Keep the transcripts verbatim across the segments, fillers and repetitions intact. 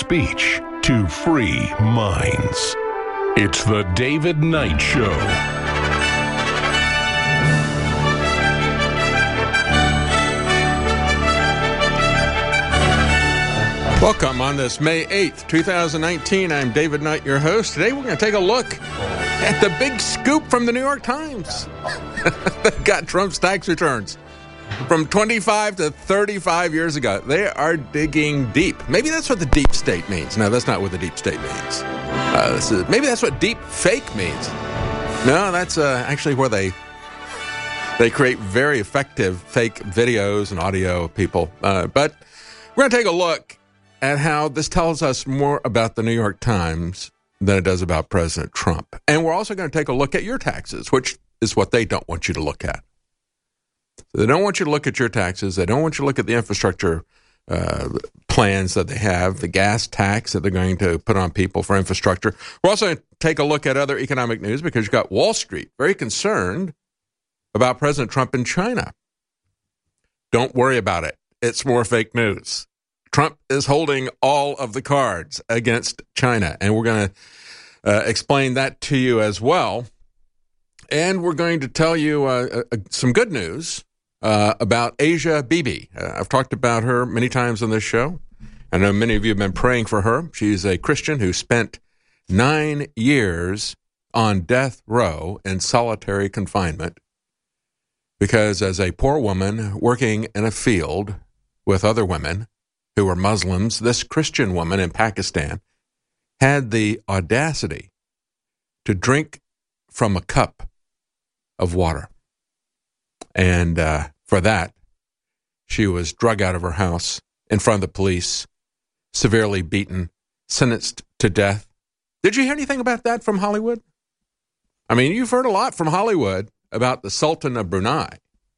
speech to free minds. It's the David Knight Show. Welcome on this May eighth, twenty nineteen. I'm David Knight, your host. Today we're going to take a look at the big scoop from the New York Times. They've got Trump's tax returns from twenty-five to thirty-five years ago. They are digging deep. Maybe that's what the deep state means. No, that's not what the deep state means. Uh, this is, maybe that's what deep fake means. No, that's uh, actually where they they create very effective fake videos and audio of people. Uh, but we're going to take a look at how this tells us more about the New York Times than it does about President Trump. And we're also going to take a look at your taxes, which is what they don't want you to look at. They don't want you to look at your taxes. They don't want you to look at the infrastructure uh, plans that they have, the gas tax that they're going to put on people for infrastructure. We're also going to take a look at other economic news because you've got Wall Street very concerned about President Trump in China. Don't worry about it. It's more fake news. Trump is holding all of the cards against China, and we're going to uh, explain that to you as well. And we're going to tell you uh, uh, some good news uh, about Asia Bibi. Uh, I've talked about her many times on this show. I know many of you have been praying for her. She's a Christian who spent nine years on death row in solitary confinement because as a poor woman working in a field with other women who were Muslims, this Christian woman in Pakistan had the audacity to drink from a cup of water. And uh, for that, she was drug out of her house in front of the police, severely beaten, sentenced to death. Did you hear anything about that from Hollywood? I mean, you've heard a lot from Hollywood about the Sultan of Brunei,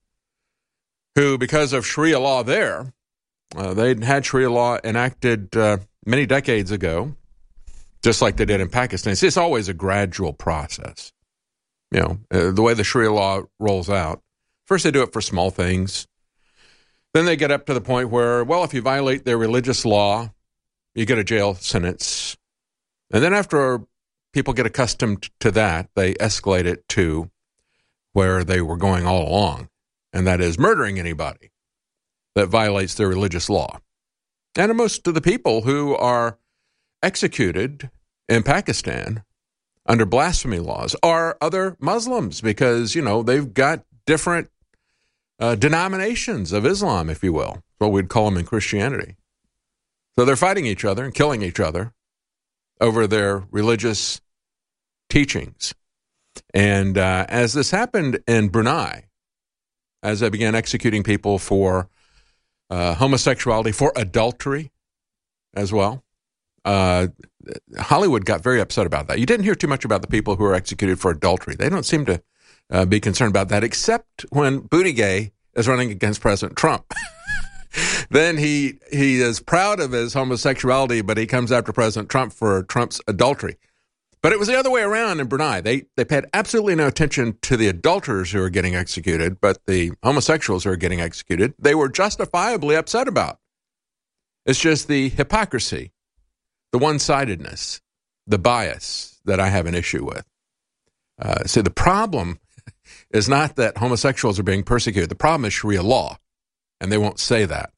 who, because of Sharia law there, Uh, they had Sharia law enacted uh, many decades ago, just like they did in Pakistan. See, it's always a gradual process. You know, uh, the way the Sharia law rolls out, first they do it for small things. Then they get up to the point where, well, if you violate their religious law, you get a jail sentence. And then after people get accustomed to that, they escalate it to where they were going all along, and that is murdering anybody that violates their religious law. And most of the people who are executed in Pakistan under blasphemy laws are other Muslims because, you know, they've got different uh, denominations of Islam, if you will, what we'd call them in Christianity. So they're fighting each other and killing each other over their religious teachings. And uh, as this happened in Brunei, as they began executing people for Uh, homosexuality, for adultery as well. Uh, Hollywood got very upset about that. You didn't hear too much about the people who were executed for adultery. They don't seem to uh, be concerned about that, except when Buttigieg is running against President Trump. Then he he is proud of his homosexuality, but he comes after President Trump for Trump's adultery. But it was the other way around in Brunei. They they paid absolutely no attention to the adulterers who are getting executed, but the homosexuals who are getting executed, they were justifiably upset about. It's just the hypocrisy, the one-sidedness, the bias that I have an issue with. Uh, see, the problem is not that homosexuals are being persecuted. The problem is Sharia law, and they won't say that.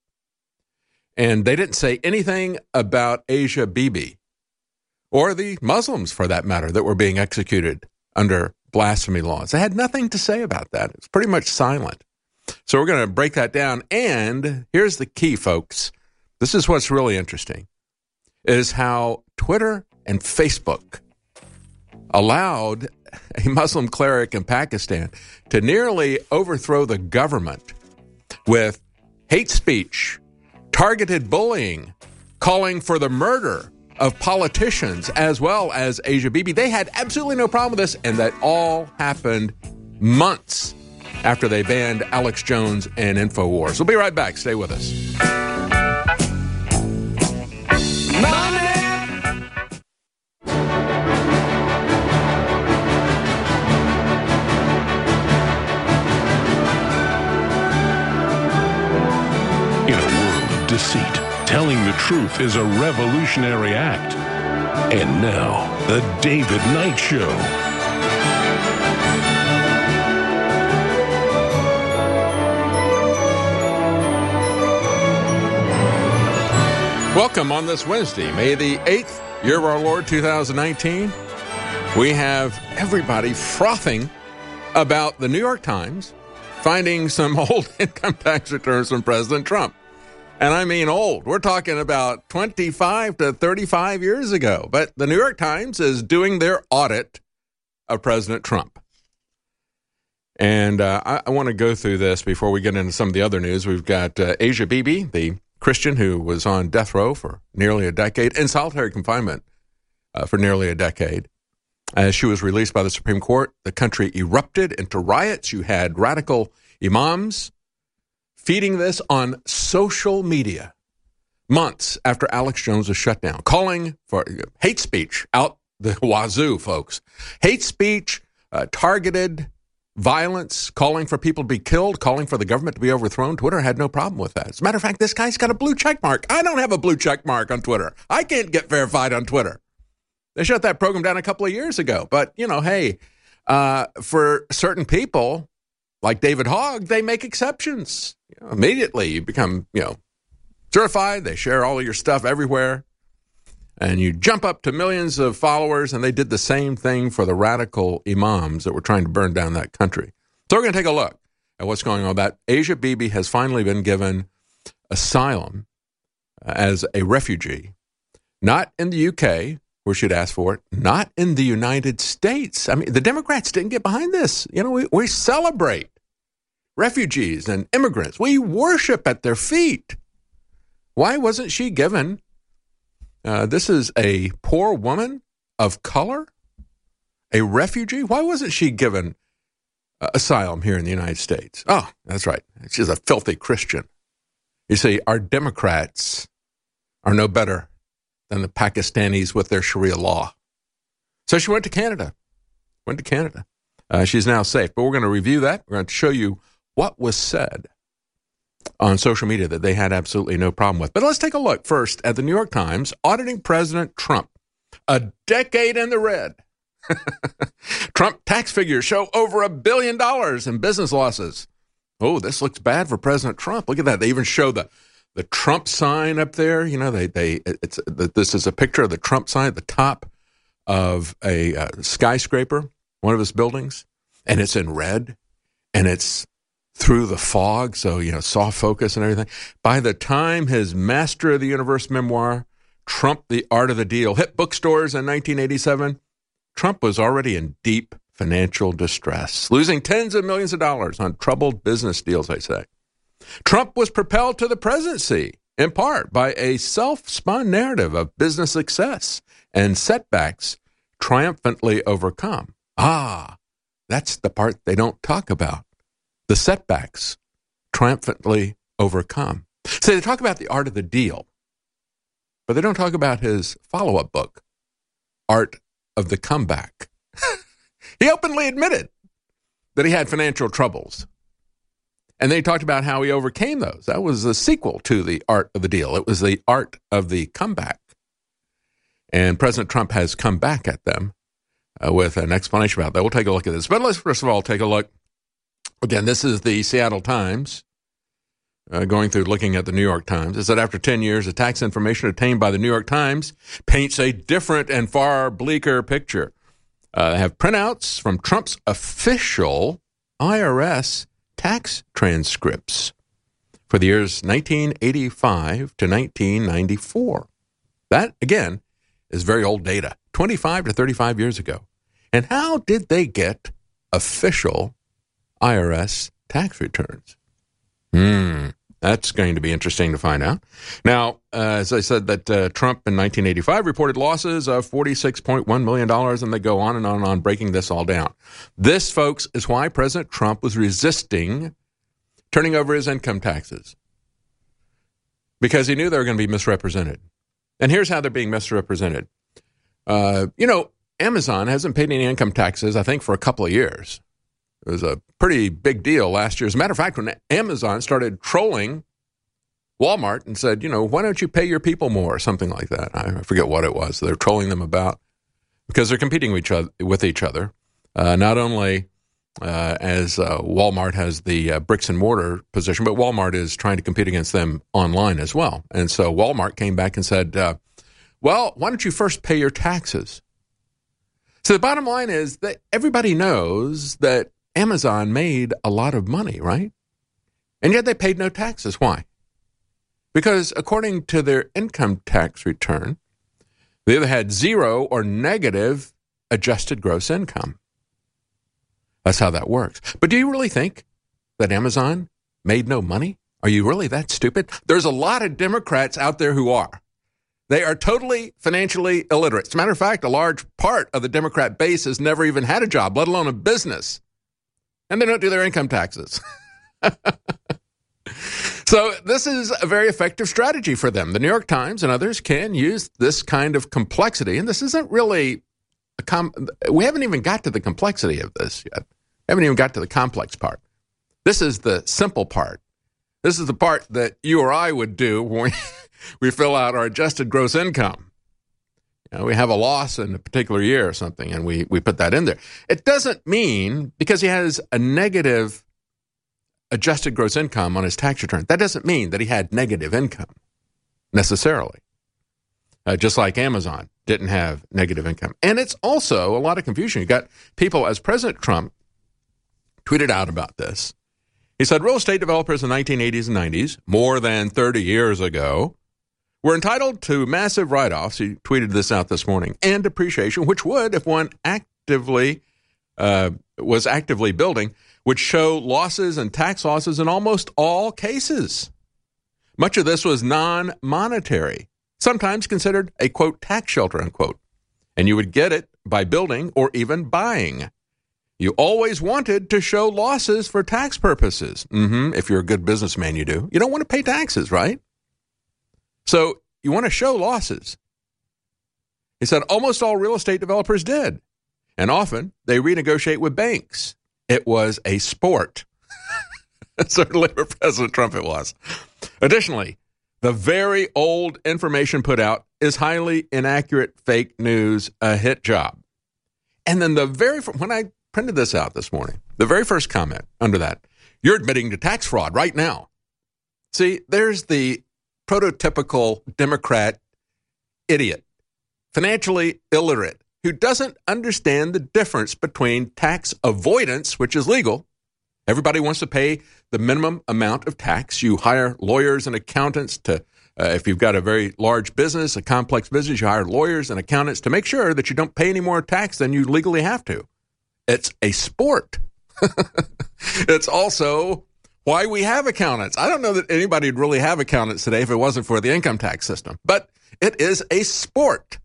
And they didn't say anything about Asia Bibi, or the Muslims, for that matter, that were being executed under blasphemy laws. They had nothing to say about that. It's pretty much silent. So we're going to break that down. And here's the key, folks. This is what's really interesting, is how Twitter and Facebook allowed a Muslim cleric in Pakistan to nearly overthrow the government with hate speech, targeted bullying, calling for the murder of politicians as well as Asia Bibi. They had absolutely no problem with this, and that all happened months after they banned Alex Jones and InfoWars. We'll be right back. Stay with us. In a world of deceit, Telling the truth is a revolutionary act. And now, The David Knight Show. Welcome on this Wednesday, May the eighth, year of our Lord, two thousand nineteen. We have everybody frothing about the New York Times finding some old income tax returns from President Trump. And I mean old. We're talking about twenty-five to thirty-five years ago. But the New York Times is doing their audit of President Trump. And uh, I, I want to go through this before we get into some of the other news. We've got uh, Asia Bibi, the Christian who was on death row for nearly a decade, in solitary confinement uh, for nearly a decade. As she was released by the Supreme Court, the country erupted into riots. You had radical imams feeding this on social media months after Alex Jones was shut down, calling for hate speech out the wazoo, folks. Hate speech, uh, targeted violence, calling for people to be killed, calling for the government to be overthrown. Twitter had no problem with that. As a matter of fact, this guy's got a blue check mark. I don't have a blue check mark on Twitter. I can't get verified on Twitter. They shut that program down a couple of years ago. But, you know, hey, uh, for certain people, like David Hogg, they make exceptions. You know, immediately, you become, you know, certified. They share all of your stuff everywhere. And you jump up to millions of followers, and they did the same thing for the radical imams that were trying to burn down that country. So we're going to take a look at what's going on. That Asia Bibi has finally been given asylum as a refugee, not in the U K, where she'd asked for it, not in the United States. I mean, the Democrats didn't get behind this. You know, we, we celebrate refugees and immigrants. We worship at their feet. Why wasn't she given? Uh, this is a poor woman of color, a refugee. Why wasn't she given uh, asylum here in the United States? Oh, that's right. She's a filthy Christian. You see, our Democrats are no better than the Pakistanis with their Sharia law. So she went to Canada, went to Canada. Uh, she's now safe, but we're going to review that. We're going to show you what was said on social media that they had absolutely no problem with. But let's take a look first at the New York Times auditing President Trump. A decade in the red. Trump tax figures show over a billion dollars in business losses. Oh, this looks bad for President Trump. Look at that. They even show the The Trump sign up there. You know, they they it's this is a picture of the Trump sign at the top of a uh, skyscraper, one of his buildings, and it's in red, and it's through the fog, so, you know, soft focus and everything. By the time his Master of the Universe memoir, Trump, The Art of the Deal, hit bookstores in nineteen eighty-seven, Trump was already in deep financial distress, losing tens of millions of dollars on troubled business deals, they say. Trump was propelled to the presidency, in part, by a self-spun narrative of business success and setbacks triumphantly overcome. Ah, that's the part they don't talk about. The setbacks triumphantly overcome. So they talk about The Art of the Deal, but they don't talk about his follow-up book, Art of the Comeback. He openly admitted that he had financial troubles. And they talked about how he overcame those. That was the sequel to The Art of the Deal. It was The Art of the Comeback. And President Trump has come back at them uh, with an explanation about that. We'll take a look at this. But let's first of all take a look. Again, this is the Seattle Times, uh, going through looking at the New York Times. It said after ten years, the tax information obtained by the New York Times paints a different and far bleaker picture. Uh, they have printouts from Trump's official I R S tax transcripts for the years nineteen eighty-five to nineteen ninety-four. That, again, is very old data, twenty-five to thirty-five years ago. And how did they get official I R S tax returns? Hmm, that's going to be interesting to find out. Now, uh, as I said, that uh, Trump in nineteen eighty-five reported losses of forty-six point one million dollars, and they go on and on and on, breaking this all down. This, folks, is why President Trump was resisting turning over his income taxes, because he knew they were going to be misrepresented. And here's how they're being misrepresented. Uh, you know, Amazon hasn't paid any income taxes, I think, for a couple of years. It was a pretty big deal last year. As a matter of fact, when Amazon started trolling Walmart and said, you know, why don't you pay your people more or something like that. I forget what it was they're trolling them about, because they're competing with each other. With each other. Uh, not only uh, as uh, Walmart has the uh, bricks and mortar position, but Walmart is trying to compete against them online as well. And so Walmart came back and said, uh, well, why don't you first pay your taxes? So the bottom line is that everybody knows that Amazon made a lot of money, right? And yet they paid no taxes. Why? Because according to their income tax return, they either had zero or negative adjusted gross income. That's how that works. But do you really think that Amazon made no money? Are you really that stupid? There's a lot of Democrats out there who are. They are totally financially illiterate. As a matter of fact, a large part of the Democrat base has never even had a job, let alone a business. And they don't do their income taxes. So this is a very effective strategy for them. The New York Times and others can use this kind of complexity. And this isn't really, a com- we haven't even got to the complexity of this yet. We haven't even got to the complex part. This is the simple part. This is the part that you or I would do when we, we fill out our adjusted gross income. You know, we have a loss in a particular year or something, and we, we put that in there. It doesn't mean because he has a negative adjusted gross income on his tax return, that doesn't mean that he had negative income necessarily. Uh, just like Amazon didn't have negative income. And it's also a lot of confusion. You got people, as President Trump tweeted out about this, he said real estate developers in the nineteen eighties and nineties, more than thirty years ago, were entitled to massive write-offs, he tweeted this out this morning, and depreciation, which would, if one actively uh, was actively building, would show losses and tax losses in almost all cases. Much of this was non-monetary, sometimes considered a, quote, tax shelter, unquote. And you would get it by building or even buying. You always wanted to show losses for tax purposes. Mm-hmm. If you're a good businessman, you do. You don't want to pay taxes, right? So you want to show losses. He said almost all real estate developers did. And often they renegotiate with banks. It was a sport. Certainly for President Trump it was. Additionally, the very old information put out is highly inaccurate fake news, a hit job. And then the very, when I printed this out this morning, the very first comment under that, you're admitting to tax fraud right now. See, there's the prototypical Democrat idiot, financially illiterate, who doesn't understand the difference between tax avoidance, which is legal. Everybody wants to pay the minimum amount of tax. You hire lawyers and accountants to, uh, if you've got a very large business, a complex business, you hire lawyers and accountants to make sure that you don't pay any more tax than you legally have to. It's a sport. It's also why we have accountants. I don't know that anybody would really have accountants today if it wasn't for the income tax system, but it is a sport.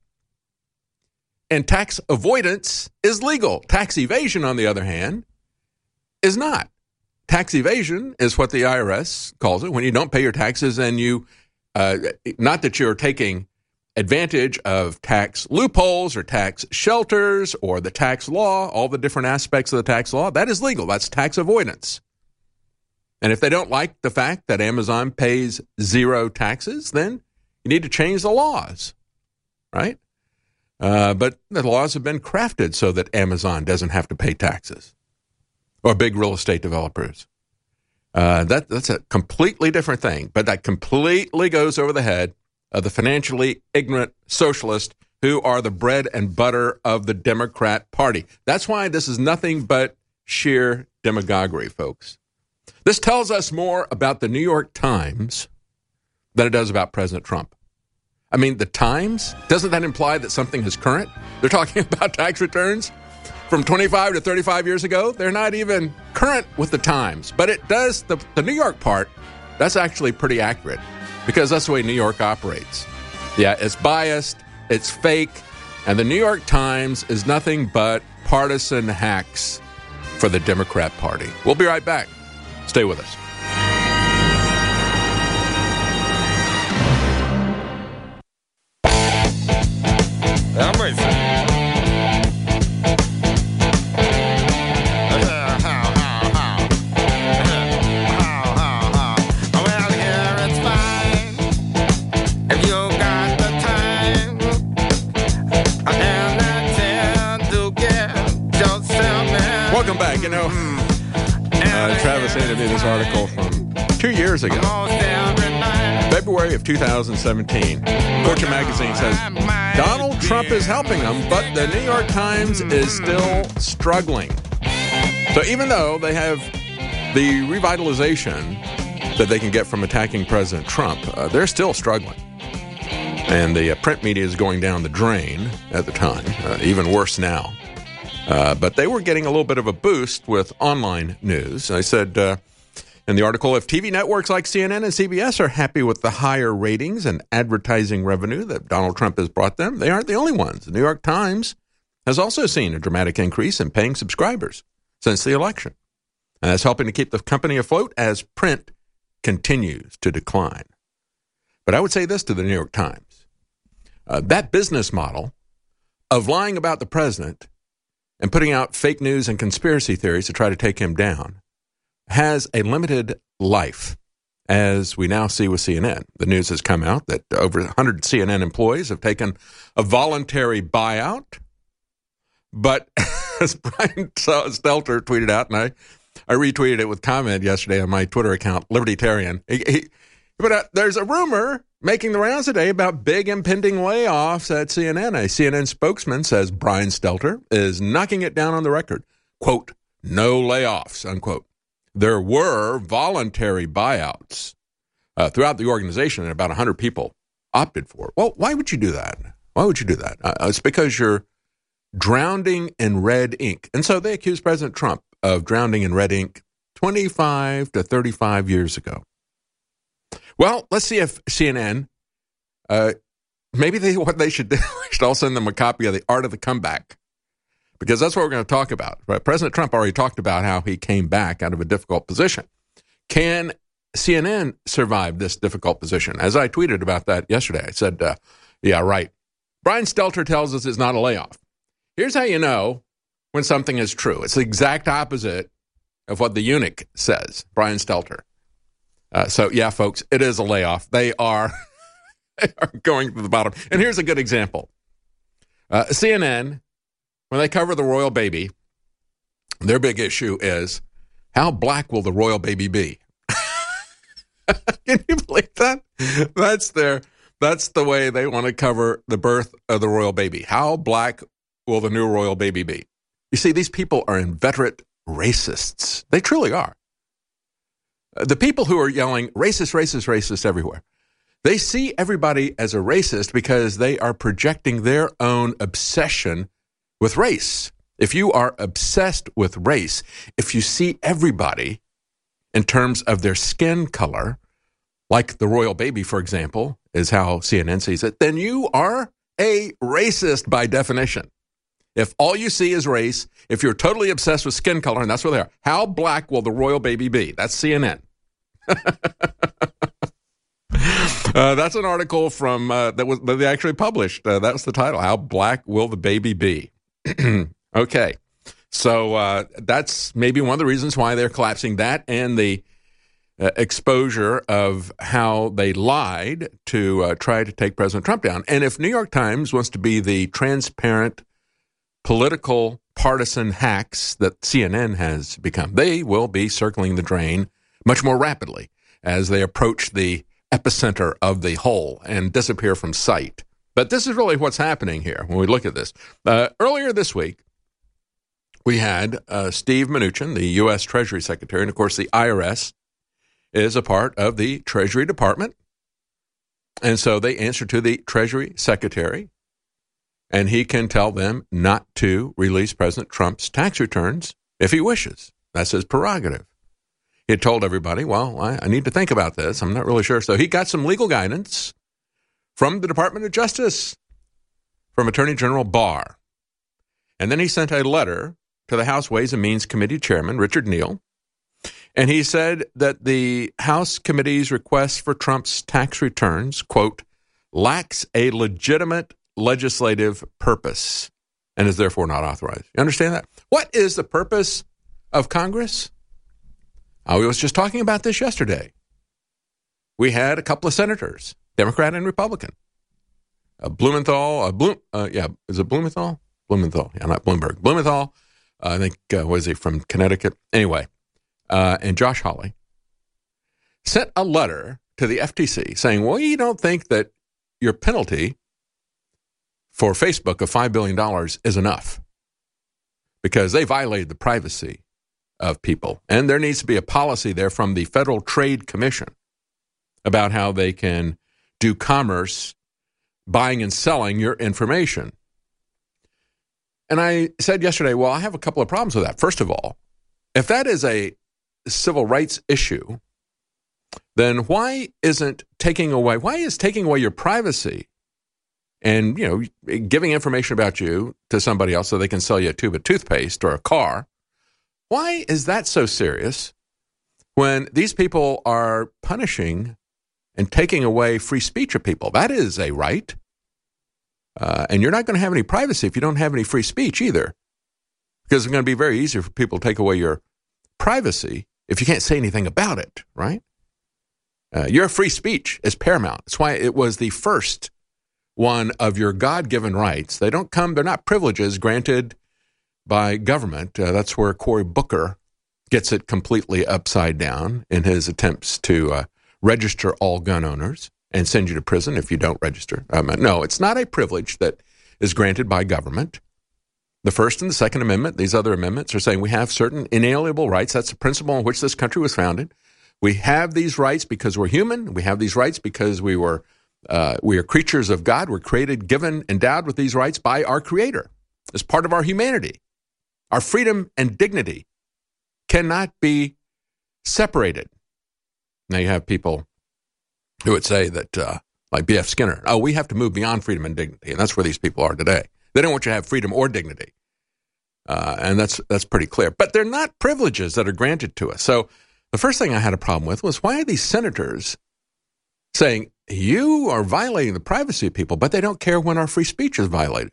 And tax avoidance is legal. Tax evasion, on the other hand, is not. Tax evasion is what the I R S calls it, when you don't pay your taxes and you, uh, not that you're taking advantage of tax loopholes or tax shelters or the tax law, all the different aspects of the tax law, that is legal. That's tax avoidance. And if they don't like the fact that Amazon pays zero taxes, then you need to change the laws, right? Uh, but the laws have been crafted so that Amazon doesn't have to pay taxes, or big real estate developers. Uh, that that's a completely different thing, but that completely goes over the head of the financially ignorant socialists who are the bread and butter of the Democrat Party. That's why this is nothing but sheer demagoguery, folks. This tells us more about the New York Times than it does about President Trump. I mean, the Times, doesn't that imply that something is current? They're talking about tax returns from twenty-five to thirty-five years ago. They're not even current with the Times. But it does, the, the New York part, that's actually pretty accurate because that's the way New York operates. Yeah, it's biased, it's fake, and the New York Times is nothing but partisan hacks for the Democrat Party. We'll be right back. Stay with us. I'm racing. Well, here it's fine. Welcome back. You know, uh, Travis handed me this article from two years ago, February of two thousand seventeen. Fortune magazine says, Donald Trump is helping them, but the New York Times is still struggling. So even though they have the revitalization that they can get from attacking President Trump, uh, they're still struggling. And the uh, print media is going down the drain at the time, uh, even worse now. Uh, but they were getting a little bit of a boost with online news. I said uh, in the article, if T V networks like C N N and C B S are happy with the higher ratings and advertising revenue that Donald Trump has brought them, they aren't the only ones. The New York Times has also seen a dramatic increase in paying subscribers since the election. And that's helping to keep the company afloat as print continues to decline. But I would say this to the New York Times. Uh, that business model of lying about the president and putting out fake news and conspiracy theories to try to take him down has a limited life, as we now see with C N N. The news has come out that over one hundred C N N employees have taken a voluntary buyout. But as Brian Stelter tweeted out, and I, I retweeted it with comment yesterday on my Twitter account, Libertarian, he, he, but uh, there's a rumor making the rounds today about big impending layoffs at C N N. A C N N spokesman says Brian Stelter is knocking it down on the record. Quote, no layoffs, unquote. There were voluntary buyouts uh, throughout the organization, and about one hundred people opted for it. Well, why would you do that? Why would you do that? Uh, it's because you're drowning in red ink. And so they accused President Trump of drowning in red ink twenty-five to thirty-five years ago. Well, let's see if C N N, uh, maybe they what they should do, we should all send them a copy of The Art of the Comeback, because that's what we're going to talk about. Right? President Trump already talked about how he came back out of a difficult position. Can C N N survive this difficult position? As I tweeted about that yesterday, I said, uh, yeah, right. Brian Stelter tells us it's not a layoff. Here's how you know when something is true. It's the exact opposite of what the eunuch says, Brian Stelter. Uh, so, yeah, folks, it is a layoff. They are, they are going to the bottom. And here's a good example. Uh, C N N, when they cover the royal baby, their big issue is, how black will the royal baby be? Can you believe that? That's their, that's the way they want to cover the birth of the royal baby. How black will the new royal baby be? You see, these people are inveterate racists. They truly are. The people who are yelling racist, racist, racist everywhere, they see everybody as a racist because they are projecting their own obsession with race. If you are obsessed with race, if you see everybody in terms of their skin color, like the royal baby, for example, is how C N N sees it, then you are a racist by definition. If all you see is race, if you're totally obsessed with skin color, and that's what they are, how black will the royal baby be? That's C N N. uh, that's an article from uh, that was that they actually published. Uh, that's the title. How black will the baby be? Okay, so uh, that's maybe one of the reasons why they're collapsing. That and the uh, exposure of how they lied to uh, try to take President Trump down. And if New York Times wants to be the transparent political partisan hacks that C N N has become, they will be circling the drain much more rapidly as they approach the epicenter of the hole and disappear from sight. But this is really what's happening here when we look at this. Uh, earlier this week, we had uh, Steve Mnuchin, the U S Treasury Secretary, and of course the I R S is a part of the Treasury Department. And so they answer to the Treasury Secretary, and he can tell them not to release President Trump's tax returns if he wishes. That's his prerogative. He had told everybody, well, I, I need to think about this. I'm not really sure. So he got some legal guidance from the Department of Justice, from Attorney General Barr. And then he sent a letter to the House Ways and Means Committee Chairman, Richard Neal, and he said that the House Committee's request for Trump's tax returns, quote, lacks a legitimate legislative purpose and is therefore not authorized. You understand that? What is the purpose of Congress? I was just talking about this yesterday. We had a couple of senators, Democrat and Republican. Uh, Blumenthal, uh, Bloom, uh, yeah, is it Blumenthal? Blumenthal, yeah, not Bloomberg. Blumenthal uh, I think, uh, was he from Connecticut? Anyway, uh, and Josh Hawley sent a letter to the F T C saying, well, you don't think that your penalty for Facebook of five billion dollars is enough because they violated the privacy of people. And there needs to be a policy there from the Federal Trade Commission about how they can do commerce, buying and selling your information. And I said yesterday, well, I have a couple of problems with that. First of all, if that is a civil rights issue, then why isn't taking away, why is taking away your privacy and, you know, giving information about you to somebody else so they can sell you a tube of toothpaste or a car, why is that so serious when these people are punishing and taking away free speech of people? That is a right. Uh, and you're not going to have any privacy if you don't have any free speech either, because it's going to be very easy for people to take away your privacy if you can't say anything about it, right? Uh, your free speech is paramount. That's why it was the first one of your God-given rights. They don't come, they're not privileges granted by government. Uh, that's where Cory Booker gets it completely upside down in his attempts to uh, register all gun owners and send you to prison if you don't register. Um, no, it's not a privilege that is granted by government. The First and the Second Amendment, these other amendments are saying we have certain inalienable rights. That's the principle on which this country was founded. We have these rights because we're human. We have these rights because we were uh, we are creatures of God. We're created, given, endowed with these rights by our Creator as part of our humanity. Our freedom and dignity cannot be separated. Now you have people who would say that, uh, like B F Skinner, oh, we have to move beyond freedom and dignity, and that's where these people are today. They don't want you to have freedom or dignity, uh, and that's that's pretty clear. But they're not privileges that are granted to us. So the first thing I had a problem with was, why are these senators saying, you are violating the privacy of people, but they don't care when our free speech is violated?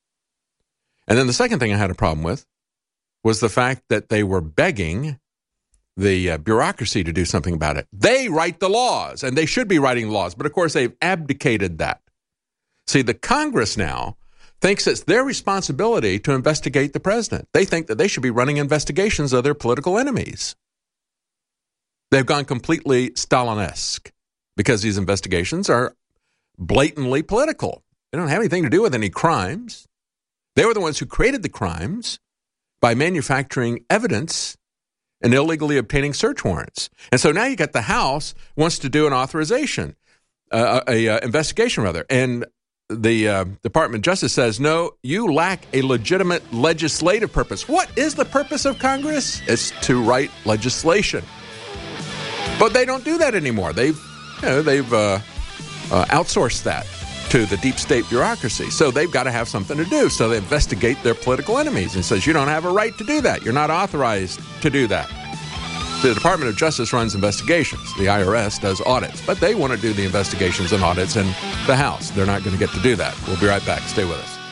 And then the second thing I had a problem with was the fact that they were begging the uh, bureaucracy to do something about it. They write the laws, and they should be writing laws, but of course they've abdicated that. See, the Congress now thinks it's their responsibility to investigate the president. They think that they should be running investigations of their political enemies. They've gone completely Stalin-esque because these investigations are blatantly political. They don't have anything to do with any crimes. They were the ones who created the crimes by manufacturing evidence and illegally obtaining search warrants. And so now you got the House wants to do an authorization, uh, a, a investigation rather, and the uh, Department of Justice says, no, you lack a legitimate legislative purpose. What is the purpose of Congress? It's to write legislation. But they don't do that anymore. They've, you know, they've uh, uh, outsourced that to the deep state bureaucracy. So they've got to have something to do. So they investigate their political enemies and says, you don't have a right to do that. You're not authorized to do that. The Department of Justice runs investigations. The I R S does audits. But they want to do the investigations and audits in the House. They're not going to get to do that. We'll be right back. Stay with us.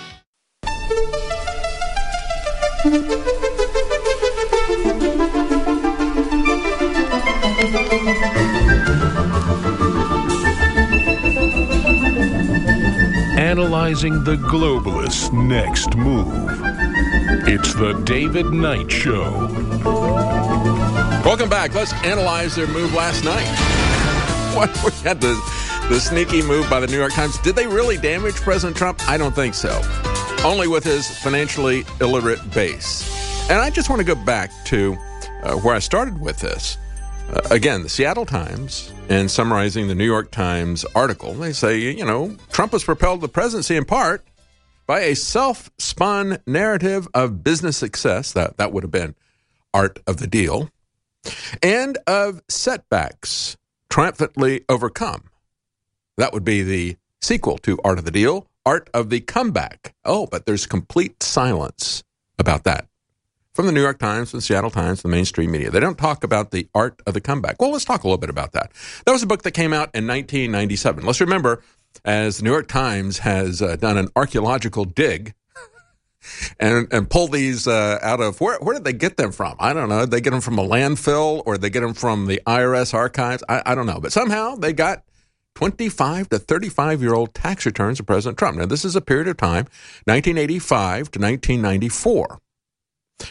Analyzing the globalists' next move. It's the David Knight Show. Welcome back. Let's analyze their move last night. What we had the, the sneaky move by the New York Times. Did they really damage President Trump? I don't think so. Only with his financially illiterate base. And I just want to go back to uh, where I started with this. Uh, again, the Seattle Times, and summarizing the New York Times article, they say, you know, Trump was propelled to the presidency in part by a self-spun narrative of business success. That, that would have been Art of the Deal. And of setbacks triumphantly overcome. That would be the sequel to Art of the Deal, Art of the Comeback. Oh, but there's complete silence about that from the New York Times, the Seattle Times, the mainstream media. They don't talk about the art of the comeback. Well, let's talk a little bit about that. That was a book that came out in nineteen ninety-seven. Let's remember, as the New York Times has uh, done an archaeological dig and and pull these uh, out of, where where did they get them from? I don't know. Did they get them from a landfill, or did they get them from the I R S archives? I, I don't know. But somehow they got twenty-five to thirty-five-year-old tax returns of President Trump. Now, this is a period of time, nineteen eighty-five to nineteen ninety-four.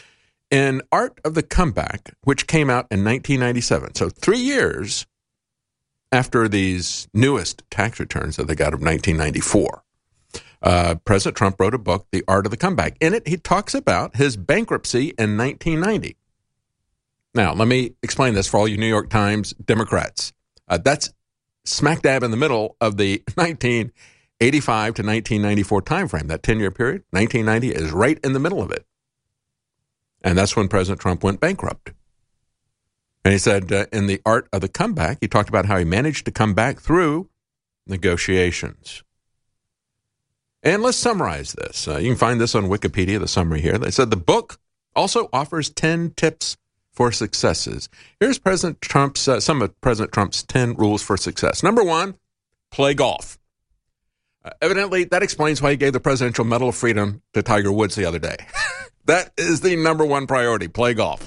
in Art of the Comeback, which came out in nineteen ninety-seven, so three years after these newest tax returns that they got of nineteen ninety-four, uh, President Trump wrote a book, The Art of the Comeback. In it, he talks about his bankruptcy in nineteen ninety. Now, let me explain this for all you New York Times Democrats. Uh, that's smack dab in the middle of the nineteen eighty-five to nineteen ninety-four timeframe. That ten-year period, nineteen ninety, is right in the middle of it. And that's when President Trump went bankrupt. And he said uh, in The Art of the Comeback, he talked about how he managed to come back through negotiations. And let's summarize this. Uh, you can find this on Wikipedia, the summary here. They said the book also offers ten tips for successes. Here's President Trump's uh, some of President Trump's ten rules for success. Number one, play golf. Uh, evidently, that explains why he gave the Presidential Medal of Freedom to Tiger Woods the other day. That is the number one priority, play golf.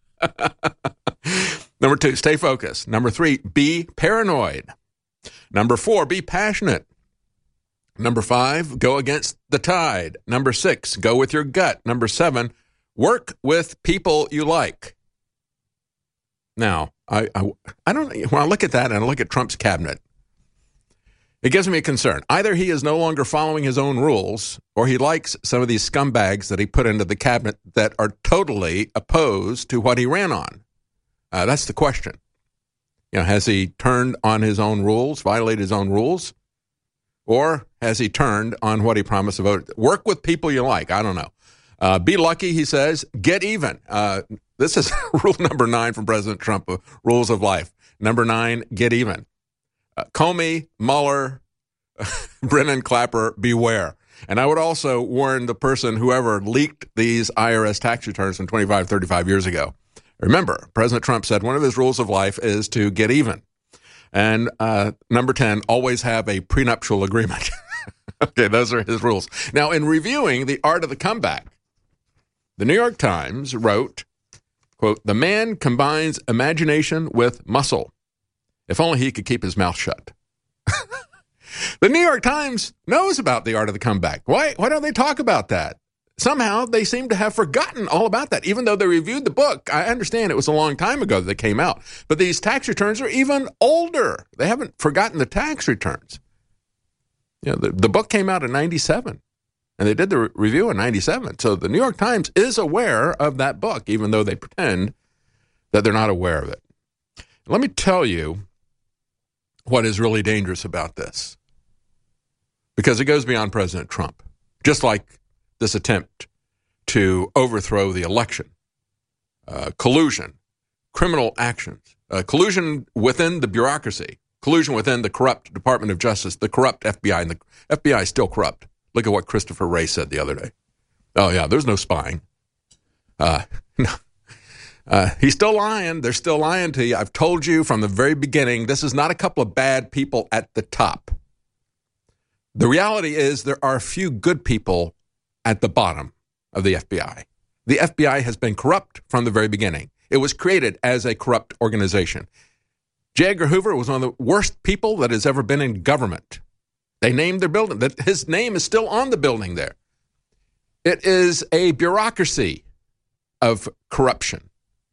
Number two, stay focused. Number three, be paranoid. Number four, be passionate. Number five, go against the tide. Number six, go with your gut. Number seven, work with people you like. Now, I, I, I don't. When I look at that and I look at Trump's cabinet, it gives me a concern. Either he is no longer following his own rules, or he likes some of these scumbags that he put into the cabinet that are totally opposed to what he ran on. Uh, that's the question. You know, has he turned on his own rules, violated his own rules, or has he turned on what he promised to vote? Work with people you like. I don't know. Uh, be lucky, he says. Get even. Uh, this is rule number nine from President Trump, uh, rules of life. Number nine, get even. Uh, Comey, Mueller, Brennan, Clapper, beware. And I would also warn the person, whoever leaked these I R S tax returns from twenty-five, thirty-five years ago. Remember, President Trump said one of his rules of life is to get even. And uh, number ten, always have a prenuptial agreement. Okay, those are his rules. Now, in reviewing The Art of the Comeback, the New York Times wrote, quote, the man combines imagination with muscle. If only he could keep his mouth shut. The New York Times knows about The Art of the Comeback. Why, why don't they talk about that? Somehow they seem to have forgotten all about that, even though they reviewed the book. I understand it was a long time ago that they came out, but these tax returns are even older. They haven't forgotten the tax returns. You know, the, the book came out in ninety-seven, and they did the re- review in ninety-seven. So the New York Times is aware of that book, even though they pretend that they're not aware of it. Let me tell you what is really dangerous about this, because it goes beyond President Trump, just like this attempt to overthrow the election, uh, collusion, criminal actions, uh, collusion within the bureaucracy, collusion within the corrupt Department of Justice, the corrupt F B I, and the F B I is still corrupt. Look at what Christopher Wray said the other day. Oh, yeah, there's no spying. Uh, no. Uh, he's still lying. They're still lying to you. I've told you from the very beginning, this is not a couple of bad people at the top. The reality is there are a few good people at the bottom of the F B I. The F B I has been corrupt from the very beginning. It was created as a corrupt organization. J. Edgar Hoover was one of the worst people that has ever been in government. They named their building. That his name is still on the building there. It is a bureaucracy of corruption.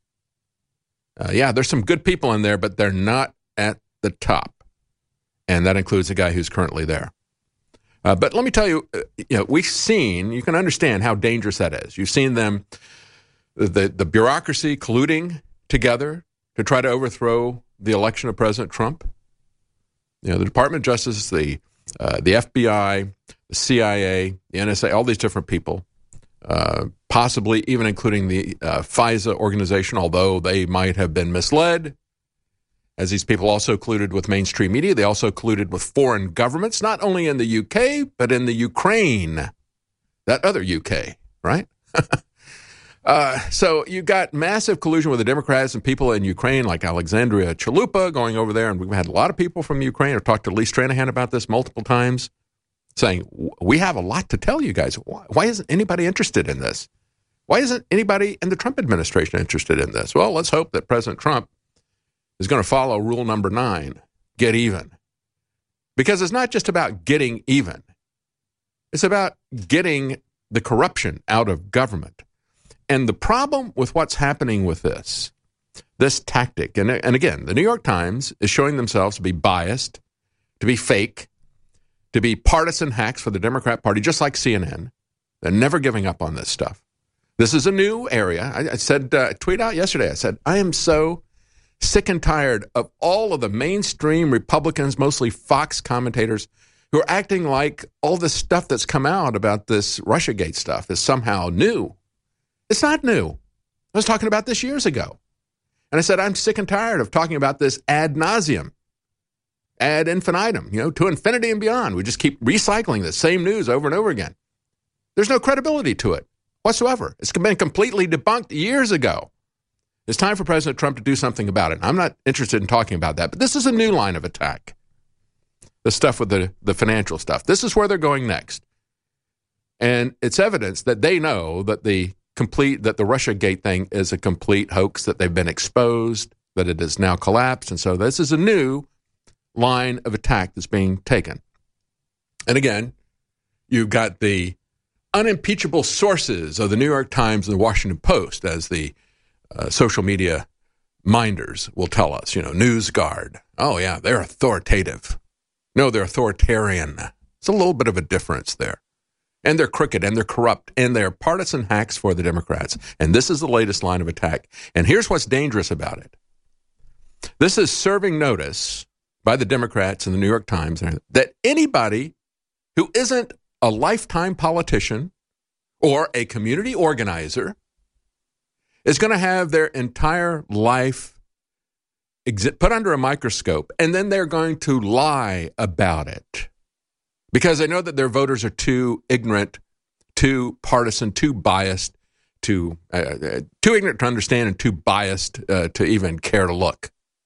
Uh, yeah, there's some good people in there, but they're not at the top. And that includes the guy who's currently there. Uh, but let me tell you, uh, you know, we've seen, you can understand how dangerous that is. You've seen them, the, the bureaucracy colluding together to try to overthrow the election of President Trump. You know, the Department of Justice, the uh, the F B I, the C I A, the N S A, all these different people, uh, possibly even including the uh, FISA organization, although they might have been misled. As these people also colluded with mainstream media, they also colluded with foreign governments, not only in the U K, but in the Ukraine. That other U K, right? uh, so you got massive collusion with the Democrats and people in Ukraine, like Alexandria Chalupa going over there. And we've had a lot of people from Ukraine. I've talked to Lee Stranahan about this multiple times, saying, we have a lot to tell you guys. Why, why isn't anybody interested in this? Why isn't anybody in the Trump administration interested in this? Well, let's hope that President Trump is going to follow rule number nine, get even. Because it's not just about getting even. It's about getting the corruption out of government. And the problem with what's happening with this, this tactic, and, and again, the New York Times is showing themselves to be biased, to be fake, to be partisan hacks for the Democrat Party, just like C N N. They're never giving up on this stuff. This is a new area. I, I said, uh, tweet out yesterday, I said, I am so sick and tired of all of the mainstream Republicans, mostly Fox commentators, who are acting like all this stuff that's come out about this Russiagate stuff is somehow new. It's not new. I was talking about this years ago. And I said, I'm sick and tired of talking about this ad nauseum, ad infinitum, you know, to infinity and beyond. We just keep recycling the same news over and over again. There's no credibility to it whatsoever. It's been completely debunked years ago. It's time for President Trump to do something about it. I'm not interested in talking about that, but this is a new line of attack. The stuff with the, the financial stuff. This is where they're going next. And it's evidence that they know that the complete, that the Russiagate thing is a complete hoax, that they've been exposed, that it has now collapsed. And so this is a new line of attack that's being taken. And again, you've got the unimpeachable sources of the New York Times and the Washington Post, as the uh, social media minders will tell us, you know, NewsGuard. Oh, yeah, they're authoritative. No, they're authoritarian. It's a little bit of a difference there. And they're crooked, and they're corrupt, and they're partisan hacks for the Democrats. And this is the latest line of attack. And here's what's dangerous about it. This is serving notice by the Democrats and the New York Times that anybody who isn't a lifetime politician or a community organizer is going to have their entire life put under a microscope, and then they're going to lie about it because they know that their voters are too ignorant, too partisan, too biased, too, uh, too ignorant to understand and too biased uh, to even care to look.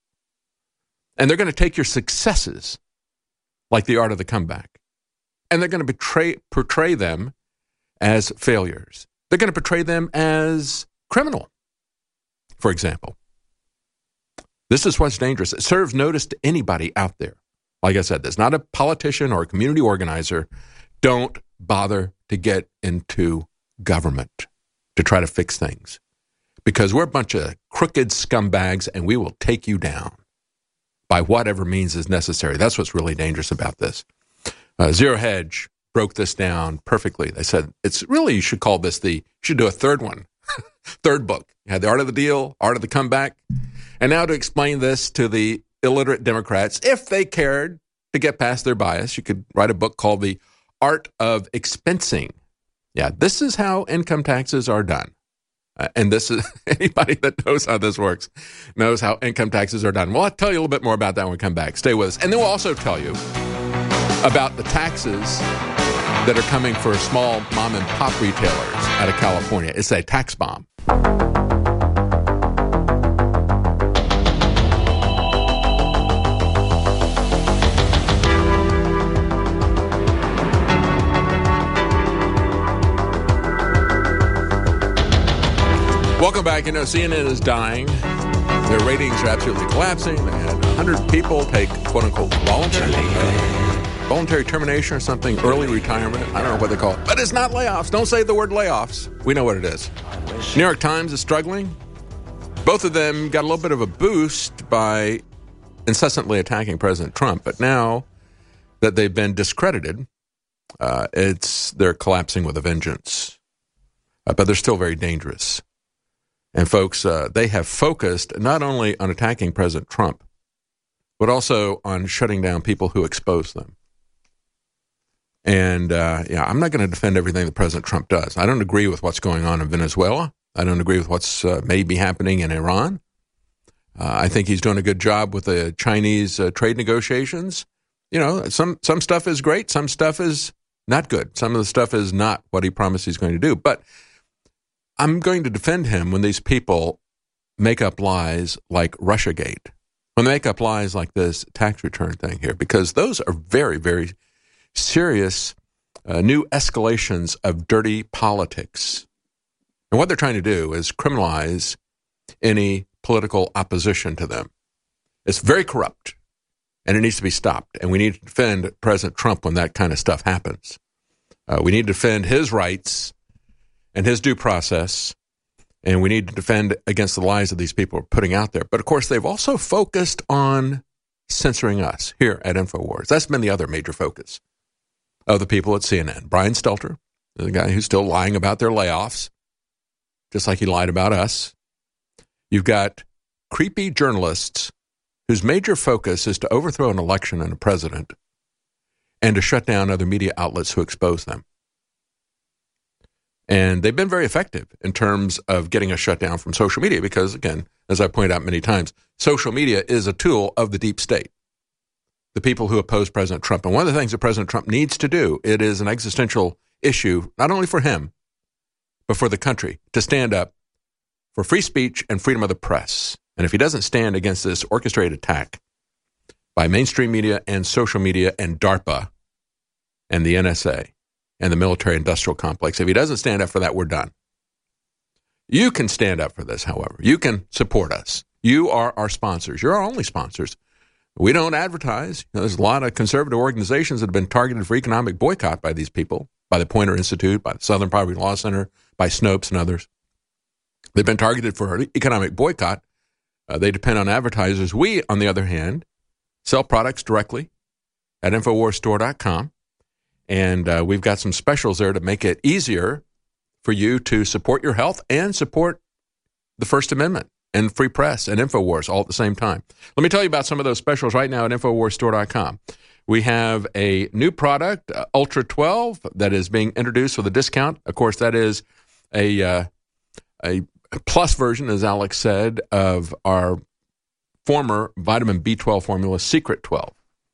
And they're going to take your successes like the art of the comeback, and they're going to betray, portray them as failures. They're going to portray them as criminal, for example. This is what's dangerous. It serves notice to anybody out there. Like I said, there's not a politician or a community organizer. Don't bother to get into government to try to fix things, because we're a bunch of crooked scumbags and we will take you down by whatever means is necessary. That's what's really dangerous about this. Uh, Zero Hedge broke this down perfectly. They said, it's really, you should call this the, you should do a third one, third book. You had the Art of the Deal, Art of the Comeback. And now to explain this to the illiterate Democrats, if they cared to get past their bias, you could write a book called The Art of Expensing. Yeah, this is how income taxes are done. Uh, and this is, anybody that knows how this works knows how income taxes are done. Well, I'll tell you a little bit more about that when we come back. Stay with us. And then we'll also tell you about the taxes that are coming for small mom and pop retailers out of California. It's a tax bomb. Welcome back. You know, C N N is dying. Their ratings are absolutely collapsing. They had one hundred people take, quote-unquote, voluntary, uh, voluntary termination or something, early retirement. I don't know what they call it. But it's not layoffs. Don't say the word layoffs. We know what it is. New York Times is struggling. Both of them got a little bit of a boost by incessantly attacking President Trump. But now that they've been discredited, uh, it's they're collapsing with a vengeance. Uh, but they're still very dangerous. And folks, uh, they have focused not only on attacking President Trump, but also on shutting down people who expose them. And, uh, yeah, I'm not going to defend everything that President Trump does. I don't agree with what's going on in Venezuela. I don't agree with what's uh, maybe happening in Iran. Uh, I think he's doing a good job with the Chinese uh, trade negotiations. You know, some, some stuff is great. Some stuff is not good. Some of the stuff is not what he promised he's going to do. But I'm going to defend him when these people make up lies like Russiagate, when they make up lies like this tax return thing here, because those are very, very serious uh, new escalations of dirty politics. And what they're trying to do is criminalize any political opposition to them. It's very corrupt, and it needs to be stopped. And we need to defend President Trump when that kind of stuff happens. Uh, we need to defend his rights and his due process And we need to defend against the lies that these people are putting out there. But, of course, they've also focused on censoring us here at InfoWars. That's been the other major focus of the people at C N N. Brian Stelter, the guy who's still lying about their layoffs, just like he lied about us. You've got creepy journalists whose major focus is to overthrow an election and a president and to shut down other media outlets who expose them. And they've been very effective in terms of getting us shut down from social media because, again, as I pointed out many times, social media is a tool of the deep state, the people who oppose President Trump. And one of the things that President Trump needs to do, it is an existential issue, not only for him, but for the country, to stand up for free speech and freedom of the press. And if he doesn't stand against this orchestrated attack by mainstream media and social media and DARPA and the N S A, and the military-industrial complex. If he doesn't stand up for that, we're done. You can stand up for this, however. You can support us. You are our sponsors. You're our only sponsors. We don't advertise. You know, there's a lot of conservative organizations that have been targeted for economic boycott by these people, by the Poynter Institute, by the Southern Poverty Law Center, by Snopes and others. They've been targeted for economic boycott. Uh, they depend on advertisers. We, on the other hand, sell products directly at Infowars Store dot com. And uh, we've got some specials there to make it easier for you to support your health and support the First Amendment and free press and InfoWars all at the same time. Let me tell you about some of those specials right now at Infowars Store dot com. We have a new product, uh, Ultra twelve, that is being introduced with a discount. Of course, that is a, uh, a plus version, as Alex said, of our former vitamin B twelve formula, Secret twelve.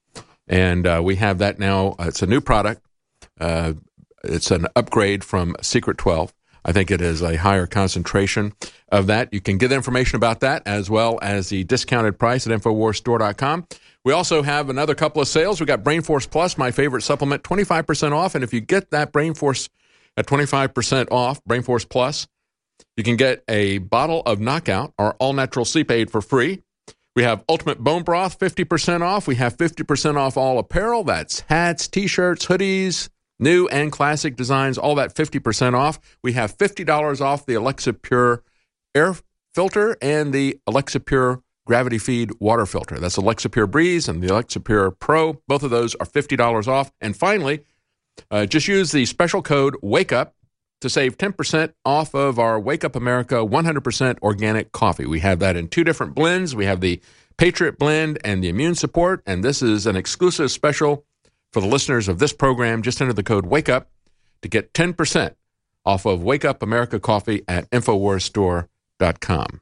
And uh, we have that now. Uh, it's a new product. Uh, it's an upgrade from Secret twelve. I think it is a higher concentration of that. You can get information about that as well as the discounted price at Infowars Store dot com. We also have another couple of sales. We got Brain Force Plus, my favorite supplement, twenty-five percent off. And if you get that Brain Force at twenty-five percent off, Brain Force Plus, you can get a bottle of Knockout, our all-natural sleep aid, for free. We have Ultimate Bone Broth, fifty percent off. We have fifty percent off all apparel. That's hats, T-shirts, hoodies, new and classic designs, all that fifty percent off. We have fifty dollars off the Alexa Pure air filter and the Alexa Pure Gravity Feed water filter. That's Alexa Pure Breeze and the Alexa Pure Pro. Both of those are fifty dollars off. And finally, uh, just use the special code WAKEUP to save ten percent off of our Wake Up America one hundred percent organic coffee. We have that in two different blends. We have the Patriot Blend and the Immune Support, and this is an exclusive special for the listeners of this program. Just enter the code WAKEUP to get ten percent off of Wake Up America coffee at Infowars Store dot com.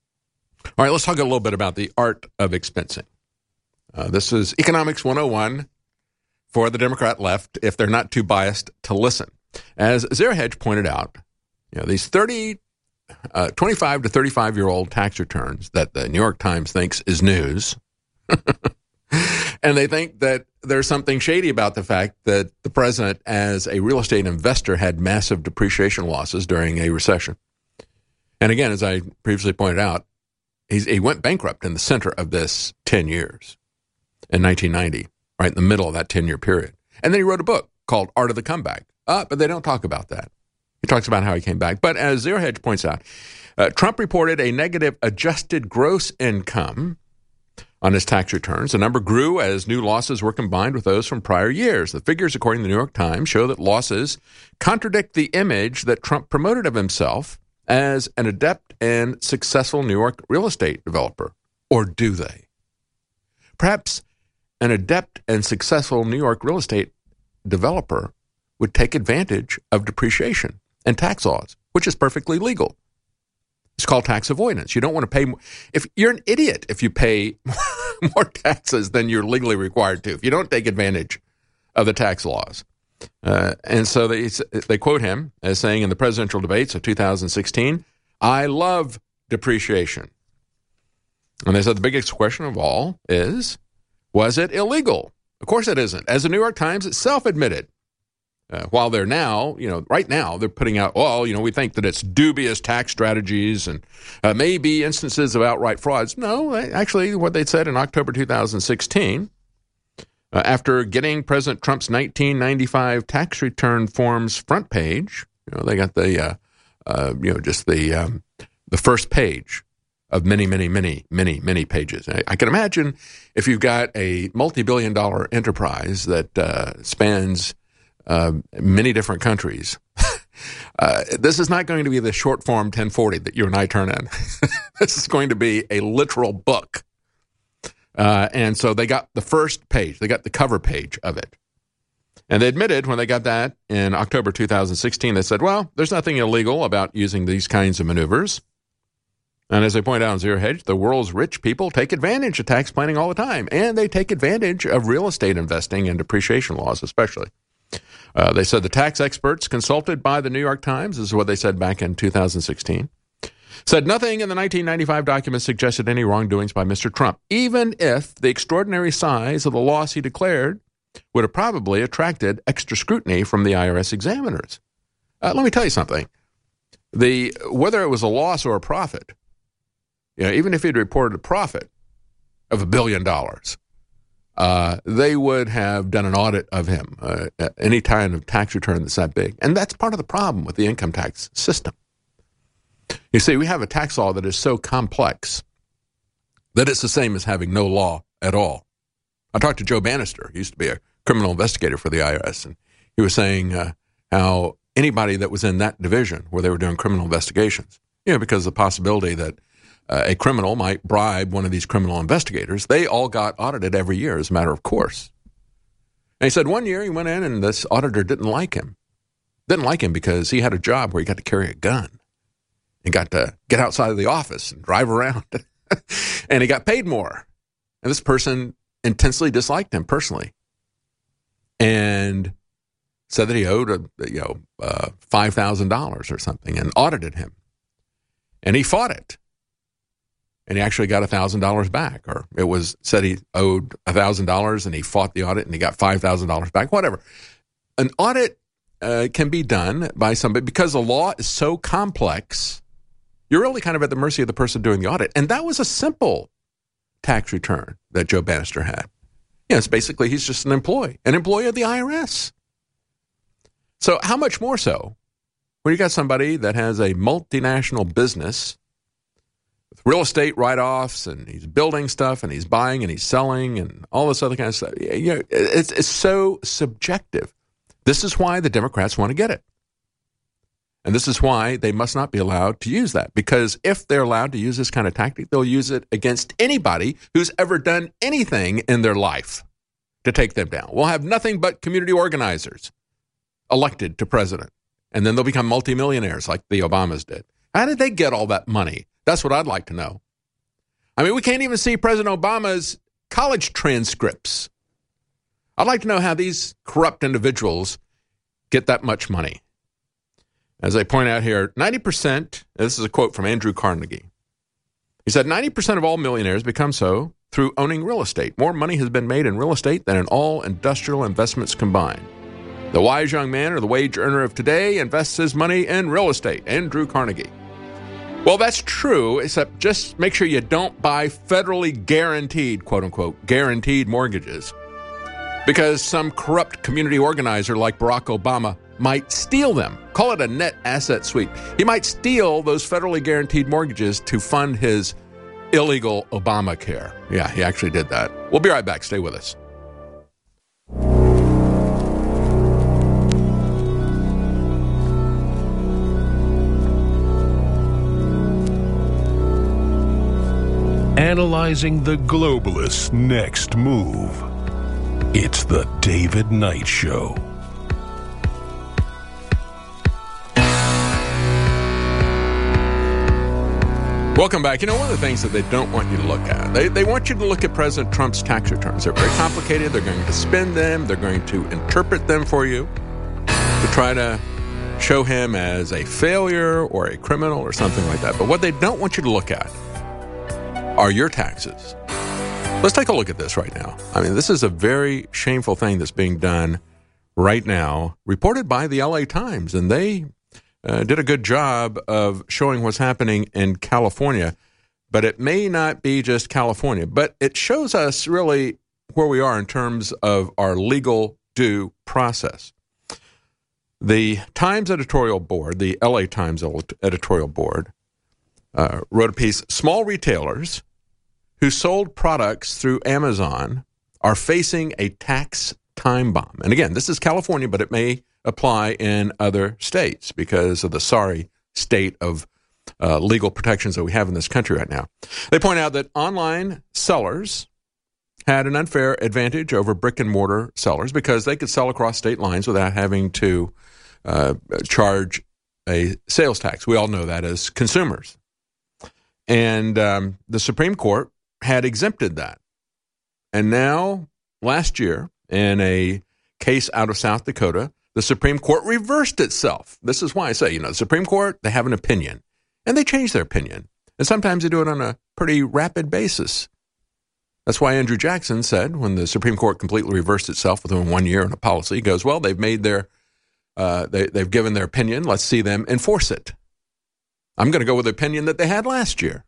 All right, let's talk a little bit about the art of expensing. Uh, this is Economics one oh one for the Democrat left, if they're not too biased to listen. As Zerahedge pointed out, you know, these thirty, uh, twenty-five to thirty-five-year-old tax returns that the New York Times thinks is news, and they think that there's something shady about the fact that the president, as a real estate investor, had massive depreciation losses during a recession. And again, as I previously pointed out, he's, he went bankrupt in the center of this ten years in nineteen ninety, right in the middle of that ten-year period. And then he wrote a book called Art of the Comeback. Uh, but they don't talk about that. He talks about how he came back. But as Zerahedge points out, uh, Trump reported a negative adjusted gross income on his tax returns. The number grew as new losses were combined with those from prior years. The figures, according to the New York Times, show that losses contradict the image that Trump promoted of himself as an adept and successful New York real estate developer. Or do they? Perhaps an adept and successful New York real estate developer would take advantage of depreciation and tax laws, which is perfectly legal. It's called tax avoidance. You don't want to pay more. If you're an idiot if you pay more taxes than you're legally required to, if you don't take advantage of the tax laws. Uh, and so they, they quote him as saying in the presidential debates of two thousand sixteen, "I love depreciation." And they said the biggest question of all is, was it illegal? Of course it isn't. As the New York Times itself admitted, Uh, while they're now, you know, right now they're putting out, well, you know, we think that it's dubious tax strategies and uh, maybe instances of outright frauds. No, actually what they said in October two thousand sixteen, uh, after getting President Trump's nineteen ninety-five tax return forms front page, you know, they got the, uh, uh, you know, just the um, the first page of many, many, many, many, many pages. I, I can imagine if you've got a multi-billion dollar enterprise that uh, spans uh, many different countries, uh, this is not going to be the short form ten forty that you and I turn in. This is going to be a literal book. Uh, and so they got the first page, they got the cover page of it. And they admitted when they got that in October two thousand sixteen, they said, well, there's nothing illegal about using these kinds of maneuvers. And as they point out in Zero Hedge, the world's rich people take advantage of tax planning all the time. And they take advantage of real estate investing and depreciation laws especially. Uh, they said the tax experts consulted by the New York Times, this is what they said back in two thousand sixteen, said nothing in the nineteen ninety-five document suggested any wrongdoings by Mister Trump, even if the extraordinary size of the loss he declared would have probably attracted extra scrutiny from the I R S examiners. Uh, let me tell you something. The whether it was a loss or a profit, you know, even if he'd reported a profit of a billion dollars, uh, they would have done an audit of him, uh, any kind of tax return that's that big. And that's part of the problem with the income tax system. You see, we have a tax law that is so complex that it's the same as having no law at all. I talked to Joe Bannister. He used to be a criminal investigator for the I R S, and he was saying uh, how anybody that was in that division where they were doing criminal investigations, you know, because of the possibility that uh, a criminal might bribe one of these criminal investigators, they all got audited every year as a matter of course. And he said one year he went in and this auditor didn't like him. Didn't like him because he had a job where he got to carry a gun and got to get outside of the office and drive around. And he got paid more. And this person intensely disliked him personally, and said that he owed a, you know uh, five thousand dollars or something, and audited him. And he fought it, and he actually got a thousand dollars back, or it was said he owed a thousand dollars, and he fought the audit, and he got five thousand dollars back. Whatever. An audit uh, can be done by somebody because the law is so complex. You're really kind of at the mercy of the person doing the audit, and that was a simple tax return that Joe Bannister had. Yes, basically he's just an employee, an employee of the I R S. So how much more so when you got somebody that has a multinational business with real estate write-offs, and he's building stuff, and he's buying, and he's selling, and all this other kind of stuff. You know, it's, it's so subjective. This is why the Democrats want to get it. And this is why they must not be allowed to use that, because if they're allowed to use this kind of tactic, they'll use it against anybody who's ever done anything in their life to take them down. We'll have nothing but community organizers elected to president, and then they'll become multimillionaires like the Obamas did. How did they get all that money? That's what I'd like to know. I mean, we can't even see President Obama's college transcripts. I'd like to know how these corrupt individuals get that much money. As I point out here, ninety percent, this is a quote from Andrew Carnegie. He said, ninety percent of all millionaires become so through owning real estate. More money has been made in real estate than in all industrial investments combined. The wise young man or the wage earner of today invests his money in real estate. Andrew Carnegie. Well, that's true, except just make sure you don't buy federally guaranteed, quote unquote, guaranteed mortgages, because some corrupt community organizer like Barack Obama might steal them. Call it a net asset sweep. He might steal those federally guaranteed mortgages to fund his illegal Obamacare. Yeah, he actually did that. We'll be right back. Stay with us. Analyzing the globalists' next move. It's the David Knight Show. Welcome back. You know, one of the things that they don't want you to look at, they, they want you to look at President Trump's tax returns. They're very complicated. They're going to spin them. They're going to interpret them for you to try to show him as a failure or a criminal or something like that. But what they don't want you to look at are your taxes. Let's take a look at this right now. I mean, this is a very shameful thing that's being done right now, reported by the L A Times, and they uh, did a good job of showing what's happening in California, but it may not be just California, but it shows us really where we are in terms of our legal due process. The Times editorial board, the L A Times editorial board, uh, wrote a piece, small retailers who sold products through Amazon are facing a tax time bomb. And again, this is California, but it may apply in other states because of the sorry state of uh, legal protections that we have in this country right now. They point out that online sellers had an unfair advantage over brick and mortar sellers because they could sell across state lines without having to uh, charge a sales tax. We all know that as consumers. And um, the Supreme Court had exempted that. And now, last year, in a case out of South Dakota, the Supreme Court reversed itself. This is why I say, you know, the Supreme Court, they have an opinion, and they change their opinion. And sometimes they do it on a pretty rapid basis. That's why Andrew Jackson said, when the Supreme Court completely reversed itself within one year on a policy, he goes, well, they've made their, uh, they, they've given their opinion. Let's see them enforce it. I'm going to go with the opinion that they had last year.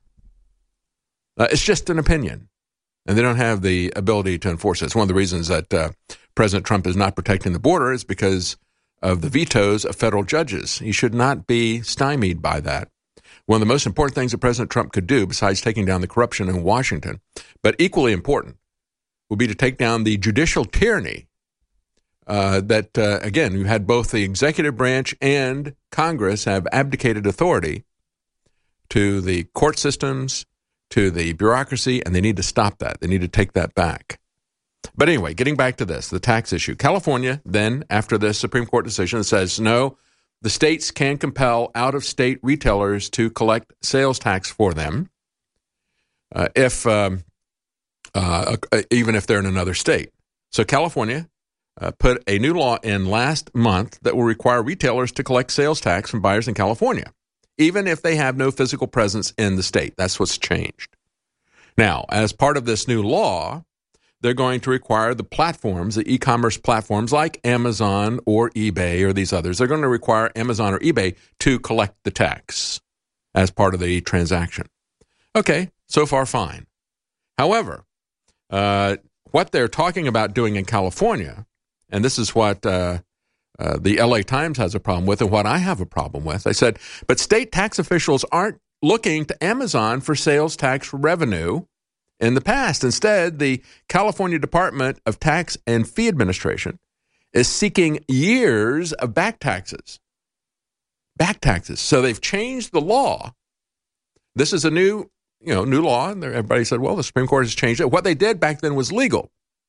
Uh, it's just an opinion, and they don't have the ability to enforce it. It's one of the reasons that uh, President Trump is not protecting the border is because of the vetoes of federal judges. He should not be stymied by that. One of the most important things that President Trump could do, besides taking down the corruption in Washington, but equally important, would be to take down the judicial tyranny uh, that, uh, again, you had both the executive branch and Congress have abdicated authority to the court systems, to the bureaucracy, and they need to stop that. They need to take that back. But anyway, getting back to this, the tax issue. California, then, after this Supreme Court decision, says, no, the states can compel out-of-state retailers to collect sales tax for them uh, if um, uh, even if they're in another state. So California uh, put a new law in last month that will require retailers to collect sales tax from buyers in California, even if they have no physical presence in the state. That's what's changed. Now, as part of this new law, they're going to require the platforms, the e-commerce platforms like Amazon or eBay or these others, they're going to require Amazon or eBay to collect the tax as part of the transaction. Okay, so far fine. However, uh, what they're talking about doing in California, and this is what uh, uh, the L A Times has a problem with and what I have a problem with, they said, but state tax officials aren't looking to Amazon for sales tax revenue in the past. Instead, the California Department of Tax and Fee Administration is seeking years of back taxes. Back taxes. So they've changed the law. This is a new, you know, new law, and everybody said, well, the Supreme Court has changed it. What they did back then was legal.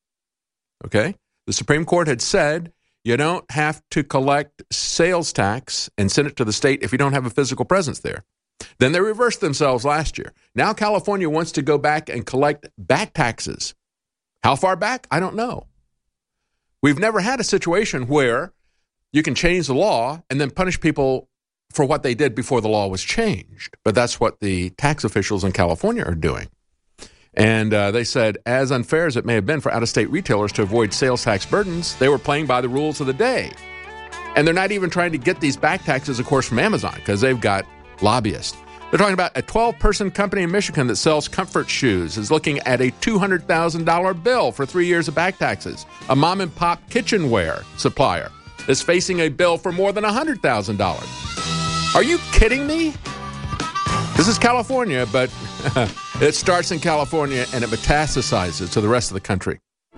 Okay? The Supreme Court had said you don't have to collect sales tax and send it to the state if you don't have a physical presence there. Then they reversed themselves last year. Now California wants to go back and collect back taxes. How far back? I don't know. We've never had a situation where you can change the law and then punish people for what they did before the law was changed. But that's what the tax officials in California are doing. And uh, they said, as unfair as it may have been for out-of-state retailers to avoid sales tax burdens, they were playing by the rules of the day. And they're not even trying to get these back taxes, of course, from Amazon because they've got lobbyists. They're talking about a twelve-person company in Michigan that sells comfort shoes is looking at a two hundred thousand dollars bill for three years of back taxes. A mom-and-pop kitchenware supplier is facing a bill for more than one hundred thousand dollars. Are you kidding me? This is California, but it starts in California and it metastasizes to the rest of the country.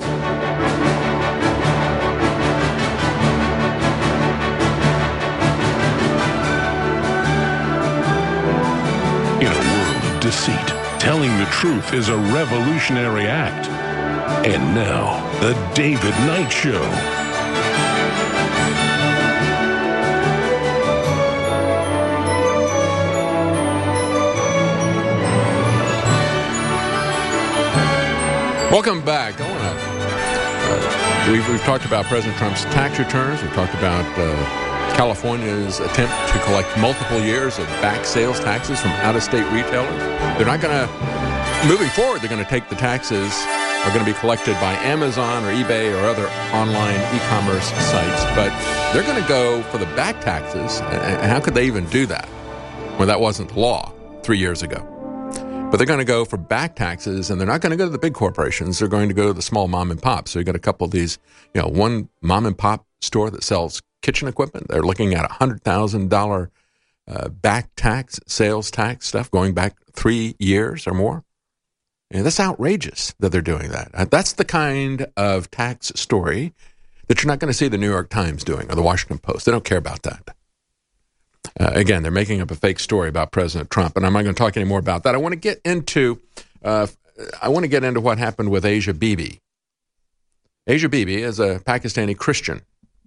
In a world of deceit, telling the truth is a revolutionary act. And now, The David Knight Show. Welcome back. I want to. Uh, we've, we've talked about President Trump's tax returns. We've talked about uh, California's attempt to collect multiple years of back sales taxes from out-of-state retailers. They're not going to, moving forward, they're going to take the taxes are going to be collected by Amazon or eBay or other online e-commerce sites, but they're going to go for the back taxes. And how could they even do that when that wasn't the law three years ago? But they're going to go for back taxes, and they're not going to go to the big corporations. They're going to go to the small mom and pop. So you got a couple of these, you know, one mom and pop store that sells kitchen equipment. They're looking at a one hundred thousand dollars uh, back tax, sales tax stuff going back three years or more. And that's outrageous that they're doing that. Uh, that's the kind of tax story that you're not going to see the New York Times doing or the Washington Post. They don't care about that. Uh, again, they're making up a fake story about President Trump, and I'm not going to talk any more about that. I want to get into uh, I want to get into what happened with Asia Bibi. Asia Bibi is a Pakistani Christian,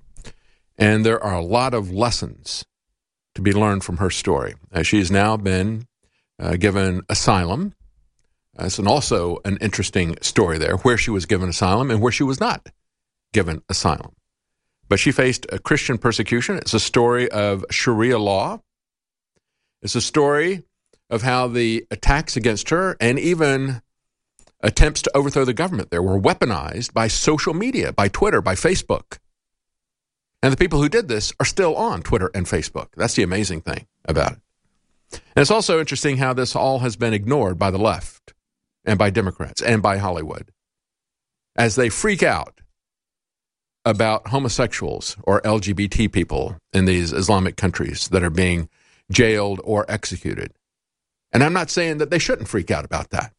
and there are a lot of lessons to be learned from her story. Uh, she's now been uh, given asylum. Uh, it's an also an interesting story there, where she was given asylum and where she was not given asylum. But she faced a Christian persecution. It's a story of Sharia law. It's a story of how the attacks against her and even attempts to overthrow the government there were weaponized by social media, by Twitter, by Facebook. And the people who did this are still on Twitter and Facebook. That's the amazing thing about it. And it's also interesting how this all has been ignored by the left and by Democrats and by Hollywood as they freak out about homosexuals or L G B T people in these Islamic countries that are being jailed or executed. And I'm not saying that they shouldn't freak out about that,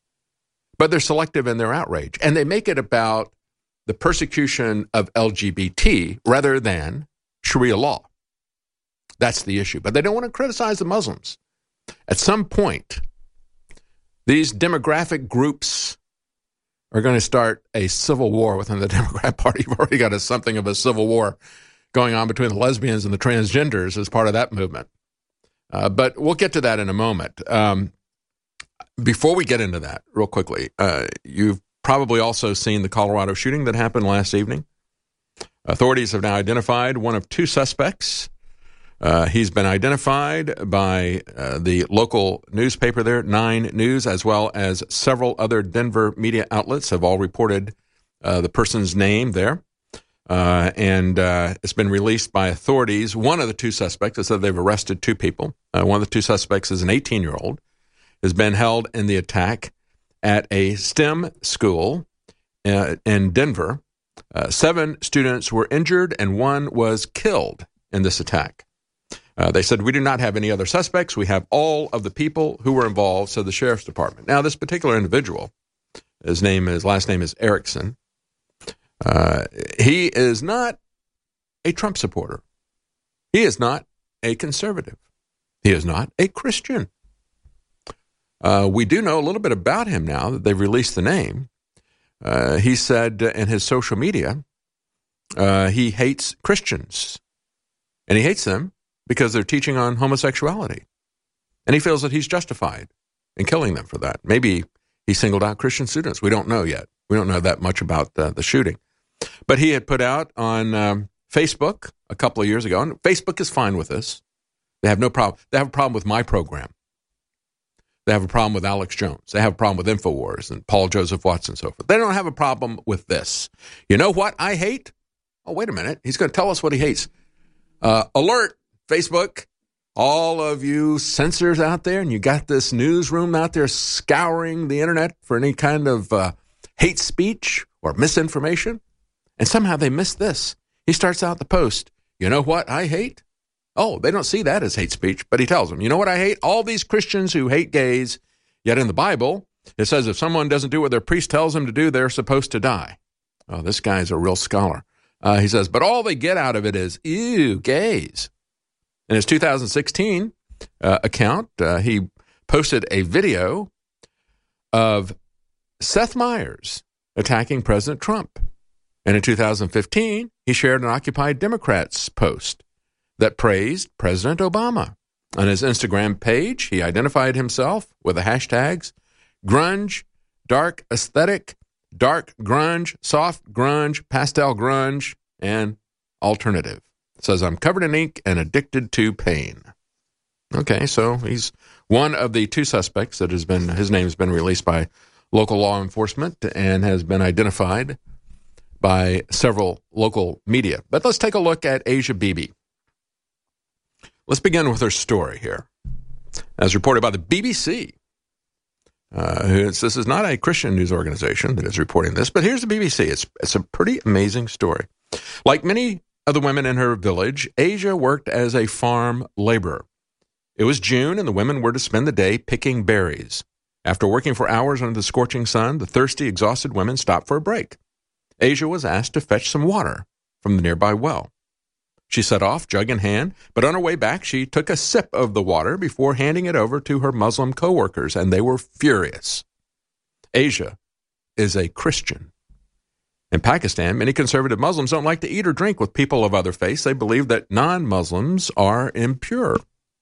but they're selective in their outrage. And they make it about the persecution of L G B T rather than Sharia law. That's the issue. But they don't want to criticize the Muslims. At some point, these demographic groups are going to start a civil war within the Democrat Party. You've already got a, something of a civil war going on between the lesbians and the transgenders as part of that movement. Uh, but we'll get to that in a moment. Um, before we get into that, real quickly, uh, you've probably also seen the Colorado shooting that happened last evening. Authorities have now identified one of two suspects. Uh, he's been identified by uh, the local newspaper there, Nine News, as well as several other Denver media outlets have all reported uh, the person's name there. Uh, and uh, it's been released by authorities. One of the two suspects, they said they've arrested two people. Uh, one of the two suspects is an eighteen-year-old, has been held in the attack at a STEM school uh, in Denver. Uh, seven students were injured and one was killed in this attack. Uh, they said, we do not have any other suspects. We have all of the people who were involved, said the sheriff's department. Now, this particular individual, his name is, last name is Erickson. Uh, he is not a Trump supporter. He is not a conservative. He is not a Christian. Uh, we do know a little bit about him now that they've released the name. Uh, he said in his social media, uh, he hates Christians. And he hates them because they're teaching on homosexuality. And he feels that he's justified in killing them for that. Maybe he singled out Christian students. We don't know yet. We don't know that much about uh, the shooting. But he had put out on um, Facebook a couple of years ago, and Facebook is fine with this. They have no problem. They have a problem with my program. They have a problem with Alex Jones. They have a problem with InfoWars and Paul Joseph Watson and so forth. They don't have a problem with this. You know what I hate? Oh, wait a minute. He's going to tell us what he hates. Uh, alert, Facebook, all of you censors out there, and you got this newsroom out there scouring the internet for any kind of uh, hate speech or misinformation, and somehow they missed this. He starts out the post, you know what I hate? Oh, they don't see that as hate speech, but he tells them, you know what I hate? All these Christians who hate gays, yet in the Bible, it says if someone doesn't do what their priest tells them to do, they're supposed to die. Oh, this guy's a real scholar. Uh, he says, but all they get out of it is, ew, gays. In his two thousand sixteen uh, account, uh, he posted a video of Seth Meyers attacking President Trump. And in two thousand fifteen, he shared an Occupy Democrats post that praised President Obama. On his Instagram page, he identified himself with the hashtags grunge, dark aesthetic, dark grunge, soft grunge, pastel grunge, and alternative. It says, I'm covered in ink and addicted to pain. Okay, so he's one of the two suspects that has been, his name has been released by local law enforcement and has been identified by several local media. But let's take a look at Asia Bibi. Let's begin with her story here. As reported by the B B C. Uh, this is not a Christian news organization that is reporting this, but here's the B B C. It's, it's a pretty amazing story. Like many of the women in her village, Asia worked as a farm laborer. It was June, and the women were to spend the day picking berries. After working for hours under the scorching sun, the thirsty, exhausted women stopped for a break. Asia was asked to fetch some water from the nearby well. She set off, jug in hand, but on her way back, she took a sip of the water before handing it over to her Muslim co-workers, and they were furious. Asia is a Christian. In Pakistan, many conservative Muslims don't like to eat or drink with people of other faiths. They believe that non-Muslims are impure.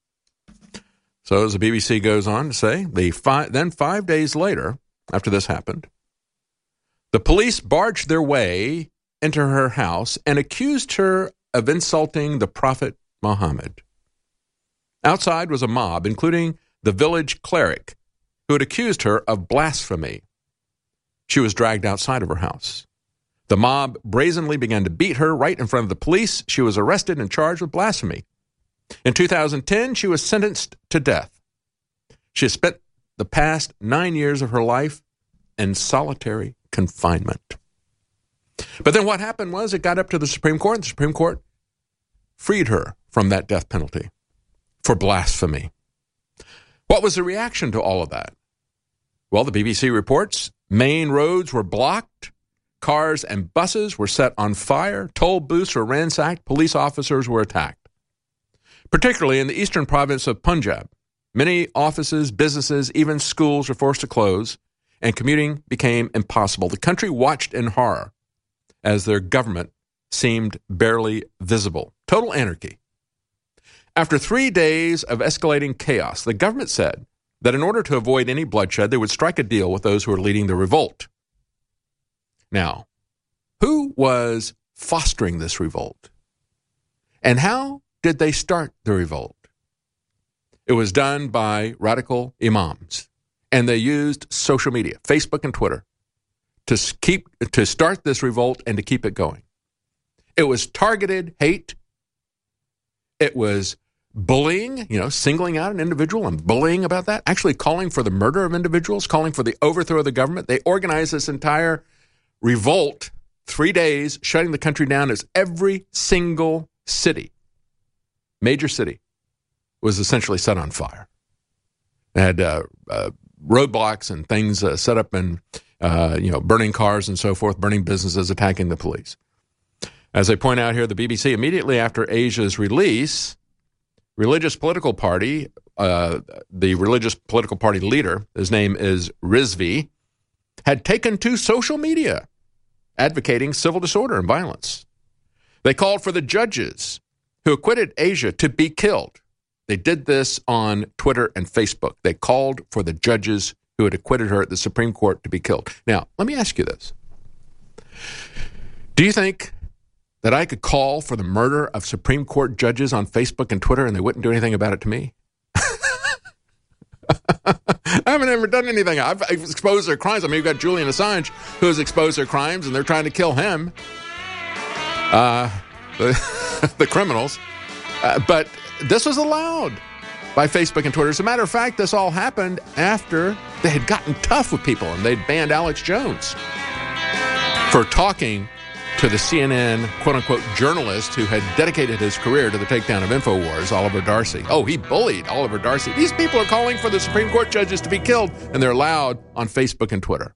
So as the B B C goes on to say, the fi- then five days later, after this happened, the police barged their way into her house and accused her of insulting the Prophet Muhammad. Outside was a mob, including the village cleric, who had accused her of blasphemy. She was dragged outside of her house. The mob brazenly began to beat her right in front of the police. She was arrested and charged with blasphemy. In two thousand ten, she was sentenced to death. She has spent the past nine years of her life in solitary confinement. But then what happened was it got up to the Supreme Court, and the Supreme Court freed her from that death penalty for blasphemy. What was the reaction to all of that? Well, the B B C reports main roads were blocked, cars and buses were set on fire, toll booths were ransacked, police officers were attacked. Particularly in the eastern province of Punjab, many offices, businesses, even schools were forced to close, and commuting became impossible. The country watched in horror as their government seemed barely visible. Total anarchy. After three days of escalating chaos, the government said that in order to avoid any bloodshed, they would strike a deal with those who were leading the revolt. Now, who was fostering this revolt? And how did they start the revolt? It was done by radical imams, and they used social media, Facebook and Twitter, to keep to start this revolt and to keep it going. It was targeted hate. It was bullying, you know, singling out an individual and bullying about that, actually calling for the murder of individuals, calling for the overthrow of the government. They organized this entire revolt, three days, shutting the country down as every single city, major city, was essentially set on fire. They had uh, uh, roadblocks and things uh, set up and, uh, you know, burning cars and so forth, burning businesses, attacking the police. As they point out here, the B B C, immediately after Asia's release, religious political party, uh, the religious political party leader, his name is Rizvi, had taken to social media, advocating civil disorder and violence. They called for the judges who acquitted Asia to be killed. They did this on Twitter and Facebook. They called for the judges who had acquitted her at the Supreme Court to be killed. Now, let me ask you this. Do you think that I could call for the murder of Supreme Court judges on Facebook and Twitter and they wouldn't do anything about it to me? I haven't ever done anything. I've, I've exposed their crimes. I mean, you've got Julian Assange who has exposed their crimes, and they're trying to kill him, uh, the, the criminals. Uh, but this was allowed by Facebook and Twitter. As a matter of fact, this all happened after they had gotten tough with people, and they'd banned Alex Jones for talking to the C N N, quote-unquote, journalist who had dedicated his career to the takedown of InfoWars, Oliver Darcy. Oh, he bullied Oliver Darcy. These people are calling for the Supreme Court judges to be killed, and they're loud on Facebook and Twitter.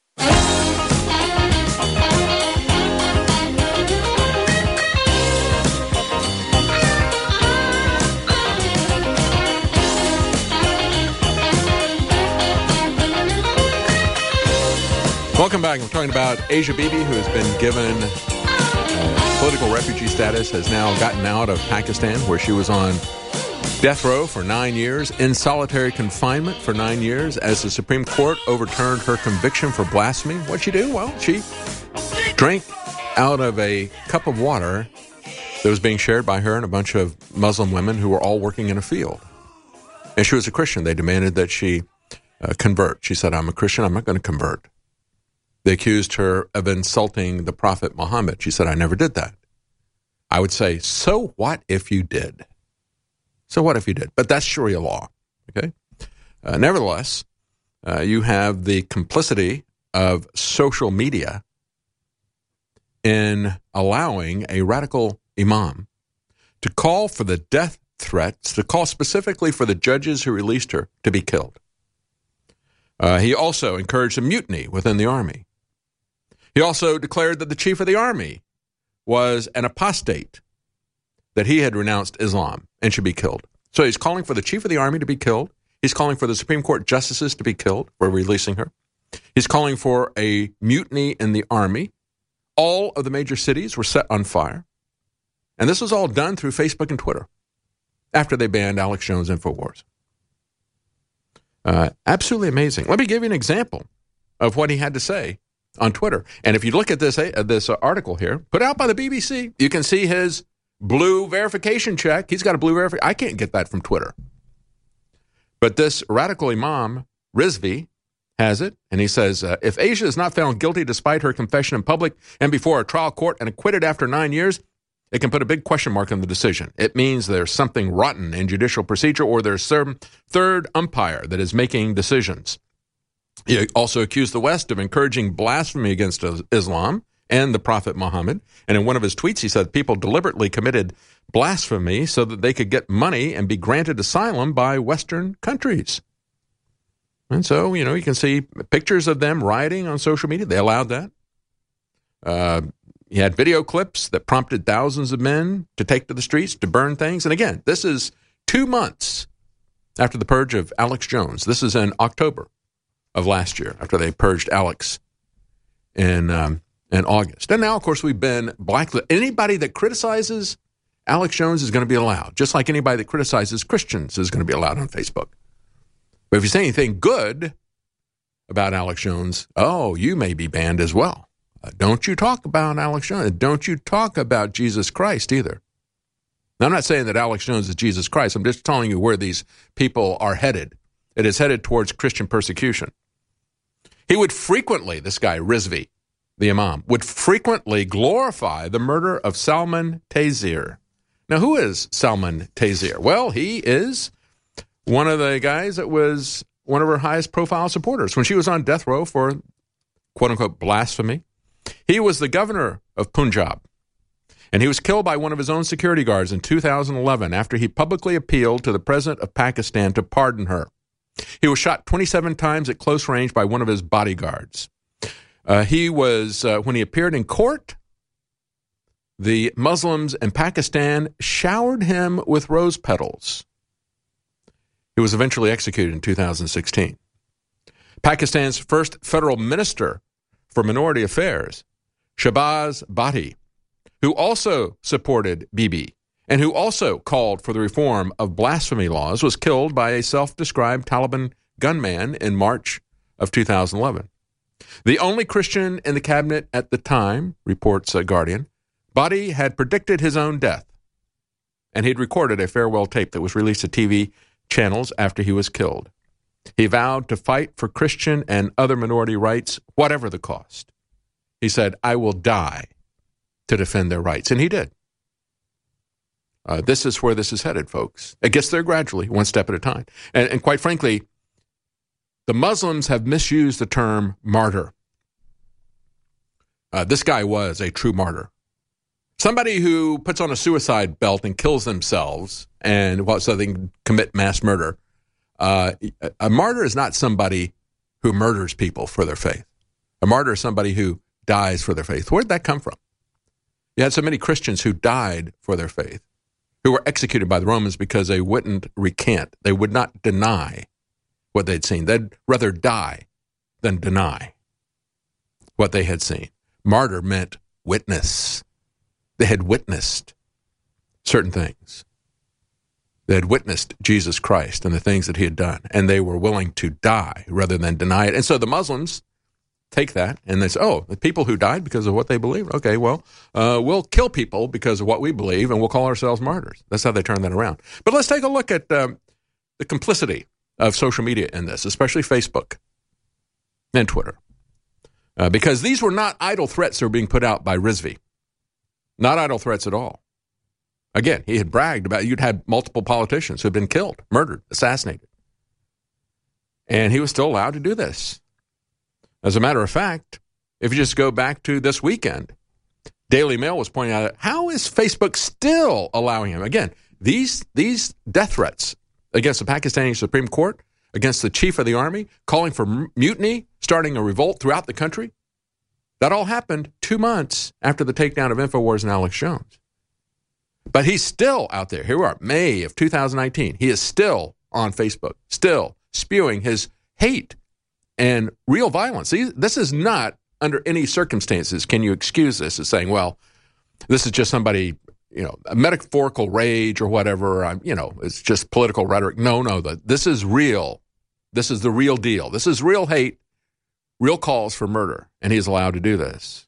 Welcome back. We're talking about Asia Bibi, who has been given uh, political refugee status, has now gotten out of Pakistan, where she was on death row for nine years, in solitary confinement for nine years, as the Supreme Court overturned her conviction for blasphemy. What'd she do? Well, she drank out of a cup of water that was being shared by her and a bunch of Muslim women who were all working in a field. And she was a Christian. They demanded that she uh, convert. She said, I'm a Christian. I'm not going to convert. They accused her of insulting the Prophet Muhammad. She said, I never did that. I would say, so what if you did? So what if you did? But that's Sharia law, okay? Uh, nevertheless, uh, you have the complicity of social media in allowing a radical imam to call for the death threats to call specifically for the judges who released her to be killed. Uh, he also encouraged a mutiny within the army. He also declared that the chief of the army was an apostate, that he had renounced Islam and should be killed. So he's calling for the chief of the army to be killed. He's calling for the Supreme Court justices to be killed for releasing her. He's calling for a mutiny in the army. All of the major cities were set on fire. And this was all done through Facebook and Twitter after they banned Alex Jones' InfoWars. Uh, absolutely amazing. Let me give you an example of what he had to say on Twitter. And if you look at this, uh, this uh, article here, put out by the B B C, you can see his blue verification check. He's got a blue verification. I can't get that from Twitter. But this radical imam, Rizvi, has it. And he says, uh, if Asia is not found guilty despite her confession in public and before a trial court and acquitted after nine years, it can put a big question mark on the decision. It means there's something rotten in judicial procedure, or there's some third umpire that is making decisions. He also accused the West of encouraging blasphemy against Islam and the Prophet Muhammad. And in one of his tweets, he said people deliberately committed blasphemy so that they could get money and be granted asylum by Western countries. And so, you know, you can see pictures of them rioting on social media. They allowed that. Uh, he had video clips that prompted thousands of men to take to the streets to burn things. And again, this is two months after the purge of Alex Jones. This is in October of last year, after they purged Alex in um, in August. And now, of course, we've been blacklisted. Anybody that criticizes Alex Jones is going to be allowed, just like anybody that criticizes Christians is going to be allowed on Facebook. But if you say anything good about Alex Jones, oh, you may be banned as well. Uh, don't you talk about Alex Jones. Don't you talk about Jesus Christ either. Now, I'm not saying that Alex Jones is Jesus Christ. I'm just telling you where these people are headed. It is headed towards Christian persecution. He would frequently, this guy, Rizvi, the imam, would frequently glorify the murder of Salman Taseer. Now, who is Salman Taseer? Well, he is one of the guys that was one of her highest profile supporters when she was on death row for quote-unquote blasphemy. He was the governor of Punjab, and he was killed by one of his own security guards in two thousand eleven after he publicly appealed to the president of Pakistan to pardon her. He was shot twenty-seven times at close range by one of his bodyguards. Uh, he was, uh, when he appeared in court, the Muslims in Pakistan showered him with rose petals. He was eventually executed in two thousand sixteen. Pakistan's first federal minister for minority affairs, Shahbaz Bhatti, who also supported Bibi and who also called for the reform of blasphemy laws, was killed by a self-described Taliban gunman in March of two thousand eleven. The only Christian in the cabinet at the time, reports uh, Guardian, Bhatti had predicted his own death, and he'd recorded a farewell tape that was released to T V channels after he was killed. He vowed to fight for Christian and other minority rights, whatever the cost. He said, I will die to defend their rights. And he did. Uh, this is where this is headed, folks. It gets there gradually, one step at a time. And, and quite frankly, the Muslims have misused the term martyr. Uh, this guy was a true martyr. Somebody who puts on a suicide belt and kills themselves and well, so they can commit mass murder. Uh, a martyr is not somebody who murders people for their faith. A martyr is somebody who dies for their faith. Where did that come from? You had so many Christians who died for their faith, who were executed by the Romans because they wouldn't recant. They would not deny what they'd seen. They'd rather die than deny what they had seen. Martyr meant witness. They had witnessed certain things. They had witnessed Jesus Christ and the things that he had done, and they were willing to die rather than deny it. And so the Muslims take that, and they say, oh, the people who died because of what they believe, okay, well, uh, we'll kill people because of what we believe, and we'll call ourselves martyrs. That's how they turn that around. But let's take a look at um, the complicity of social media in this, especially Facebook and Twitter. Uh, because these were not idle threats that were being put out by Rizvi. Not idle threats at all. Again, he had bragged about you'd had multiple politicians who had been killed, murdered, assassinated. And he was still allowed to do this. As a matter of fact, if you just go back to this weekend, Daily Mail was pointing out, how is Facebook still allowing him? Again, these these death threats against the Pakistani Supreme Court, against the chief of the army, calling for m- mutiny, starting a revolt throughout the country, that all happened two months after the takedown of InfoWars and Alex Jones. But he's still out there. Here we are, May of two thousand nineteen. He is still on Facebook, still spewing his hate and real violence. This is not, under any circumstances, can you excuse this as saying, well, this is just somebody, you know, a metaphorical rage or whatever, I'm, you know, it's just political rhetoric. No, no, the, this is real. This is the real deal. This is real hate, real calls for murder, and he's allowed to do this.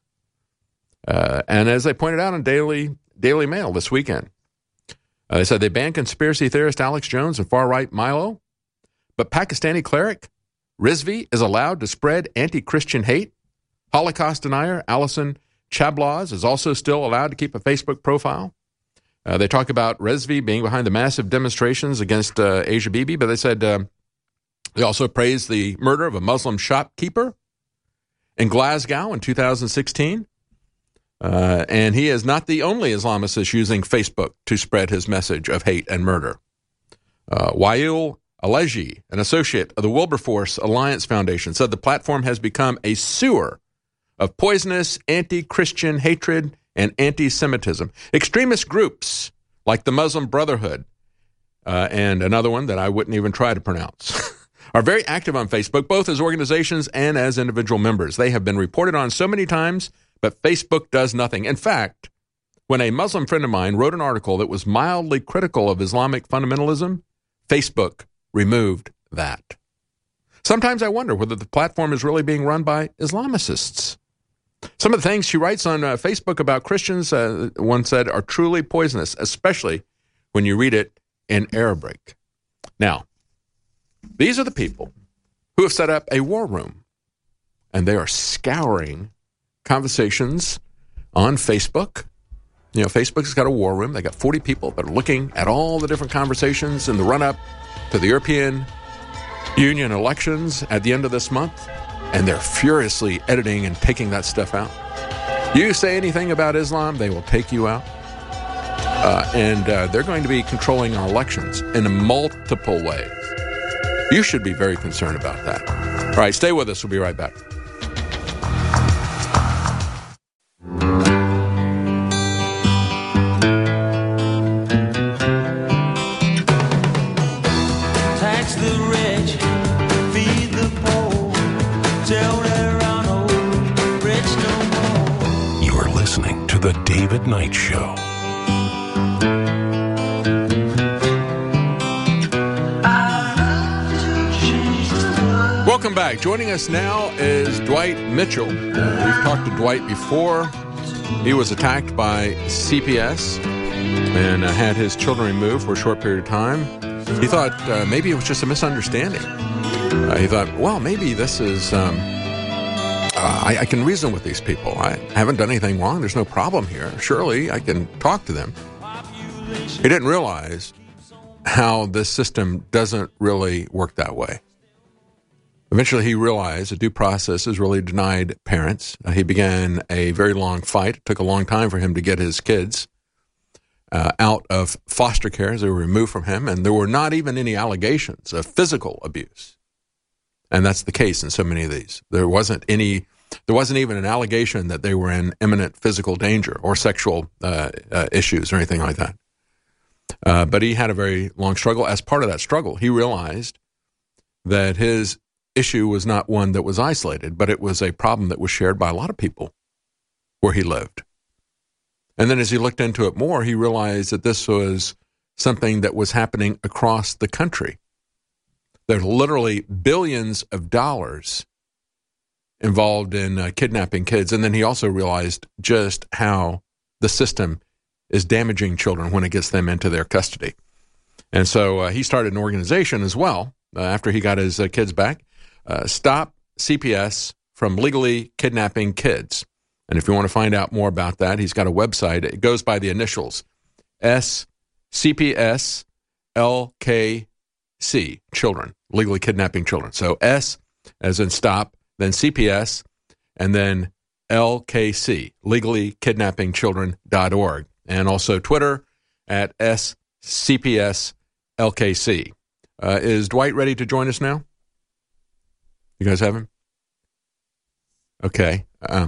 Uh, and as they pointed out in Daily Daily Mail this weekend, uh, they said they banned conspiracy theorist Alex Jones and far-right Milo, but Pakistani cleric Rizvi is allowed to spread anti-Christian hate. Holocaust denier Alison Chablaz is also still allowed to keep a Facebook profile. Uh, they talk about Rizvi being behind the massive demonstrations against uh, Asia Bibi, but they said uh, they also praised the murder of a Muslim shopkeeper in Glasgow in two thousand sixteen. Uh, and he is not the only Islamist that's using Facebook to spread his message of hate and murder. Uh, Wael Aleji, an associate of the Wilberforce Alliance Foundation, said the platform has become a sewer of poisonous anti-Christian hatred and anti-Semitism. Extremist groups like the Muslim Brotherhood uh, and another one that I wouldn't even try to pronounce are very active on Facebook, both as organizations and as individual members. They have been reported on so many times, but Facebook does nothing. In fact, when a Muslim friend of mine wrote an article that was mildly critical of Islamic fundamentalism, Facebook removed that. Sometimes I wonder whether the platform is really being run by Islamicists. Some of the things she writes on uh, Facebook about Christians, uh, one said, are truly poisonous, especially when you read it in Arabic. Now, these are the people who have set up a war room, and they are scouring conversations on Facebook. You know, Facebook's got a war room. They got forty people that are looking at all the different conversations in the run-up to the European Union elections at the end of this month, and they're furiously editing and taking that stuff out. You say anything about Islam, they will take you out. Uh, and uh, they're going to be controlling our elections in multiple ways. You should be very concerned about that. All right, stay with us. We'll be right back. The David Knight Show. Welcome back. Joining us now is Dwight Mitchell. Uh, we've talked to Dwight before. He was attacked by C P S and uh, had his children removed for a short period of time. He thought uh, maybe it was just a misunderstanding. Uh, he thought, well, maybe this is... Um, Uh, I, I can reason with these people. I haven't done anything wrong. There's no problem here. Surely I can talk to them. He didn't realize how this system doesn't really work that way. Eventually he realized that due process is really denied parents. Uh, he began a very long fight. It took a long time for him to get his kids uh, out of foster care as they were removed from him. And there were not even any allegations of physical abuse. And that's the case in so many of these. There wasn't any, there wasn't even an allegation that they were in imminent physical danger or sexual uh, uh, issues or anything like that. Uh, but he had a very long struggle. As part of that struggle, he realized that his issue was not one that was isolated, but it was a problem that was shared by a lot of people where he lived. And then as he looked into it more, he realized that this was something that was happening across the country. There's literally billions of dollars involved in uh, kidnapping kids. And then he also realized just how the system is damaging children when it gets them into their custody. And so uh, he started an organization as well uh, after he got his uh, kids back, uh, Stop C P S from Legally Kidnapping Kids. And if you want to find out more about that, he's got a website. It goes by the initials, S C P S L K C, children, legally kidnapping children. So S as in stop, then C P S, and then L K C, legally kidnapping children dot org. And also Twitter at S C P S L K C. Uh, is Dwight ready to join us now? You guys have him? Okay. Uh,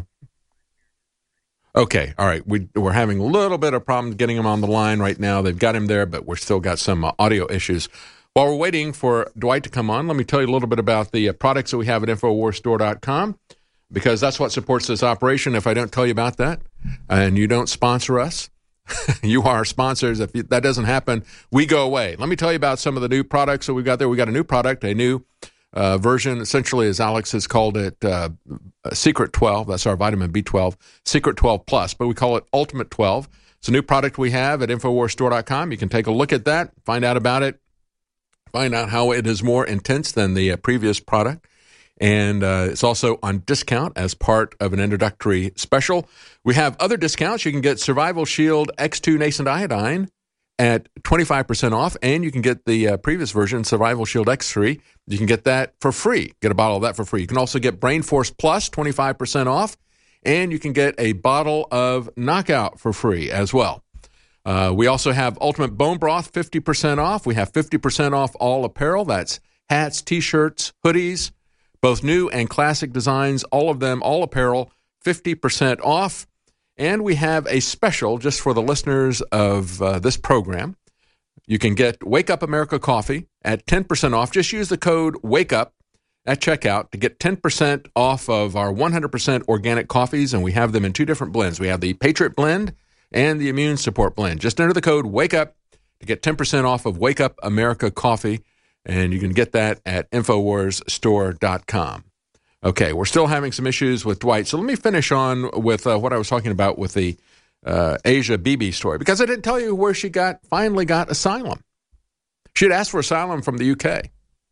okay. All right. We, we're having a little bit of problems getting him on the line right now. They've got him there, but we're still got some uh, audio issues. While we're waiting for Dwight to come on, let me tell you a little bit about the uh, products that we have at Infowars Store dot com, because that's what supports this operation. If I don't tell you about that and you don't sponsor us, you are our sponsors. If you, that doesn't happen, we go away. Let me tell you about some of the new products that we've got there. We got a new product, a new Uh, version, essentially, as Alex has called it, uh, Secret twelve. That's our vitamin B twelve, Secret twelve Plus, but we call it Ultimate twelve. It's a new product we have at Infowars Store dot com. You can take a look at that, find out about it, find out how it is more intense than the uh, previous product. And uh, it's also on discount as part of an introductory special. We have other discounts. You can get Survival Shield X two Nascent Iodine at twenty-five percent off, and you can get the uh, previous version, Survival Shield X three. You can get that for free. Get a bottle of that for free. You can also get Brain Force Plus, twenty-five percent off, and you can get a bottle of Knockout for free as well. Uh, we also have Ultimate Bone Broth, fifty percent off. We have fifty percent off all apparel. That's hats, T-shirts, hoodies, both new and classic designs, all of them, all apparel, fifty percent off. And we have a special just for the listeners of uh, this program. You can get Wake Up America coffee at ten percent off. Just use the code WAKEUP at checkout to get ten percent off of our one hundred percent organic coffees, and we have them in two different blends. We have the Patriot Blend and the Immune Support Blend. Just enter the code WAKEUP to get ten percent off of Wake Up America coffee, and you can get that at Infowars Store dot com. Okay, we're still having some issues with Dwight, so let me finish on with uh, what I was talking about with the uh, Asia Bibi story, because I didn't tell you where she got finally got asylum. She had asked for asylum from the U K.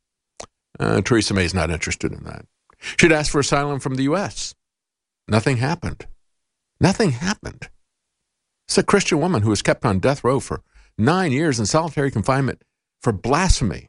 Uh, Theresa May's not interested in that. She'd asked for asylum from the U S. Nothing happened. Nothing happened. It's a Christian woman who was kept on death row for nine years in solitary confinement for blasphemy.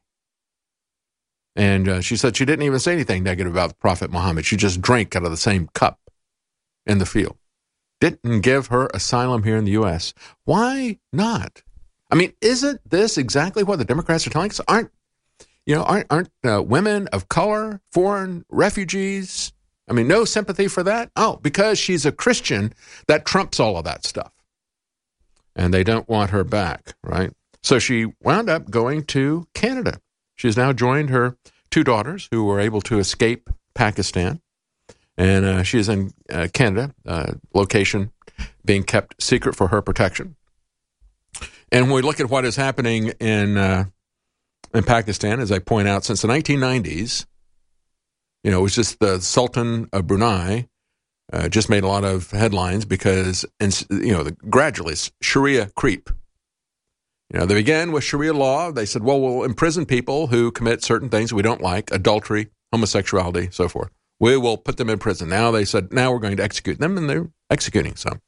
And uh, she said she didn't even say anything negative about the Prophet Muhammad. She just drank out of the same cup in the field. Didn't give her asylum here in the U S. Why not? I mean, isn't this exactly what the Democrats are telling us? Aren't, you know, aren't, aren't uh, women of color, foreign refugees? I mean, no sympathy for that? Oh, because she's a Christian, that trumps all of that stuff. And they don't want her back, right? So she wound up going to Canada. She's now joined her two daughters who were able to escape Pakistan. And uh, she's in uh, Canada, uh, location being kept secret for her protection. And when we look at what is happening in uh, in Pakistan, as I point out, since the nineteen nineties, you know, it was just the Sultan of Brunei uh, just made a lot of headlines because, you know, the, gradually Sharia creep. You know, they began with Sharia law. They said, well, we'll imprison people who commit certain things we don't like, adultery, homosexuality, so forth. We will put them in prison. Now they said, now we're going to execute them, and they're executing some.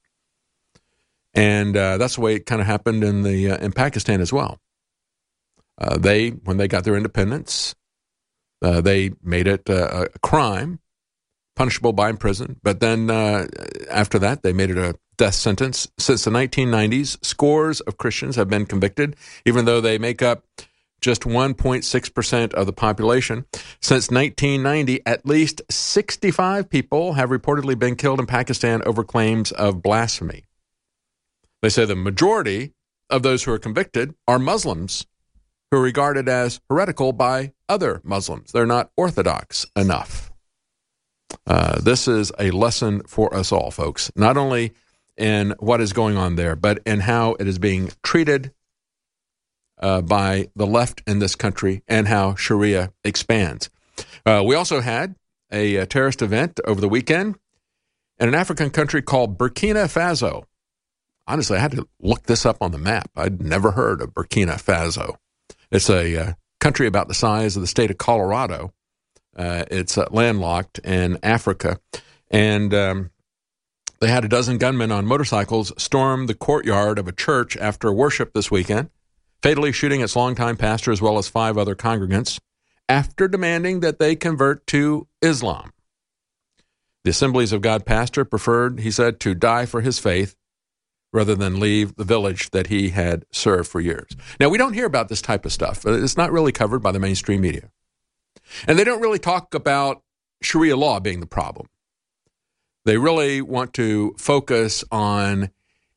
And uh, that's the way it kind of happened in the uh, in Pakistan as well. Uh, they, when they got their independence, uh, they made it uh, a crime, punishable by prison. But then uh, after that, they made it a death sentence. Since the nineteen nineties, scores of Christians have been convicted, even though they make up just one point six percent of the population. Since nineteen ninety, at least sixty-five people have reportedly been killed in Pakistan over claims of blasphemy. They say the majority of those who are convicted are Muslims who are regarded as heretical by other Muslims. They're not orthodox enough. Uh, this is a lesson for us all, folks, not only in what is going on there, but in how it is being treated uh, by the left in this country and how Sharia expands. Uh, we also had a, a terrorist event over the weekend in an African country called Burkina Faso. Honestly, I had to look this up on the map. I'd never heard of Burkina Faso. It's a uh, country about the size of the state of Colorado. Uh, it's uh, landlocked in Africa. And um, they had a dozen gunmen on motorcycles storm the courtyard of a church after worship this weekend, fatally shooting its longtime pastor as well as five other congregants after demanding that they convert to Islam. The Assemblies of God pastor preferred, he said, to die for his faith rather than leave the village that he had served for years. Now, we don't hear about this type of stuff. It's not really covered by the mainstream media. And they don't really talk about Sharia law being the problem. They really want to focus on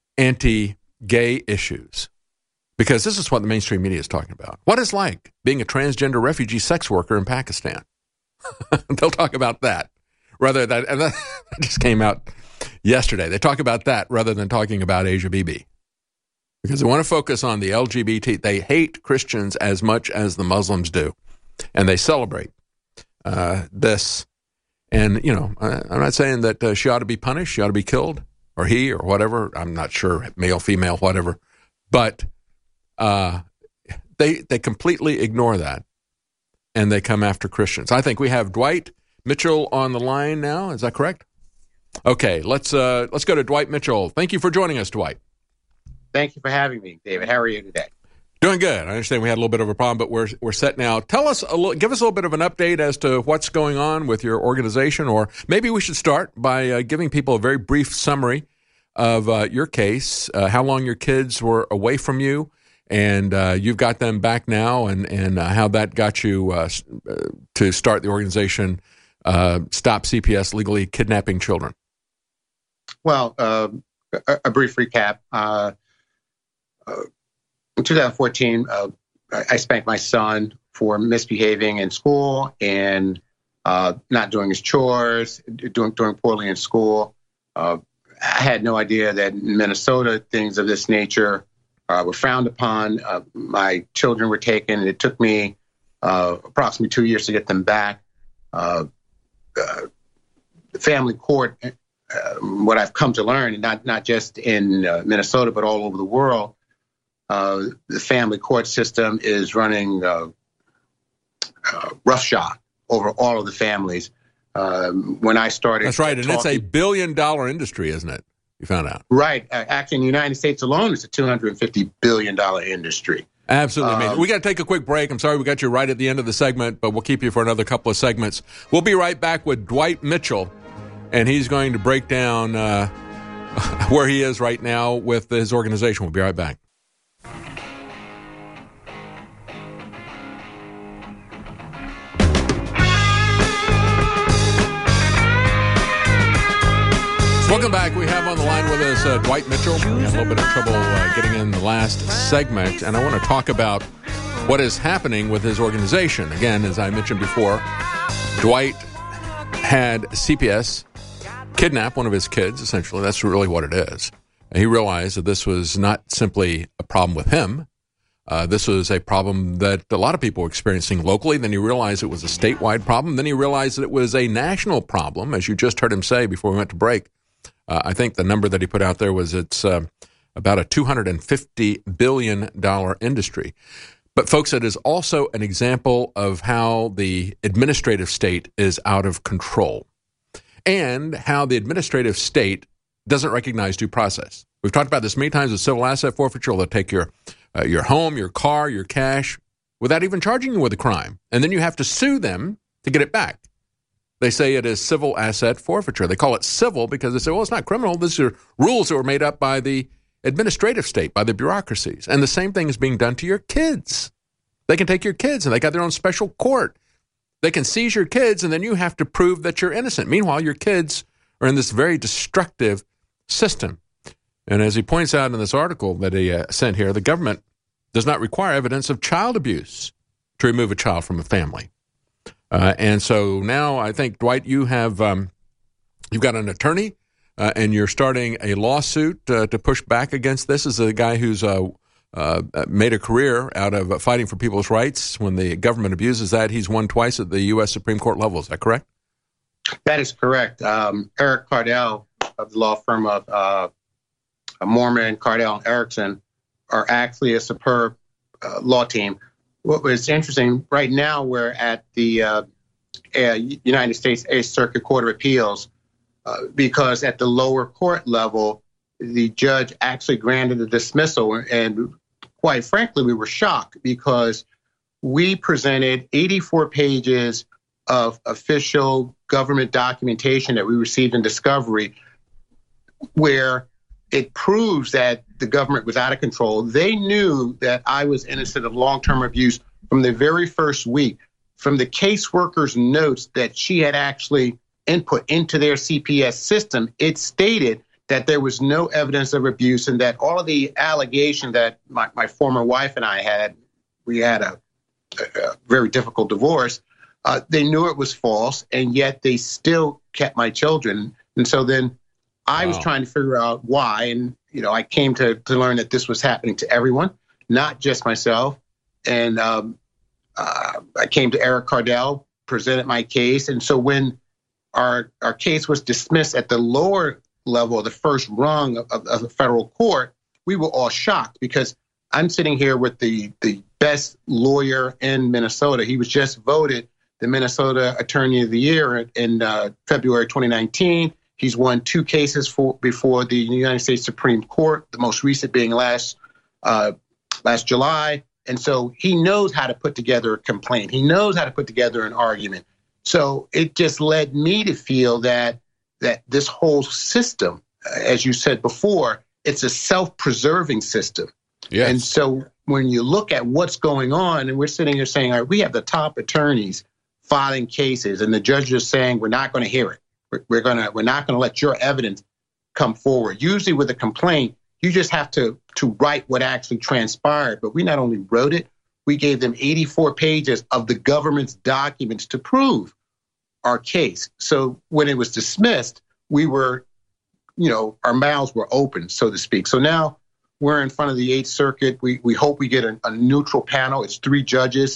anti-gay issues, because this is what the mainstream media is talking about. What it's like being a transgender refugee sex worker in Pakistan. They'll talk about that rather than, and that just came out yesterday. They talk about that rather than talking about Asia Bibi, because they want to focus on the L G B T. They hate Christians as much as the Muslims do, and they celebrate uh, this. And, you know, I'm not saying that uh, she ought to be punished, she ought to be killed, or he, or whatever. I'm not sure, male, female, whatever. But uh, they they completely ignore that, and they come after Christians. I think we have Dwight Mitchell on the line now. Is that correct? Okay, let's uh, let's go to Dwight Mitchell. Thank you for joining us, Dwight. Thank you for having me, David. How are you today? Doing good. I understand we had a little bit of a problem, but we're we're set now. Tell us a little, give us a little bit of an update as to what's going on with your organization, or maybe we should start by uh, giving people a very brief summary of uh, your case, uh, how long your kids were away from you, and uh, you've got them back now, and and uh, how that got you uh, to start the organization uh, Stop C P S Legally Kidnapping Children. Well, uh, a, a brief recap. Uh, uh, In two thousand fourteen, uh, I spanked my son for misbehaving in school and uh, not doing his chores, doing doing poorly in school. Uh, I had no idea that in Minnesota things of this nature uh, were frowned upon. Uh, my children were taken. It took me uh, approximately two years to get them back. Uh, uh, the family court, uh, what I've come to learn, and not not just in uh, Minnesota but all over the world. Uh, the family court system is running uh, uh, roughshod over all of the families. Um, when I started, that's right, and talking, it's a billion-dollar industry, isn't it? You found out, right? Uh, actually, in the United States alone, it's a two hundred fifty billion dollars industry. Absolutely amazing. Um, We got to take a quick break. I'm sorry we got you right at the end of the segment, but we'll keep you for another couple of segments. We'll be right back with Dwight Mitchell, and he's going to break down uh, where he is right now with his organization. We'll be right back. Welcome back. We have on the line with us uh, Dwight Mitchell. We had a little bit of trouble uh, getting in the last segment, and I want to talk about what is happening with his organization. Again, as I mentioned before, Dwight had C P S kidnap one of his kids, essentially. That's really what it is. And he realized that this was not simply a problem with him. Uh, this was a problem that a lot of people were experiencing locally. Then he realized it was a statewide problem. Then he realized that it was a national problem, as you just heard him say before we went to break. Uh, I think the number that he put out there was it's uh, about a two hundred fifty billion dollars industry. But, folks, it is also an example of how the administrative state is out of control and how the administrative state doesn't recognize due process. We've talked about this many times with civil asset forfeiture. They'll take your, uh, your home, your car, your cash without even charging you with a crime. And then you have to sue them to get it back. They say it is civil asset forfeiture. They call it civil because they say, well, it's not criminal. These are rules that were made up by the administrative state, by the bureaucracies. And the same thing is being done to your kids. They can take your kids, and they got their own special court. They can seize your kids, and then you have to prove that you're innocent. Meanwhile, your kids are in this very destructive system. And as he points out in this article that he uh, sent here, the government does not require evidence of child abuse to remove a child from a family. Uh, and so now I think, Dwight, you have um, you've got an attorney, uh, and you're starting a lawsuit uh, to push back against this. This is a guy who's uh, uh, made a career out of uh, fighting for people's rights. When the government abuses that, he's won twice at the U S Supreme Court level. Is that correct? That is correct. Um, Eric Cardell of the law firm of uh, Mormon, Cardell, and Erickson are actually a superb uh, law team. What was interesting, right now we're at the uh, uh, United States Eighth Circuit Court of Appeals uh, because at the lower court level, the judge actually granted a dismissal. And quite frankly, we were shocked because we presented eighty-four pages of official government documentation that we received in discovery where it proves that the government was out of control. They knew that I was innocent of long-term abuse from the very first week. From the caseworker's notes that she had actually input into their C P S system, it stated that there was no evidence of abuse and that all of the allegations that my, my former wife and I had, we had a, a very difficult divorce, uh, they knew it was false, and yet they still kept my children. And so then I wow. was trying to figure out why. And, you know, I came to, to learn that this was happening to everyone, not just myself. And um, uh, I came to Eric Cardell, presented my case. And so when our our case was dismissed at the lower level, the first rung of, of, of the federal court, we were all shocked because I'm sitting here with the, the best lawyer in Minnesota. He was just voted the Minnesota Attorney of the Year in uh, February twenty nineteen. He's won two cases for before the United States Supreme Court, the most recent being last uh, last July. And so he knows how to put together a complaint. He knows how to put together an argument. So it just led me to feel that that this whole system, as you said before, it's a self-preserving system. Yes. And so when you look at what's going on, and we're sitting here saying, all right, we have the top attorneys filing cases, and the judge is saying, we're not going to hear it. We're, we're going to, we're not going to let your evidence come forward. Usually with a complaint, you just have to, to write what actually transpired. But we not only wrote it, we gave them eighty-four pages of the government's documents to prove our case. So when it was dismissed, we were, you know, our mouths were open, so to speak. So now we're in front of the Eighth Circuit. We we hope we get a, a neutral panel. It's three judges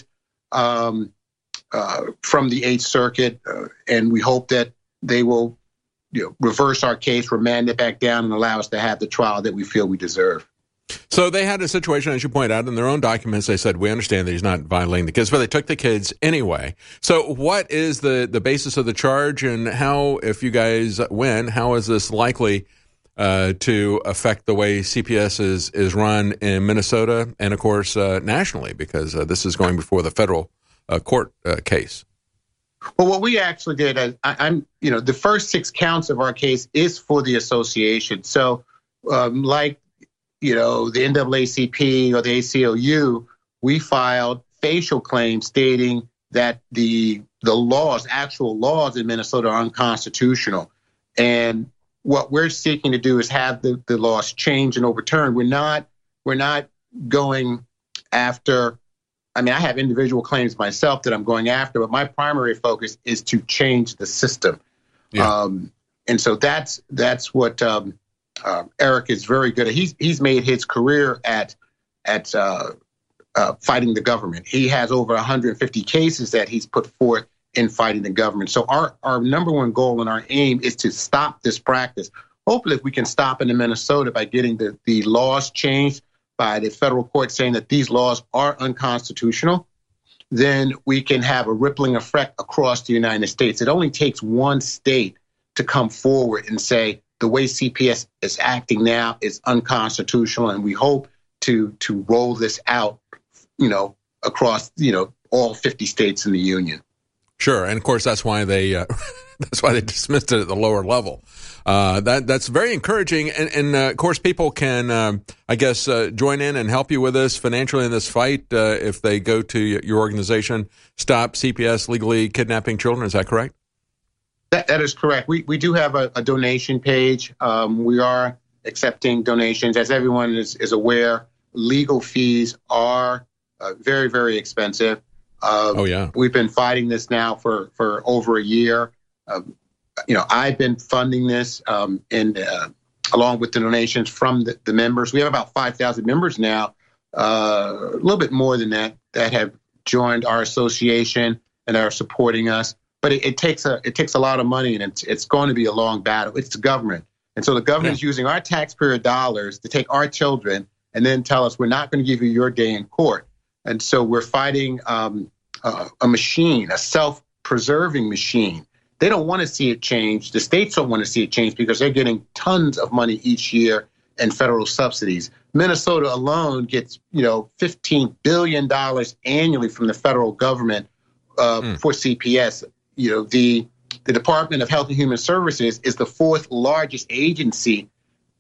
um, uh, from the Eighth Circuit, uh, and we hope that they will, you know, reverse our case, remand it back down, and allow us to have the trial that we feel we deserve. So they had a situation, as you point out, in their own documents. They said, we understand that he's not violating the kids, but they took the kids anyway. So what is the, the basis of the charge, and how, if you guys win, how is this likely uh, to affect the way C P S is, is run in Minnesota and, of course, uh, nationally, because uh, this is going before the federal uh, court uh, case? Well, what we actually did, I, I'm, you know, the first six counts of our case is for the association. So um, like, you know, the N double A C P or the A C L U, we filed facial claims stating that the the laws, actual laws in Minnesota are unconstitutional. And what we're seeking to do is have the, the laws changed and overturned. We're not we're not going after, I mean, I have individual claims myself that I'm going after, but my primary focus is to change the system. Yeah. Um, and so that's that's what um, Uh, Eric is very good at. He's he's made his career at at uh, uh, fighting the government. He has over one hundred fifty cases that he's put forth in fighting the government. So our, our number one goal and our aim is to stop this practice. Hopefully, if we can stop it in Minnesota by getting the, the laws changed by the federal court saying that these laws are unconstitutional, then we can have a rippling effect across the United States. It only takes one state to come forward and say, the way C P S is acting now is unconstitutional, and we hope to to roll this out, you know, across, you know, all fifty states in the union. Sure, and of course that's why they uh, that's why they dismissed it at the lower level. Uh, that that's very encouraging, and, and uh, of course people can, um, I guess, uh, join in and help you with this financially in this fight uh, if they go to your organization, Stop C P S Legally Kidnapping Children. Is that correct? That, that is correct. We we do have a, a donation page. Um, we are accepting donations. As everyone is, is aware, legal fees are uh, very, very expensive. Uh, oh, yeah. We've been fighting this now for, for over a year. Um, you know, I've been funding this um, and uh, along with the donations from the, the members. We have about five thousand members now, uh, a little bit more than that, that have joined our association and are supporting us. But it, it takes a it takes a lot of money, and it's it's going to be a long battle. It's the government, and so the government is yeah. using our taxpayer dollars to take our children and then tell us we're not going to give you your day in court. And so we're fighting um, uh, a machine, a self-preserving machine. They don't want to see it change. The states don't want to see it change because they're getting tons of money each year in federal subsidies. Minnesota alone gets, you know, fifteen billion dollars annually from the federal government uh, mm. for C P S. You know, the the Department of Health and Human Services is the fourth largest agency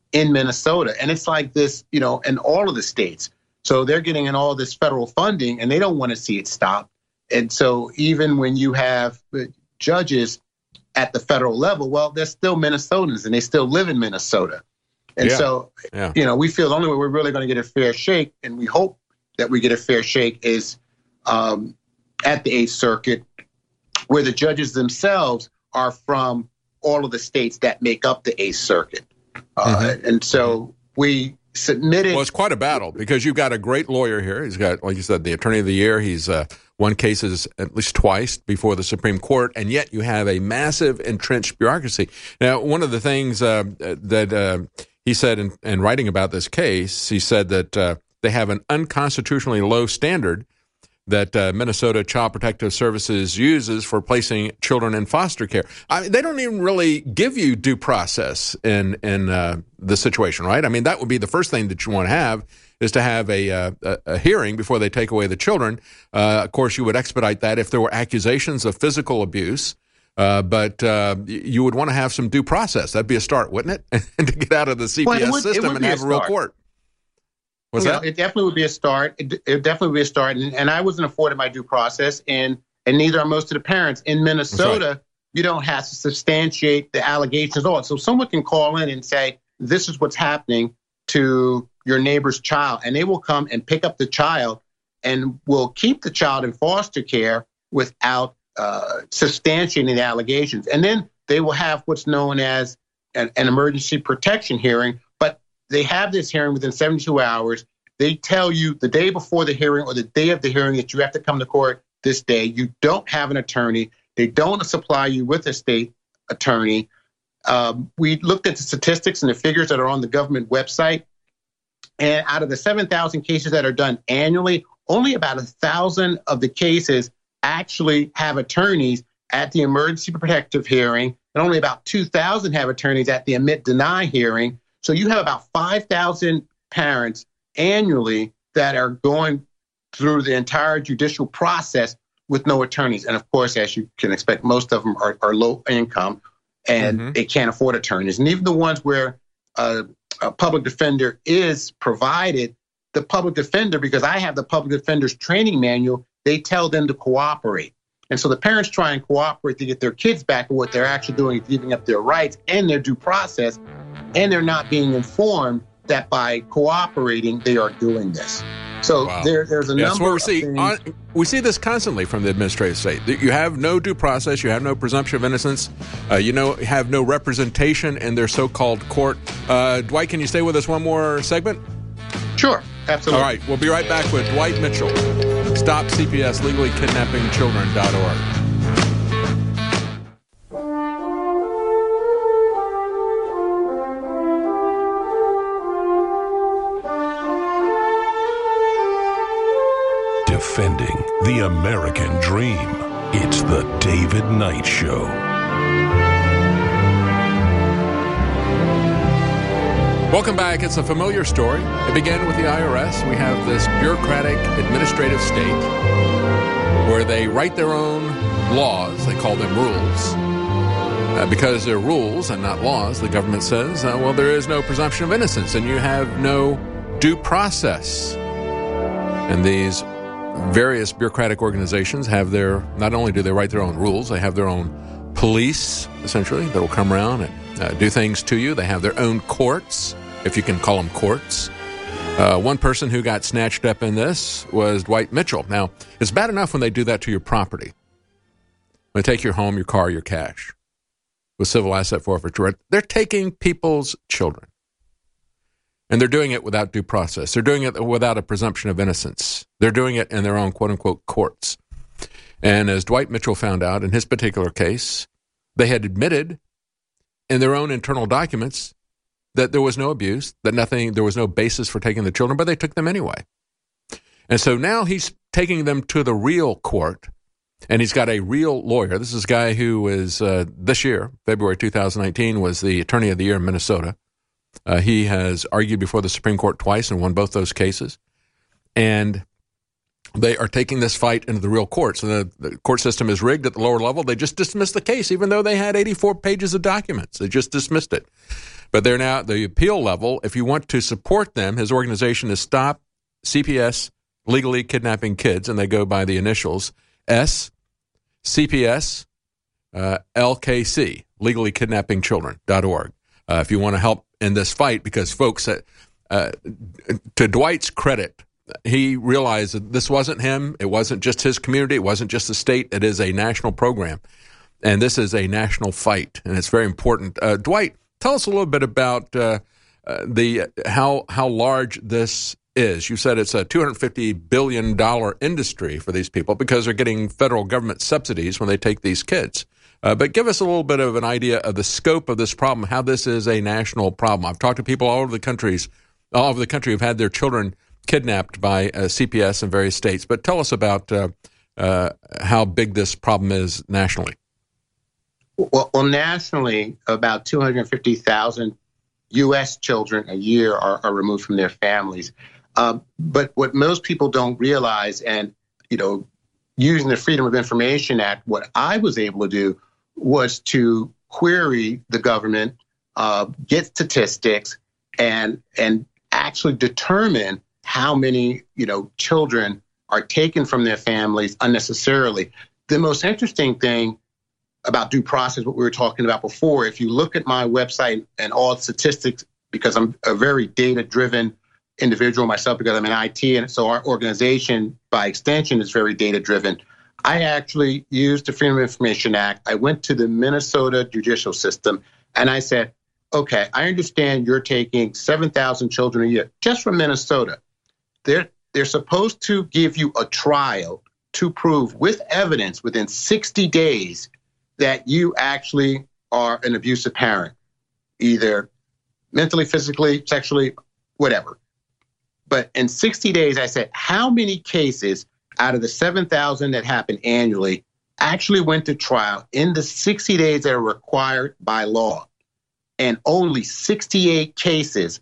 in Minnesota. And it's like this, you know, in all of the states. So they're getting in all this federal funding and they don't want to see it stop. And so even when you have judges at the federal level, well, they're still Minnesotans and they still live in Minnesota. And yeah. so, yeah. you know, we feel the only way we're really going to get a fair shake, and we hope that we get a fair shake, is um, at the Eighth Circuit, where the judges themselves are from all of the states that make up the Eighth Circuit. Uh, mm-hmm. And so we submitted. Well, it's quite a battle because you've got a great lawyer here. He's got, like you said, the Attorney of the Year. He's uh, won cases at least twice before the Supreme Court, and yet you have a massive entrenched bureaucracy. Now, one of the things uh, that uh, he said in, in writing about this case, he said that uh, they have an unconstitutionally low standard that uh, Minnesota Child Protective Services uses for placing children in foster care. I mean, they don't even really give you due process in in uh, the situation, right? I mean, that would be the first thing that you want to have, is to have a, uh, a, a hearing before they take away the children. Uh, of course, you would expedite that if there were accusations of physical abuse, uh, but uh, you would want to have some due process. That'd be a start, wouldn't it? And to get out of the C P S well, would, system and have a real court. What's you that? Know, it definitely would be a start. It, it definitely would be a start. And, and I wasn't afforded my due process, and and neither are most of the parents. In Minnesota, right. you don't have to substantiate the allegations at all. So someone can call in and say, this is what's happening to your neighbor's child, and they will come and pick up the child and will keep the child in foster care without uh, substantiating the allegations. And then they will have what's known as an, an emergency protection hearing. But they have this hearing within seventy-two hours. They tell you the day before the hearing or the day of the hearing that you have to come to court this day. You don't have an attorney. They don't supply you with a state attorney. Um, we looked at the statistics and the figures that are on the government website. And out of the seven thousand cases that are done annually, only about one thousand of the cases actually have attorneys at the emergency protective hearing, and only about two thousand have attorneys at the admit-deny hearing. So you have about five thousand parents annually that are going through the entire judicial process with no attorneys. And of course, as you can expect, most of them are, are low income and mm-hmm. they can't afford attorneys. And even the ones where uh, a public defender is provided, the public defender, because I have the public defender's training manual, they tell them to cooperate. And so the parents try and cooperate to get their kids back, and what they're actually doing is giving up their rights and their due process, and they're not being informed that by cooperating, they are doing this. So wow. there, there's a yeah, number what we of see. things. On, we see this constantly from the administrative state. You have no due process. You have no presumption of innocence. Uh, you know, have no representation in their so-called court. Uh, Dwight, can you stay with us one more segment? Sure, absolutely. All right, we'll be right back with Dwight Mitchell. Stop C P S Legally Kidnapping Children dot org. Defending the American dream. It's the David Knight Show. Welcome back. It's a familiar story. It began with the I R S. We have this bureaucratic administrative state where they write their own laws. They call them rules. Uh, because they're rules and not laws, the government says, uh, well, there is no presumption of innocence and you have no due process. And these various bureaucratic organizations have their, not only do they write their own rules, they have their own police, essentially, that will come around and uh, do things to you. They have their own courts, if you can call them courts. Uh, one person who got snatched up in this was Dwight Mitchell. Now, it's bad enough when they do that to your property. When they take your home, your car, your cash with civil asset forfeiture. They're taking people's children. And they're doing it without due process. They're doing it without a presumption of innocence. They're doing it in their own quote-unquote courts. And as Dwight Mitchell found out in his particular case, they had admitted in their own internal documents that there was no abuse, that nothing, there was no basis for taking the children, but they took them anyway. And so now he's taking them to the real court, and he's got a real lawyer. This is a guy who was, uh, this year, February two thousand nineteen, was the Attorney of the Year in Minnesota. Uh, he has argued before the Supreme Court twice and won both those cases. And they are taking this fight into the real courts. And the, the court system is rigged at the lower level. They just dismissed the case, even though they had eighty-four pages of documents. They just dismissed it. But they're now at the appeal level. If you want to support them, his organization is Stop C P S Legally Kidnapping Kids, and they go by the initials S, C P S, uh, L K C, Legally Kidnapping Children dot org. Uh, if you want to help in this fight, because folks, uh, uh, to Dwight's credit, he realized that this wasn't him. It wasn't just his community. It wasn't just the state. It is a national program. And this is a national fight, and it's very important. Uh, Dwight, tell us a little bit about uh, uh, the how how large this is. You said it's a two hundred fifty billion dollars industry for these people because they're getting federal government subsidies when they take these kids. Uh, but give us a little bit of an idea of the scope of this problem, how this is a national problem. I've talked to people all over the countries, all over the country who've had their children kidnapped by uh, C P S in various states. But tell us about uh, uh, how big this problem is nationally. Well, well nationally, about two hundred fifty thousand U S children a year are, are removed from their families. Um, but what most people don't realize, and, you know, using the Freedom of Information Act, what I was able to do was to query the government, uh, get statistics, and and actually determine how many, you know, children are taken from their families unnecessarily. The most interesting thing about due process, what we were talking about before, if you look at my website and all the statistics, because I'm a very data-driven individual myself, because I'm in I T, and so our organization, by extension, is very data-driven. I actually used the Freedom of Information Act. I went to the Minnesota judicial system, and I said, okay, I understand you're taking seven thousand children a year just from Minnesota. They're, they're supposed to give you a trial to prove with evidence within sixty days that you actually are an abusive parent, either mentally, physically, sexually, whatever. But in sixty days, I said, how many cases out of the seven thousand that happen annually actually went to trial in the sixty days that are required by law? And only sixty-eight cases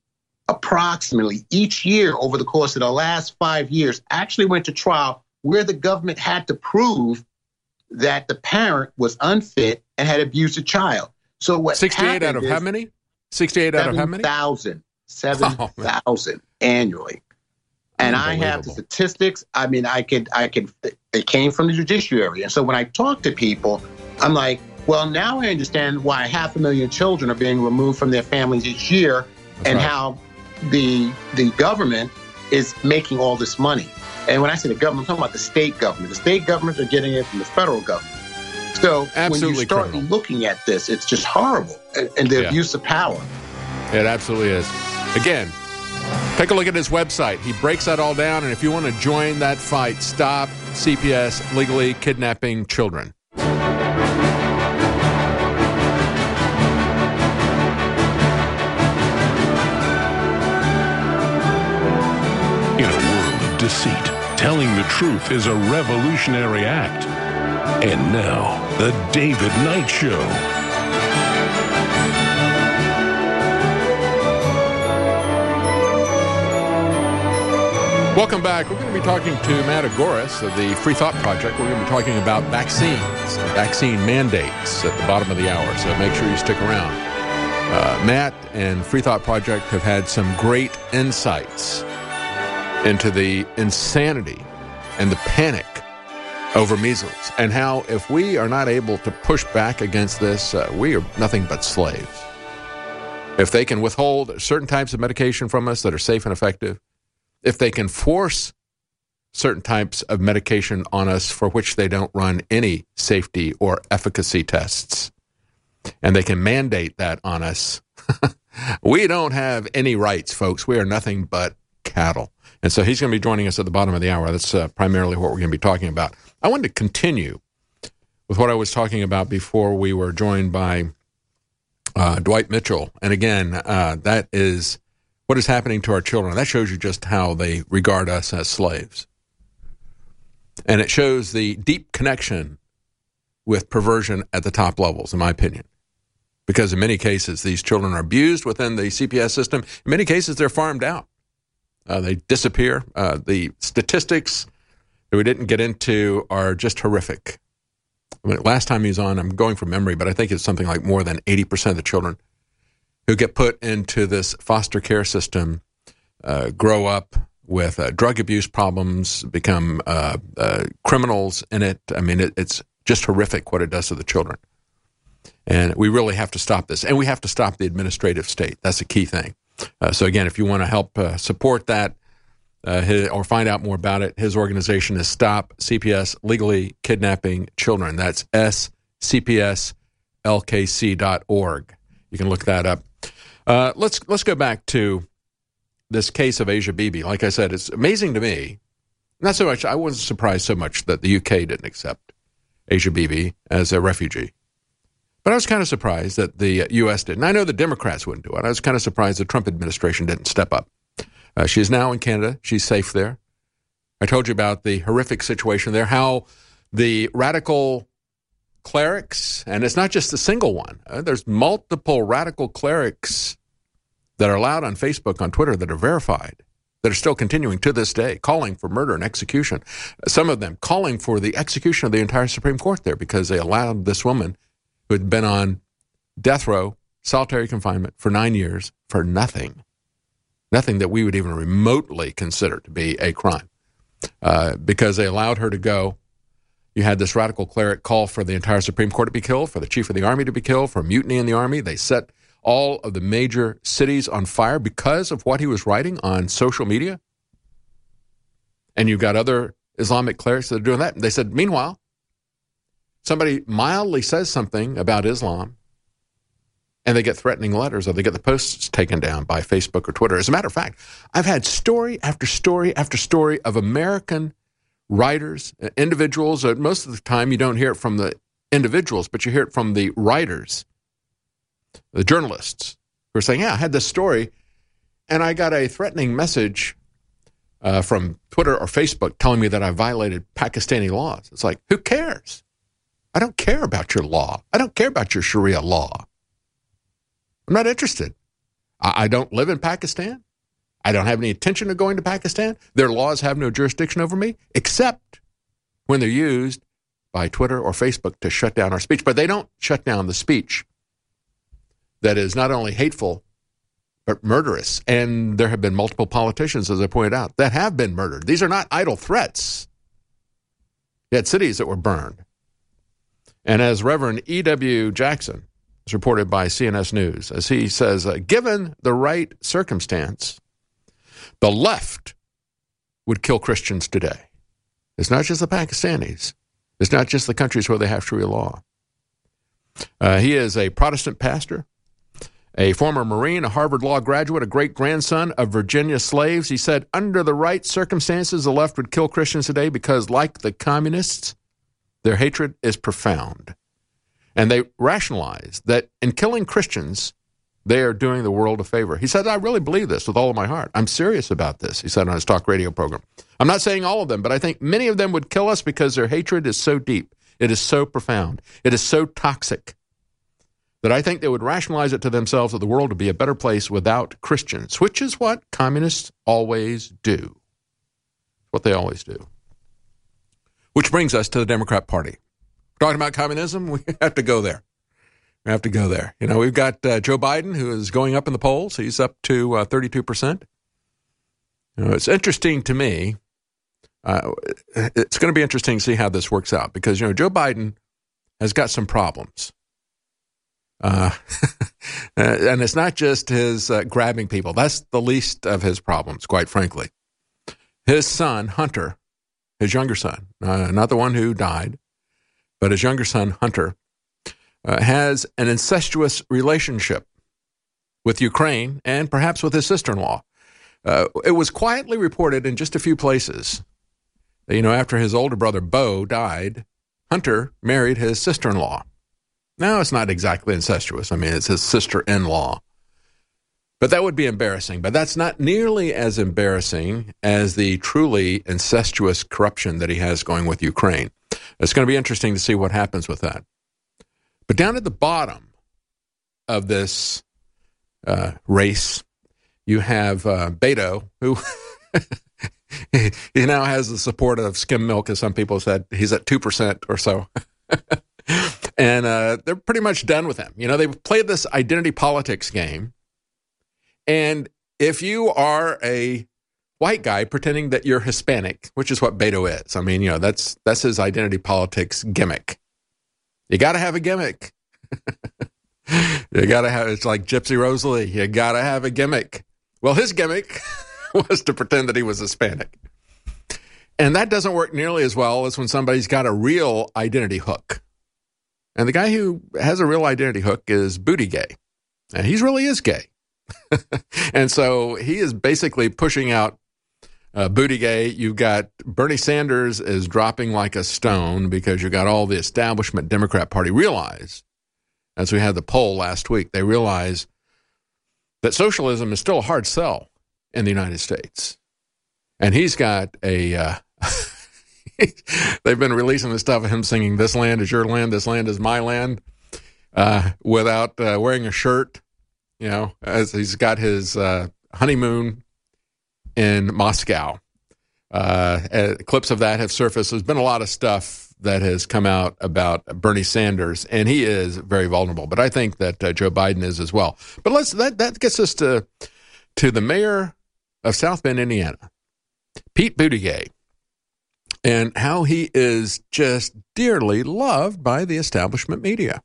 approximately each year over the course of the last five years actually went to trial where the government had to prove that the parent was unfit and had abused a child. So what sixty-eight out of how many? sixty-eight out of how many? seven thousand. seven thousand oh, annually. And I have the statistics. I mean, I could, I could, it came from the judiciary. And so when I talk to people, I'm like, well, now I understand why half a million children are being removed from their families each year. That's and right. How the the government is making all this money. And when I say the government, I'm talking about the state government. The state governments are getting it from the federal government. So absolutely when you start criminal. looking at this, it's just horrible. And, and the yeah. abuse of power. It absolutely is. Again, take a look at his website. He breaks that all down. And if you want to join that fight, Stop C P S Legally Kidnapping Children. In a world of deceit, telling the truth is a revolutionary act. And now, The David Knight Show. Welcome back. We're going to be talking to Matt Agoris of the Free Thought Project. We're going to be talking about vaccines and vaccine mandates at the bottom of the hour, so make sure you stick around. Uh, Matt and Free Thought Project have had some great insights into the insanity and the panic over measles, and how if we are not able to push back against this, uh, we are nothing but slaves. If they can withhold certain types of medication from us that are safe and effective, if they can force certain types of medication on us for which they don't run any safety or efficacy tests, and they can mandate that on us, we don't have any rights, folks. We are nothing but cattle. And so he's going to be joining us at the bottom of the hour. That's uh, primarily what we're going to be talking about. I wanted to continue with what I was talking about before we were joined by uh, Dwight Mitchell. And again, uh, that is what is happening to our children. That shows you just how they regard us as slaves. And it shows the deep connection with perversion at the top levels, in my opinion. Because in many cases, these children are abused within the C P S system. In many cases, they're farmed out. Uh, they disappear. Uh, the statistics that we didn't get into are just horrific. I mean, last time he was on, I'm going from memory, but I think it's something like more than eighty percent of the children who get put into this foster care system uh, grow up with uh, drug abuse problems, become uh, uh, criminals in it. I mean, it, it's just horrific what it does to the children. And we really have to stop this. And we have to stop the administrative state. That's a key thing. Uh, so, again, if you want to help uh, support that uh, his, or find out more about it, his organization is Stop C P S Legally Kidnapping Children. That's S C P S L K C dot org. You can look that up. Uh, let's let's go back to this case of Asia Bibi. Like I said, it's amazing to me. Not so much, I wasn't surprised so much that the U K didn't accept Asia Bibi as a refugee. But I was kind of surprised that the U S didn't. I know the Democrats wouldn't do it. I was kind of surprised the Trump administration didn't step up. Uh, she is now in Canada. She's safe there. I told you about the horrific situation there, how the radical clerics, and it's not just a single one. Uh, there's multiple radical clerics that are allowed on Facebook, on Twitter, that are verified, that are still continuing to this day, calling for murder and execution. Some of them calling for the execution of the entire Supreme Court there because they allowed this woman who had been on death row, solitary confinement for nine years for nothing. Nothing that we would even remotely consider to be a crime. Uh, because they allowed her to go. You had this radical cleric call for the entire Supreme Court to be killed, for the chief of the army to be killed, for mutiny in the army. They set all of the major cities on fire because of what he was writing on social media. And you've got other Islamic clerics that are doing that. They said, meanwhile, somebody mildly says something about Islam, and they get threatening letters, or they get the posts taken down by Facebook or Twitter. As a matter of fact, I've had story after story after story of American writers, individuals. Uh, most of the time, you don't hear it from the individuals, but you hear it from the writers, the journalists, who are saying, yeah, I had this story, and I got a threatening message uh, from Twitter or Facebook telling me that I violated Pakistani laws. It's like, who cares? I don't care about your law. I don't care about your Sharia law. I'm not interested. I, I don't live in Pakistan. I don't have any intention of going to Pakistan. Their laws have no jurisdiction over me, except when they're used by Twitter or Facebook to shut down our speech. But they don't shut down the speech that is not only hateful, but murderous. And there have been multiple politicians, as I pointed out, that have been murdered. These are not idle threats. You had cities that were burned. And as Reverend E W Jackson is reported by C N S News, as he says, uh, given the right circumstance, the left would kill Christians today. It's not just the Pakistanis. It's not just the countries where they have Sharia law. Uh, he is a Protestant pastor, a former Marine, a Harvard Law graduate, a great-grandson of Virginia slaves. He said, under the right circumstances, the left would kill Christians today because, like the communists, their hatred is profound. And they rationalize that in killing Christians, they are doing the world a favor. He said, I really believe this with all of my heart. I'm serious about this, he said on his talk radio program. I'm not saying all of them, but I think many of them would kill us because their hatred is so deep. It is so profound. It is so toxic that I think they would rationalize it to themselves that the world would be a better place without Christians, which is what communists always do. What they always do. Which brings us to the Democrat Party. Talking about communism, we have to go there. We have to go there. You know, we've got uh, Joe Biden, who is going up in the polls. He's up to uh, thirty-two percent. You know, it's interesting to me. Uh, it's going to be interesting to see how this works out because, you know, Joe Biden has got some problems. Uh, and it's not just his uh, grabbing people. That's the least of his problems, quite frankly. His son, Hunter, his younger son, uh, not the one who died, but his younger son, Hunter, uh, has an incestuous relationship with Ukraine and perhaps with his sister-in-law. Uh, it was quietly reported in just a few places that, you know, after his older brother, Beau, died, Hunter married his sister-in-law. Now, it's not exactly incestuous. I mean, it's his sister-in-law. But that would be embarrassing. But that's not nearly as embarrassing as the truly incestuous corruption that he has going with Ukraine. It's going to be interesting to see what happens with that. But down at the bottom of this uh, race, you have uh, Beto, who he now has the support of skim milk, as some people said. He's at two percent or so. And uh, they're pretty much done with him. You know, they've played this identity politics game. And if you are a white guy pretending that you're Hispanic, which is what Beto is, I mean, you know, that's that's his identity politics gimmick. You got to have a gimmick. You got to have, it's like Gypsy Rose Lee. You got to have a gimmick. Well, his gimmick was to pretend that he was Hispanic. And that doesn't work nearly as well as when somebody's got a real identity hook. And the guy who has a real identity hook is Buttigieg. And he really is gay. And so he is basically pushing out uh, Buttigieg. You've got Bernie Sanders is dropping like a stone because you got all the establishment Democrat Party realize, as we had the poll last week, they realize that socialism is still a hard sell in the United States. And he's got a, uh, they've been releasing the stuff of him singing, "This land is your land, this land is my land," uh, without uh, wearing a shirt, you know, as he's got his uh, honeymoon in Moscow. Uh, uh, clips of that have surfaced. There's been a lot of stuff that has come out about Bernie Sanders, and he is very vulnerable. But I think that uh, Joe Biden is as well. But let's that that gets us to to the mayor of South Bend, Indiana, Pete Buttigieg, and how he is just dearly loved by the establishment media.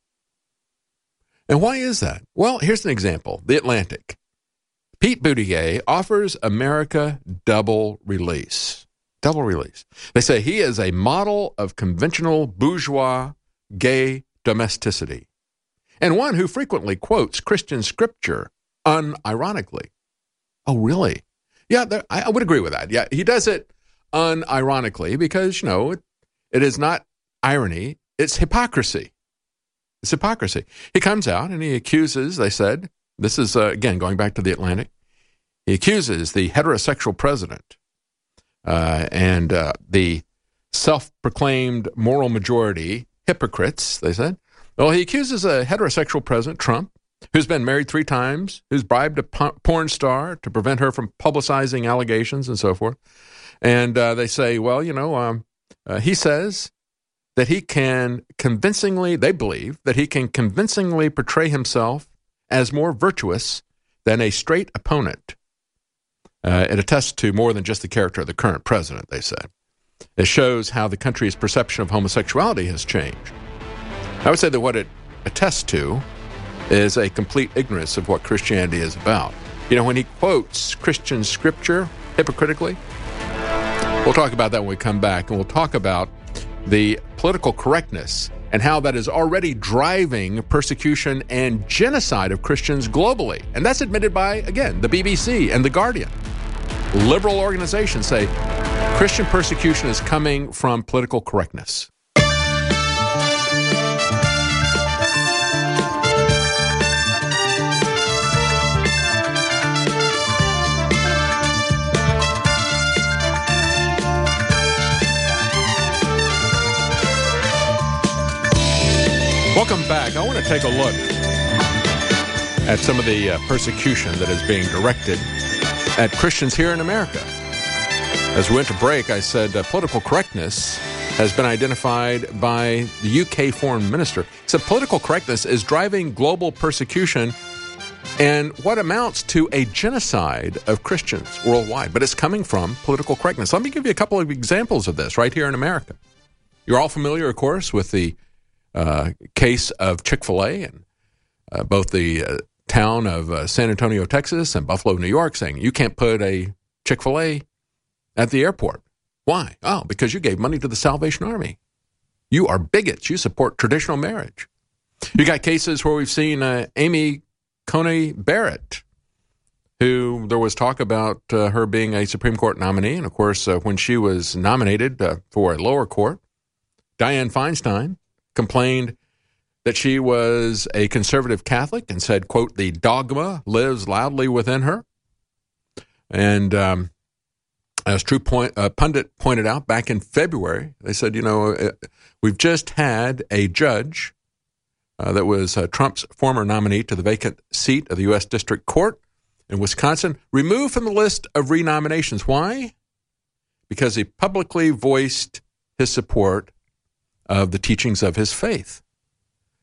And why is that? Well, here's an example. The Atlantic. Pete Buttigieg offers America double release. Double release. They say he is a model of conventional bourgeois gay domesticity, and one who frequently quotes Christian scripture unironically. Oh, really? Yeah, there, I, I would agree with that. Yeah, he does it unironically because, you know, it, it is not irony, it's hypocrisy. It's hypocrisy. He comes out and he accuses, they said, this is, uh, again, going back to the Atlantic, he accuses the heterosexual president uh, and uh, the self-proclaimed moral majority hypocrites, they said. Well, he accuses a heterosexual president, Trump, who's been married three times, who's bribed a porn star to prevent her from publicizing allegations and so forth. And uh, they say, well, you know, um, uh, he says that he can convincingly, they believe, that he can convincingly portray himself as more virtuous than a straight opponent. Uh, it attests to more than just the character of the current president, they said. It shows how the country's perception of homosexuality has changed. I would say that what it attests to is a complete ignorance of what Christianity is about. You know, when he quotes Christian scripture hypocritically, we'll talk about that when we come back, and we'll talk about the political correctness and how that is already driving persecution and genocide of Christians globally. And that's admitted by, again, the B B C and The Guardian. Liberal organizations say Christian persecution is coming from political correctness. Welcome back. I want to take a look at some of the uh, persecution that is being directed at Christians here in America. As we went to break, I said uh, political correctness has been identified by the U K foreign minister. He said political correctness is driving global persecution and what amounts to a genocide of Christians worldwide. But it's coming from political correctness. Let me give you a couple of examples of this right here in America. You're all familiar, of course, with the Uh, case of Chick-fil-A and uh, both the uh, town of uh, San Antonio, Texas and Buffalo, New York saying you can't put a Chick-fil-A at the airport. Why? Oh, because you gave money to the Salvation Army. You are bigots. You support traditional marriage. You got cases where we've seen uh, Amy Coney Barrett, who there was talk about uh, her being a Supreme Court nominee. And, of course, uh, when she was nominated uh, for a lower court, Dianne Feinstein complained that she was a conservative Catholic and said, quote, the dogma lives loudly within her. And um, as True Point, uh, Pundit pointed out back in February, they said, you know, uh, we've just had a judge uh, that was uh, Trump's former nominee to the vacant seat of the U S District Court in Wisconsin removed from the list of renominations. Why? Because he publicly voiced his support of the teachings of his faith.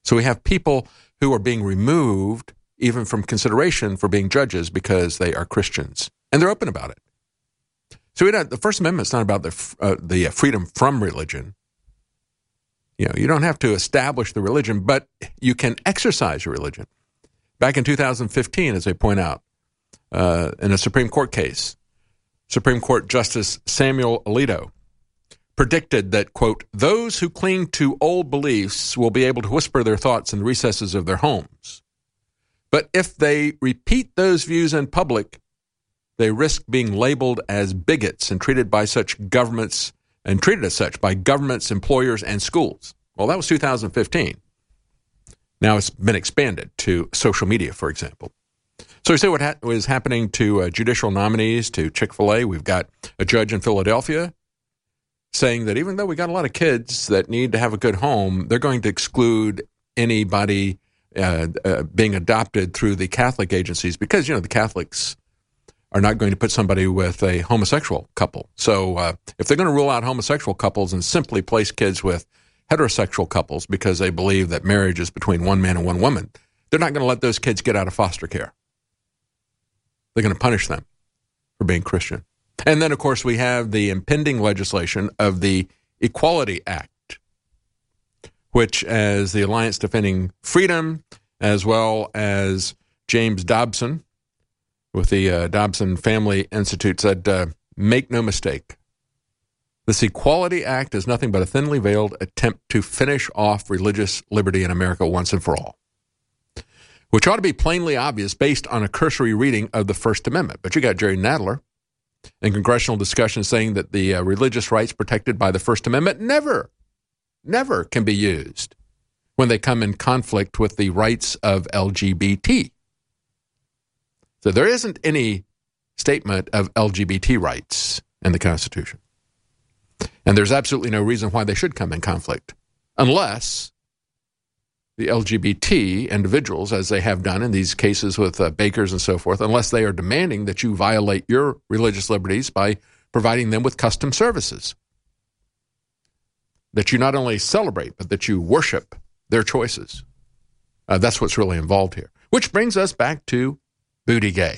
So we have people who are being removed even from consideration for being judges because they are Christians. And they're open about it. So we don't, the First Amendment is not about the uh, the freedom from religion. You know, you don't have to establish the religion, but you can exercise your religion. Back in two thousand fifteen, as they point out, uh, in a Supreme Court case, Supreme Court Justice Samuel Alito predicted that, quote, those who cling to old beliefs will be able to whisper their thoughts in the recesses of their homes. But if they repeat those views in public, they risk being labeled as bigots and treated by such governments and treated as such by governments, employers, and schools. Well, that was two thousand fifteen. Now it's been expanded to social media, for example. So you see what ha- was happening to uh, judicial nominees to Chick-fil-A. We've got a judge in Philadelphia saying that even though we got a lot of kids that need to have a good home, they're going to exclude anybody uh, uh, being adopted through the Catholic agencies because, you know, the Catholics are not going to put somebody with a homosexual couple. So uh, if they're going to rule out homosexual couples and simply place kids with heterosexual couples because they believe that marriage is between one man and one woman, they're not going to let those kids get out of foster care. They're going to punish them for being Christian. And then, of course, we have the impending legislation of the Equality Act, which, as the Alliance Defending Freedom, as well as James Dobson, with the uh, Dobson Family Institute, said, uh, make no mistake, this Equality Act is nothing but a thinly veiled attempt to finish off religious liberty in America once and for all, which ought to be plainly obvious based on a cursory reading of the First Amendment. But you got Jerry Nadler in congressional discussion saying that the uh, religious rights protected by the First Amendment never, never can be used when they come in conflict with the rights of L G B T. So there isn't any statement of L G B T rights in the Constitution. And there's absolutely no reason why they should come in conflict, unless the L G B T individuals, as they have done in these cases with uh, bakers and so forth, unless they are demanding that you violate your religious liberties by providing them with custom services, that you not only celebrate, but that you worship their choices. Uh, that's what's really involved here. Which brings us back to Buttigieg.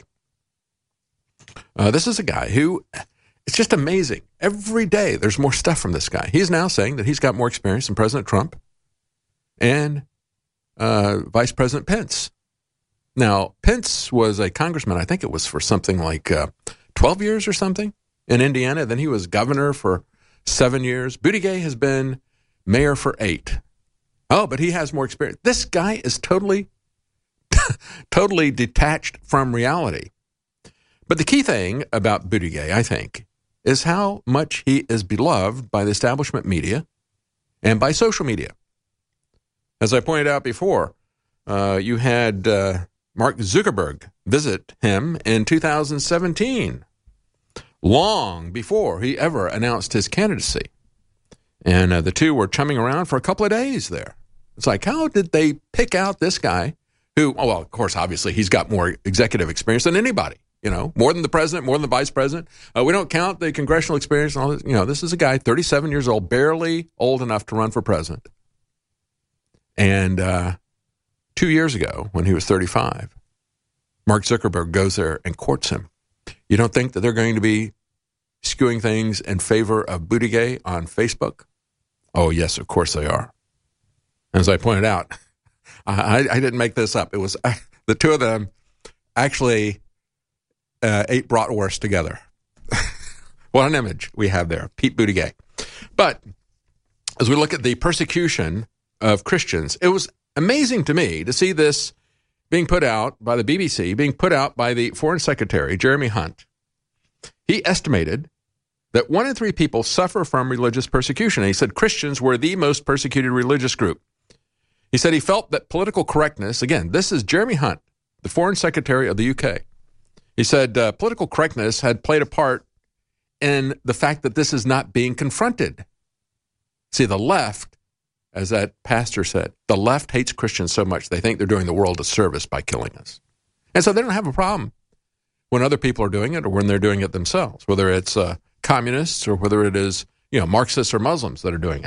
Uh, this is a guy who, it's just amazing. Every day there's more stuff from this guy. He's now saying that he's got more experience than President Trump and uh, Vice President Pence. Now, Pence was a congressman, I think it was for something like uh, twelve years or something in Indiana. Then he was governor for seven years. Buttigieg has been mayor for eight. Oh, but he has more experience. This guy is totally totally detached from reality. But the key thing about Buttigieg, I think, is how much he is beloved by the establishment media and by social media. As I pointed out before, uh, you had uh, Mark Zuckerberg visit him in two thousand seventeen, long before he ever announced his candidacy. And uh, the two were chumming around for a couple of days there. It's like, how did they pick out this guy who, oh, well, of course, obviously, he's got more executive experience than anybody, you know, more than the president, more than the vice president. Uh, we don't count the congressional experience and all this. You know, this is a guy, thirty-seven years old, barely old enough to run for president. And uh, two years ago, when he was thirty-five, Mark Zuckerberg goes there and courts him. You don't think that they're going to be skewing things in favor of Buttigieg on Facebook? Oh, yes, of course they are. As I pointed out, I, I didn't make this up. It was uh, the two of them actually uh, ate bratwurst together. What an image we have there, Pete Buttigieg. But as we look at the persecution of Christians, it was amazing to me to see this being put out by the B B C, being put out by the Foreign Secretary, Jeremy Hunt. He estimated that one in three people suffer from religious persecution. And he said Christians were the most persecuted religious group. He said he felt that political correctness, again, this is Jeremy Hunt, the Foreign Secretary of the U K. He said uh, political correctness had played a part in the fact that this is not being confronted. See, the left, as that pastor said, the left hates Christians so much they think they're doing the world a service by killing us. And so they don't have a problem when other people are doing it or when they're doing it themselves, whether it's uh, communists or whether it is, you know, Marxists or Muslims that are doing it.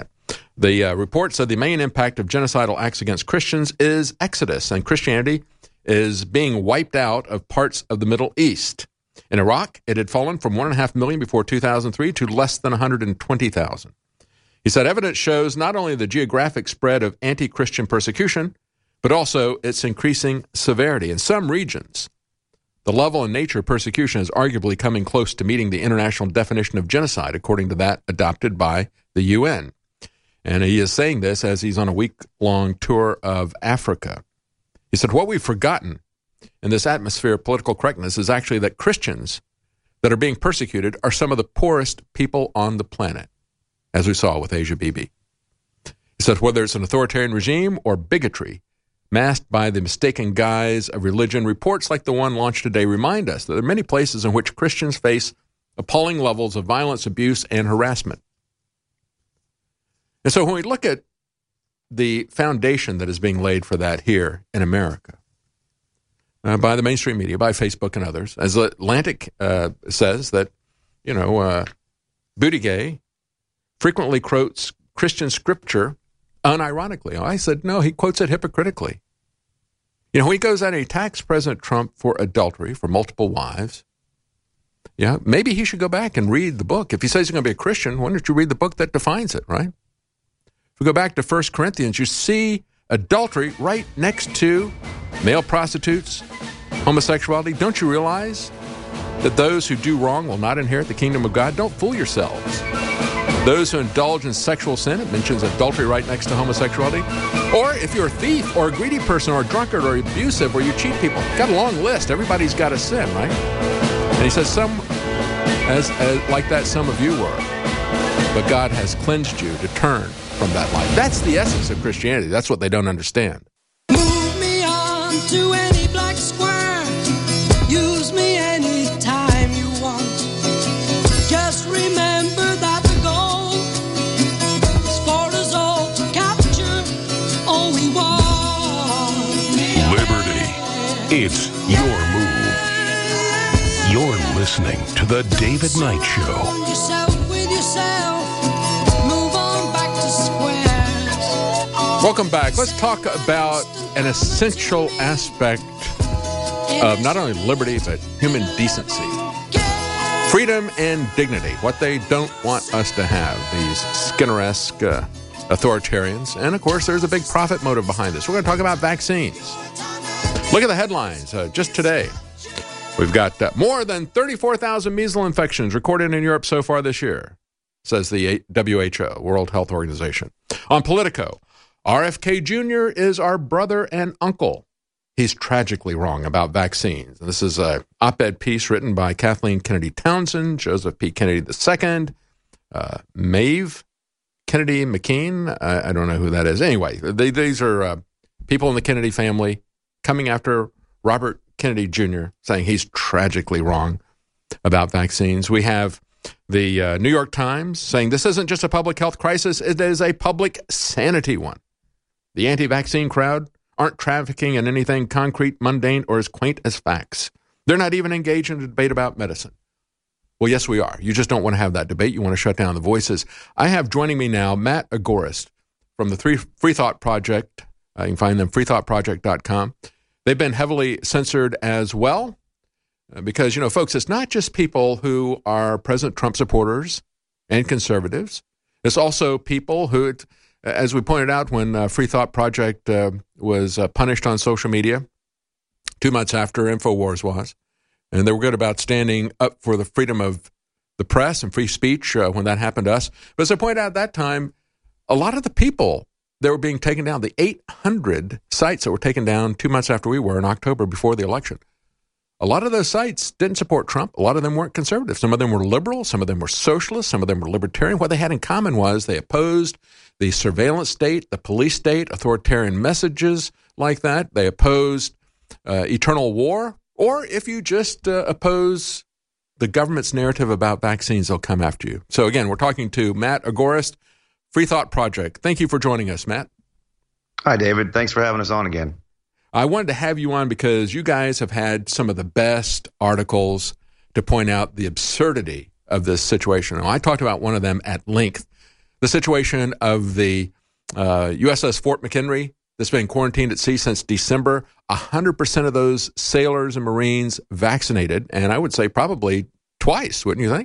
The uh, report said the main impact of genocidal acts against Christians is exodus, and Christianity is being wiped out of parts of the Middle East. In Iraq, it had fallen from one point five million before two thousand three to less than one hundred twenty thousand. He said evidence shows not only the geographic spread of anti-Christian persecution, but also its increasing severity. In some regions, the level and nature of persecution is arguably coming close to meeting the international definition of genocide, according to that adopted by the U N. And he is saying this as he's on a week-long tour of Africa. He said, what we've forgotten in this atmosphere of political correctness is actually that Christians that are being persecuted are some of the poorest people on the planet, as we saw with Asia Bibi. He said, whether it's an authoritarian regime or bigotry, masked by the mistaken guise of religion, reports like the one launched today remind us that there are many places in which Christians face appalling levels of violence, abuse, and harassment. And so when we look at the foundation that is being laid for that here in America, uh, by the mainstream media, by Facebook and others, as Atlantic uh, says that, you know, uh, Buttigieg frequently quotes Christian scripture unironically. I said, no, he quotes it hypocritically. You know, when he goes out and he attacks President Trump for adultery, for multiple wives, yeah, maybe he should go back and read the book. If he says he's going to be a Christian, why don't you read the book that defines it, right? If we go back to First Corinthians, you see adultery right next to male prostitutes, homosexuality. Don't you realize that those who do wrong will not inherit the kingdom of God? Don't fool yourselves. Those who indulge in sexual sin, it mentions adultery right next to homosexuality. Or if you're a thief or a greedy person or a drunkard or abusive or you cheat people, got a long list. Everybody's got a sin, right? And he says, some, as, as like that, some of you were. But God has cleansed you to turn from that life. That's the essence of Christianity. That's what they don't understand. Move me on to any black square. Use me any time you want. Just remember that the goal is for us all to capture all we want. Liberty. It's your move. You're listening to The David Knight Show. Yourself with yourself. Move on back to squares. Welcome back. Let's talk about an essential aspect of not only liberty, but human decency. Freedom and dignity, what they don't want us to have, these Skinner-esque uh, authoritarians. And, of course, there's a big profit motive behind this. We're going to talk about vaccines. Look at the headlines uh, just today. We've got uh, more than thirty-four thousand measles infections recorded in Europe so far this year, says the W H O, World Health Organization. On Politico, R F K Junior is our brother and uncle. He's tragically wrong about vaccines. This is an op-ed piece written by Kathleen Kennedy Townsend, Joseph P. Kennedy the Second, uh, Maeve Kennedy McKean. I, I don't know who that is. Anyway, they, these are uh, people in the Kennedy family coming after Robert Kennedy Junior, saying he's tragically wrong about vaccines. We have the uh, New York Times saying this isn't just a public health crisis, it is a public sanity one. The anti-vaccine crowd aren't trafficking in anything concrete, mundane, or as quaint as facts. They're not even engaged in a debate about medicine. Well, yes, we are. You just don't want to have that debate. You want to shut down the voices. I have joining me now Matt Agorist from the Free, Free Thought Project. Uh, you can find them free thought project dot com. They've been heavily censored as well uh, because, you know, folks, it's not just people who are President Trump supporters and conservatives. It's also people who, as we pointed out when uh, Free Thought Project uh, was uh, punished on social media two months after InfoWars was, and they were good about standing up for the freedom of the press and free speech uh, when that happened to us. But as I pointed out at that time, a lot of the people that were being taken down, the eight hundred sites that were taken down two months after we were in October before the election, a lot of those sites didn't support Trump. A lot of them weren't conservative. Some of them were liberal. Some of them were socialist. Some of them were libertarian. What they had in common was they opposed the surveillance state, the police state, authoritarian messages like that. They opposed uh, eternal war. Or if you just uh, oppose the government's narrative about vaccines, they'll come after you. So again, we're talking to Matt Agorist, Free Thought Project. Thank you for joining us, Matt. Hi, David. Thanks for having us on again. I wanted to have you on because you guys have had some of the best articles to point out the absurdity of this situation. And I talked about one of them at length the situation of the uh, U S S Fort McHenry that's been quarantined at sea since December. one hundred percent of those sailors and Marines vaccinated, and I would say probably twice, wouldn't you think?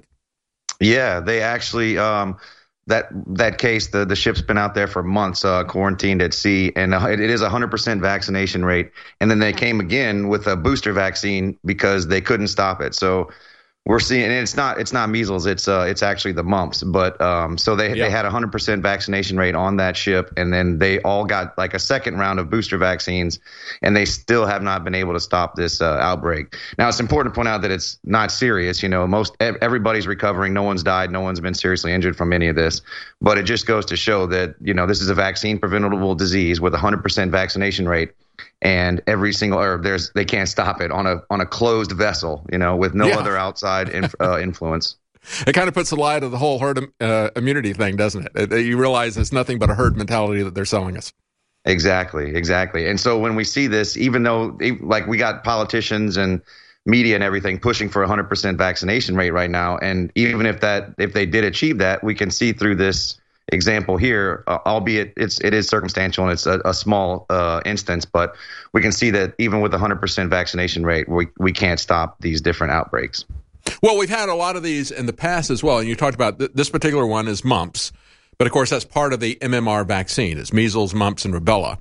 Yeah, they actually um, that that case, the the ship's been out there for months, uh, quarantined at sea, and uh, it, it is a hundred percent vaccination rate. And then they came again with a booster vaccine because they couldn't stop it. So we're seeing, and it's not it's not measles, it's uh it's actually the mumps. But um, so they yeah. they had a hundred percent vaccination rate on that ship, and then they all got like a second round of booster vaccines, and they still have not been able to stop this uh, outbreak. Now it's important to point out that it's not serious. You know, most everybody's recovering, no one's died, no one's been seriously injured from any of this. But it just goes to show that, you know, this is a vaccine preventable disease with a hundred percent vaccination rate. And every single, or there's, they can't stop it on a on a closed vessel, you know, with no yeah. other outside inf, uh, influence. It kind of puts the lie to the whole herd uh, immunity thing, doesn't it? it? You realize it's nothing but a herd mentality that they're selling us. Exactly, exactly. And so when we see this, even though, like, we got politicians and media and everything pushing for a hundred percent vaccination rate right now, and even if that, if they did achieve that, we can see through this example here, uh, albeit it's it is circumstantial and it's a, a small uh, instance, but we can see that even with a hundred percent vaccination rate, we we can't stop these different outbreaks. Well, we've had a lot of these in the past as well, and you talked about th- this particular one is mumps, but of course that's part of the M M R vaccine. It's measles, mumps, and rubella,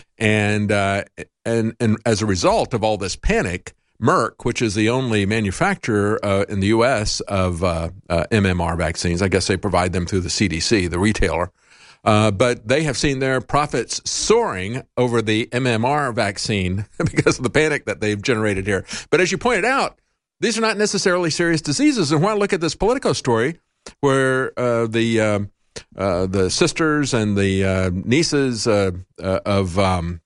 and uh, and and as a result of all this panic, Merck, which is the only manufacturer uh, in the U S of uh, uh, M M R vaccines, I guess they provide them through the C D C, the retailer, uh, but they have seen their profits soaring over the M M R vaccine because of the panic that they've generated here. But as you pointed out, these are not necessarily serious diseases. And when I look at this Politico story where uh, the um, uh, the sisters and the uh, nieces uh, uh, of, um,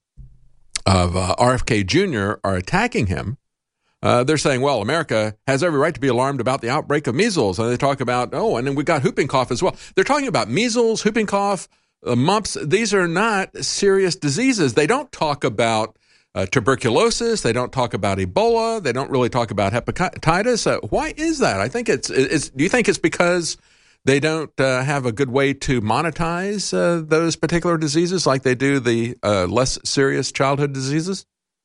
of uh, R F K Junior are attacking him, Uh, they're saying, well, America has every right to be alarmed about the outbreak of measles. And they talk about, oh, and then we got whooping cough as well. They're talking about measles, whooping cough, uh, mumps. These are not serious diseases. They don't talk about uh, tuberculosis. They don't talk about Ebola. They don't really talk about hepatitis. Uh, why is that? I think it's, it's, do you think it's because they don't uh, have a good way to monetize uh, those particular diseases like they do the uh, less serious childhood diseases?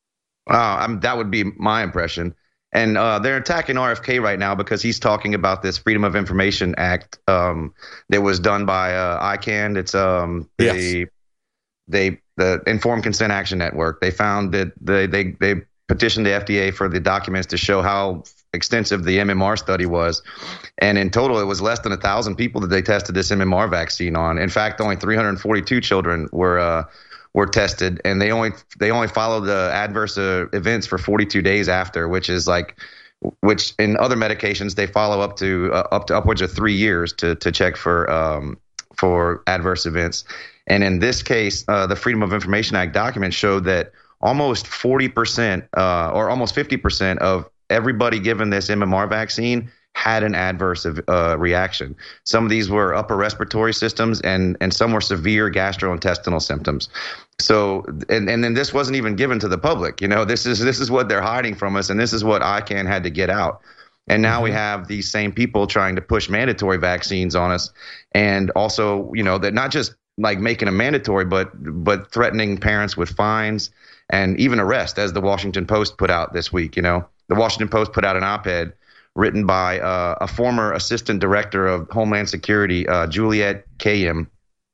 Wow, I mean, that would be my impression. And uh, they're attacking R F K right now because he's talking about this Freedom of Information Act um, that was done by uh, I CAN. It's um, the yes. they the Informed Consent Action Network. They found that they they they petitioned the F D A for the documents to show how extensive the M M R study was, and in total, it was less than a thousand people that they tested this M M R vaccine on. In fact, only three hundred forty-two children were. Uh, were tested, and they only they only followed the adverse uh, events for forty-two days after, which is like, which in other medications they follow up to uh, up to upwards of three years to to check for um, for adverse events. And in this case, uh, the Freedom of Information Act documents showed that almost forty percent uh, or almost fifty percent of everybody given this M M R vaccine had an adverse uh, reaction. Some of these were upper respiratory systems, and and some were severe gastrointestinal symptoms. So, and and then this wasn't even given to the public. You know, this is this is what they're hiding from us, and this is what I CAN had to get out. And now we have these same people trying to push mandatory vaccines on us, and also, you know, that not just like making them mandatory, but but threatening parents with fines and even arrest, as the Washington Post put out this week. You know, the Washington Post put out an op-ed written by uh, a former assistant director of Homeland Security, uh, Juliette Kayyem,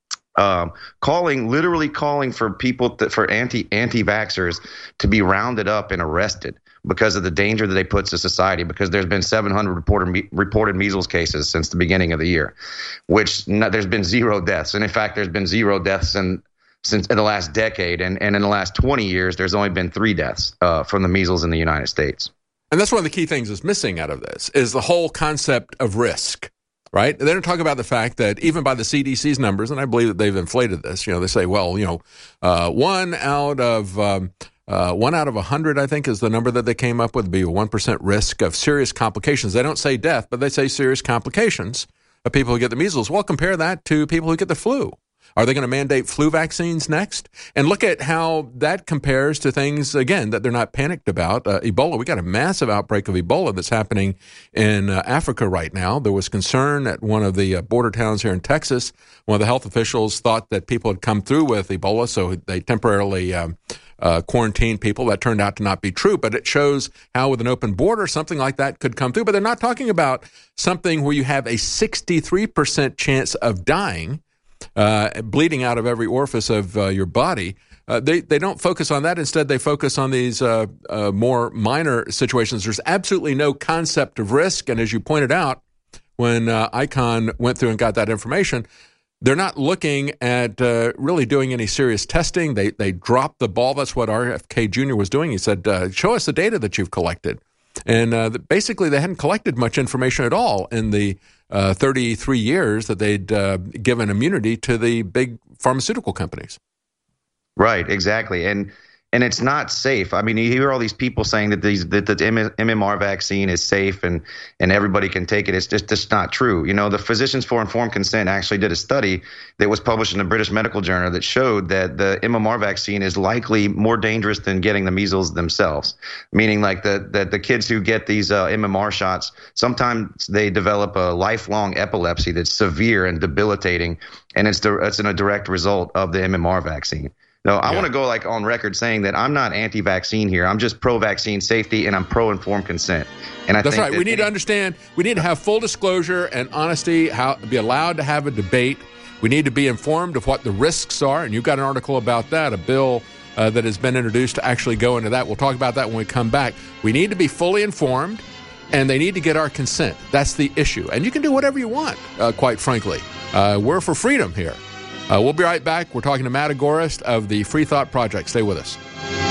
um, calling, literally calling for people, to, for anti, anti-vaxxers to be rounded up and arrested because of the danger that they put to society, because there's been seven hundred reported, reported measles cases since the beginning of the year, which no, there's been zero deaths. And in fact, there's been zero deaths in, since in the last decade. And, and in the last twenty years, there's only been three deaths uh, from the measles in the United States. And that's one of the key things that's missing out of this is the whole concept of risk, right? They don't talk about the fact that even by the C D C's numbers, and I believe that they've inflated this, you know, they say, well, you know, uh, one out of um, uh, one out of a hundred, I think, is the number that they came up with, be a one percent risk of serious complications. They don't say death, but they say serious complications of people who get the measles. Well, compare that to people who get the flu. Are they going to mandate flu vaccines next? And look at how that compares to things, again, that they're not panicked about. Uh, Ebola, we got a massive outbreak of Ebola that's happening in uh, Africa right now. There was concern at one of the uh, border towns here in Texas. One of the health officials thought that people had come through with Ebola, so they temporarily um, uh, quarantined people. That turned out to not be true, but it shows how with an open border, something like that could come through. But they're not talking about something where you have a sixty-three percent chance of dying, uh, bleeding out of every orifice of uh, your body. Uh, they, they don't focus on that. Instead, they focus on these uh, uh, more minor situations. There's absolutely no concept of risk. And as you pointed out, when uh, ICON went through and got that information, they're not looking at uh, really doing any serious testing. They they dropped the ball. That's what R F K Junior was doing. He said, uh, show us the data that you've collected. And uh, basically, they hadn't collected much information at all in the uh, thirty-three years that they'd uh, given immunity to the big pharmaceutical companies. Right, exactly. And and it's not safe. I mean, you hear all these people saying that these that the M M R vaccine is safe and and everybody can take it. It's just just not true. You know, the Physicians for Informed Consent actually did a study that was published in the British Medical Journal that showed that the M M R vaccine is likely more dangerous than getting the measles themselves. Meaning, like the that the kids who get these uh, M M R shots, sometimes they develop a lifelong epilepsy that's severe and debilitating, and it's the, it's in a direct result of the M M R vaccine. No, I yeah. want to go like on record saying that I'm not anti-vaccine here. I'm just pro-vaccine safety and I'm pro-informed consent. And I That's think right. That we need any- to understand. We need to have full disclosure and honesty. How be allowed to have a debate. We need to be informed of what the risks are. And you've got an article about that, a bill uh, that has been introduced to actually go into that. We'll talk about that when we come back. We need to be fully informed, and they need to get our consent. That's the issue. And you can do whatever you want, uh, quite frankly. Uh, we're for freedom here. Uh, we'll be right back. We're talking to Matt Agorist of the Free Thought Project. Stay with us.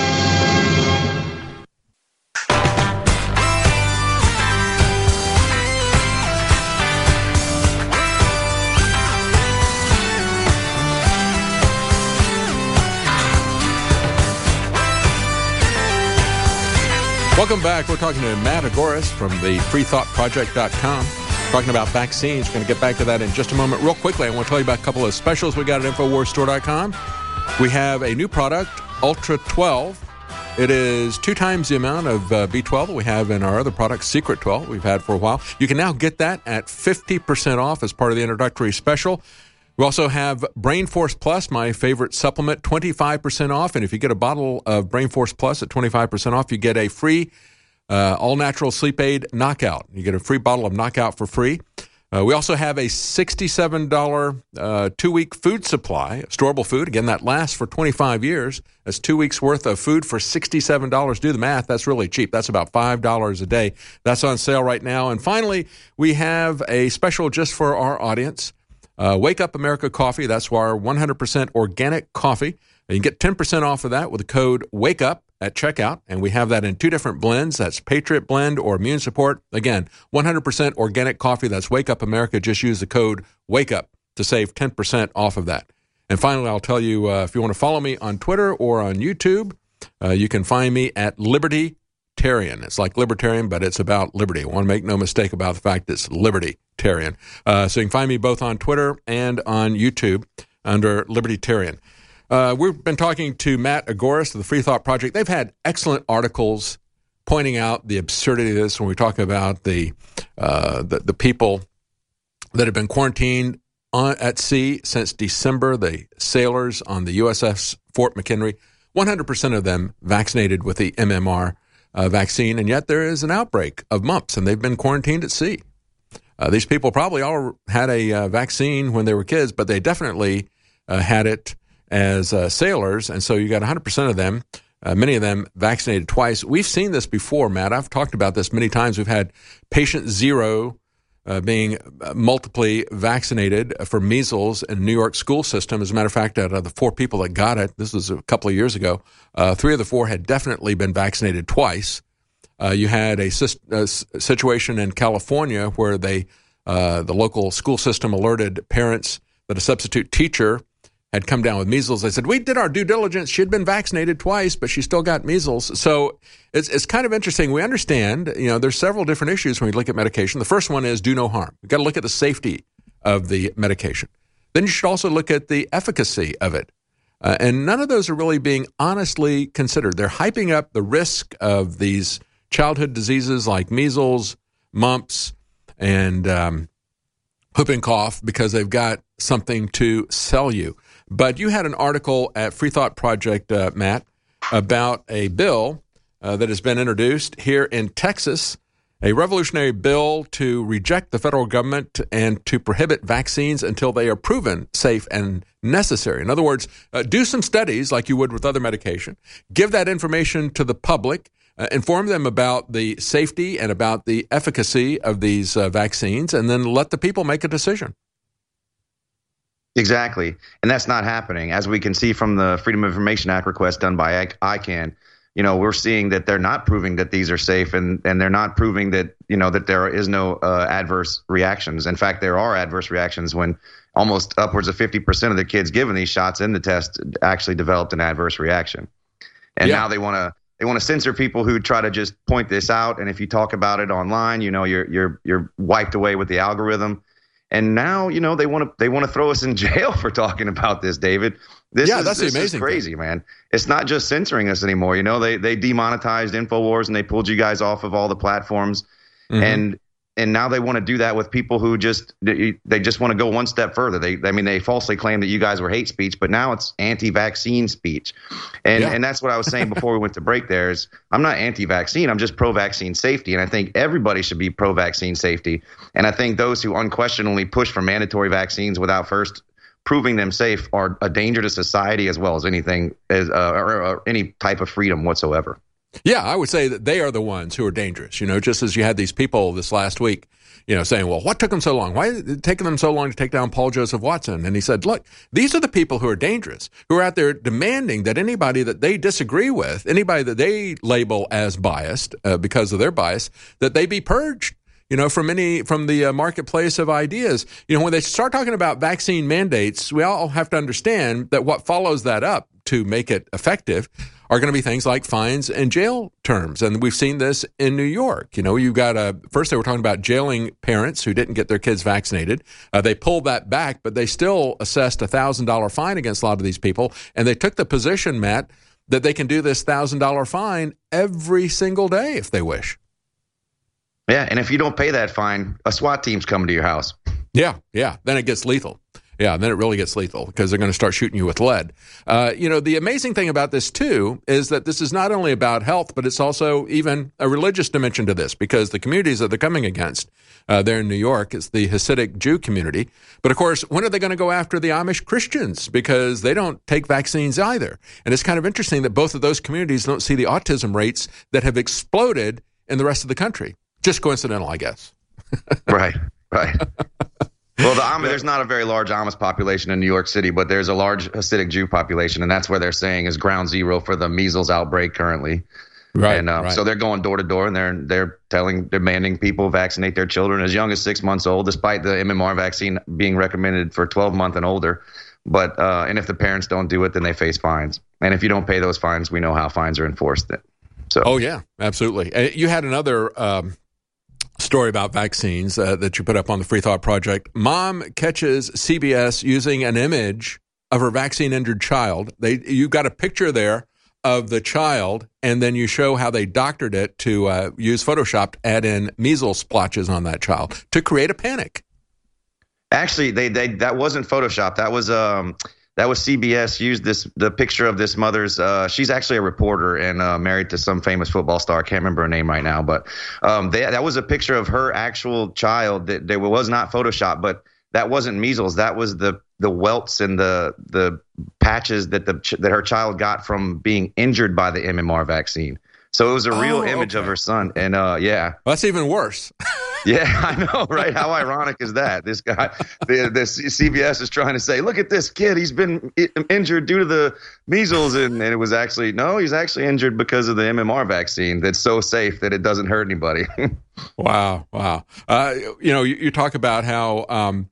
Welcome back. We're talking to Matt Agorist from the free thought project dot com. Talking about vaccines. We're going to get back to that in just a moment. Real quickly, I want to tell you about a couple of specials we got at infowars store dot com. We have a new product, Ultra twelve. It is two times the amount of uh, B twelve that we have in our other product, Secret twelve, we've had for a while. You can now get that at fifty percent off as part of the introductory special. We also have Brain Force Plus, my favorite supplement, twenty-five percent off. And if you get a bottle of Brain Force Plus at twenty-five percent off, you get a free Uh, all-natural sleep aid Knockout. You get a free bottle of Knockout for free. Uh, we also have a sixty-seven dollars uh, two-week food supply, storable food. Again, that lasts for twenty-five years. That's two weeks' worth of food for sixty-seven dollars. Do the math. That's really cheap. That's about five dollars a day. That's on sale right now. And finally, we have a special just for our audience. Uh, Wake Up America Coffee. That's our one hundred percent organic coffee. You can get ten percent off of that with the code WAKEUP at checkout, and we have that in two different blends. That's Patriot Blend or Immune Support. Again, one hundred percent organic coffee. That's Wake Up America. Just use the code WAKEUP to save ten percent off of that. And finally, I'll tell you, uh, if you want to follow me on Twitter or on YouTube, uh, you can find me at Liberty-Tarian. It's like Libertarian, but it's about liberty. I want to make no mistake about the fact it's Liberty-Tarian. Uh, so you can find me both on Twitter and on YouTube under Liberty-Tarian. Uh, we've been talking to Matt Agorist of the Free Thought Project. They've had excellent articles pointing out the absurdity of this when we talk about the uh, the, the people that have been quarantined on, at sea since December, the sailors on the U S S Fort McHenry, one hundred percent of them vaccinated with the M M R uh, vaccine, and yet there is an outbreak of mumps, and they've been quarantined at sea. Uh, these people probably all had a uh, vaccine when they were kids, but they definitely uh, had it as uh, sailors, and so you got one hundred percent of them, uh, many of them vaccinated twice. We've seen this before, Matt. I've talked about this many times. We've had patient zero uh, being multiply vaccinated for measles in the New York school system. As a matter of fact, out of the four people that got it, this was a couple of years ago, uh, three of the four had definitely been vaccinated twice. Uh, you had a, a situation in California where they, uh, the local school system alerted parents that a substitute teacher had come down with measles. They said, we did our due diligence. She had been vaccinated twice, but she still got measles. So it's it's kind of interesting. We understand, you know, there's several different issues when we look at medication. The first one is do no harm. We've got to look at the safety of the medication. then you should also look at the efficacy of it. Uh, and none of those are really being honestly considered. They're hyping up the risk of these childhood diseases like measles, mumps, and um, whooping cough because they've got something to sell you. But you had an article at Free Thought Project, uh, Matt, about a bill uh, that has been introduced here in Texas, a revolutionary bill to reject the federal government and to prohibit vaccines until they are proven safe and necessary. In other words, uh, do some studies like you would with other medication. Give that information to the public. Uh, inform them about the safety and about the efficacy of these uh, vaccines, and then let the people make a decision. Exactly. And that's not happening. As we can see from the Freedom of Information Act request done by I C A N, you know, we're seeing that they're not proving that these are safe, and, and they're not proving that, you know, that there is no uh, adverse reactions. In fact, there are adverse reactions when almost upwards of fifty percent of the kids given these shots in the test actually developed an adverse reaction. And yeah. now they want to They want to censor people who try to just point this out, and if you talk about it online, you know, you're you're you're wiped away with the algorithm. And now, you know, they want to they want to throw us in jail for talking about this, David. This yeah, is, that's this the amazing is crazy, thing. man. It's not just censoring us anymore. You know, they they demonetized InfoWars and they pulled you guys off of all the platforms, mm-hmm. and and now they want to do that with people who just they just want to go one step further. They I mean, they falsely claim that you guys were hate speech, but now it's anti-vaccine speech, and yeah. and that's what I was saying before we went to break. There is I'm not anti-vaccine. I'm just pro-vaccine safety, and I think everybody should be pro-vaccine safety. And I think those who unquestionably push for mandatory vaccines without first proving them safe are a danger to society as well as anything as uh, or, or any type of freedom whatsoever. Yeah, I would say that they are the ones who are dangerous. You know, just as you had these people this last week, you know, saying, well, what took them so long? Why is it taking them so long to take down Paul Joseph Watson? And he said, look, these are the people who are dangerous, who are out there demanding that anybody that they disagree with, anybody that they label as biased uh, because of their bias, that they be purged. You know, from any from the uh, marketplace of ideas. You know, when they start talking about vaccine mandates, we all have to understand that what follows that up to make it effective are going to be things like fines and jail terms. And we've seen this in New York. You know, you got a first they were talking about jailing parents who didn't get their kids vaccinated. Uh, they pulled that back, but they still assessed a one thousand dollars fine against a lot of these people. And they took the position, Matt, that they can do this one thousand dollars fine every single day if they wish. Yeah, and if you don't pay that fine, a SWAT team's coming to your house. Yeah, yeah. Then it gets lethal. Yeah, then it really gets lethal because they're going to start shooting you with lead. Uh, you know, the amazing thing about this, too, is that this is not only about health, but it's also even a religious dimension to this because the communities that they're coming against uh, there in New York is the Hasidic Jew community. But, of course, when are they going to go after the Amish Christians? Because they don't take vaccines either. And it's kind of interesting that both of those communities don't see the autism rates that have exploded in the rest of the country. Just coincidental, I guess. Right, right. Well, the Amish, there's not a very large Amish population in New York City, but there's a large Hasidic Jew population, and that's where they're saying is ground zero for the measles outbreak currently. Right, and uh, right. So they're going door to door, and they're they're telling, demanding people vaccinate their children as young as six months old, despite the M M R vaccine being recommended for twelve month and older. But uh, and if the parents don't do it, then they face fines. And if you don't pay those fines, we know how fines are enforced. So. Oh yeah, absolutely. Uh, you had another. Um story about vaccines uh, that you put up on the Free Thought Project. Mom catches C B S using an image of her vaccine-injured child. They you got a picture there of the child, and then you show how they doctored it to uh, use Photoshop to add in measles splotches on that child to create a panic. Actually, they they that wasn't Photoshop. That was um that was C B S used this the picture of this mother's. Uh, she's actually a reporter and uh, married to some famous football star. I can't remember her name right now, but um, they, that was a picture of her actual child. That there was not Photoshop, but that wasn't measles. That was the the welts and the the patches that the that her child got from being injured by the M M R vaccine. So it was a real oh, image okay. of her son, and uh, yeah, well, that's even worse. Yeah, I know, right? How ironic is that? This guy, the, the C B S is trying to say, look at this kid. He's been injured due to the measles. And, and it was actually, no, he's actually injured because of the M M R vaccine that's so safe that it doesn't hurt anybody. Wow, wow. Uh, you know, you, you talk about how um,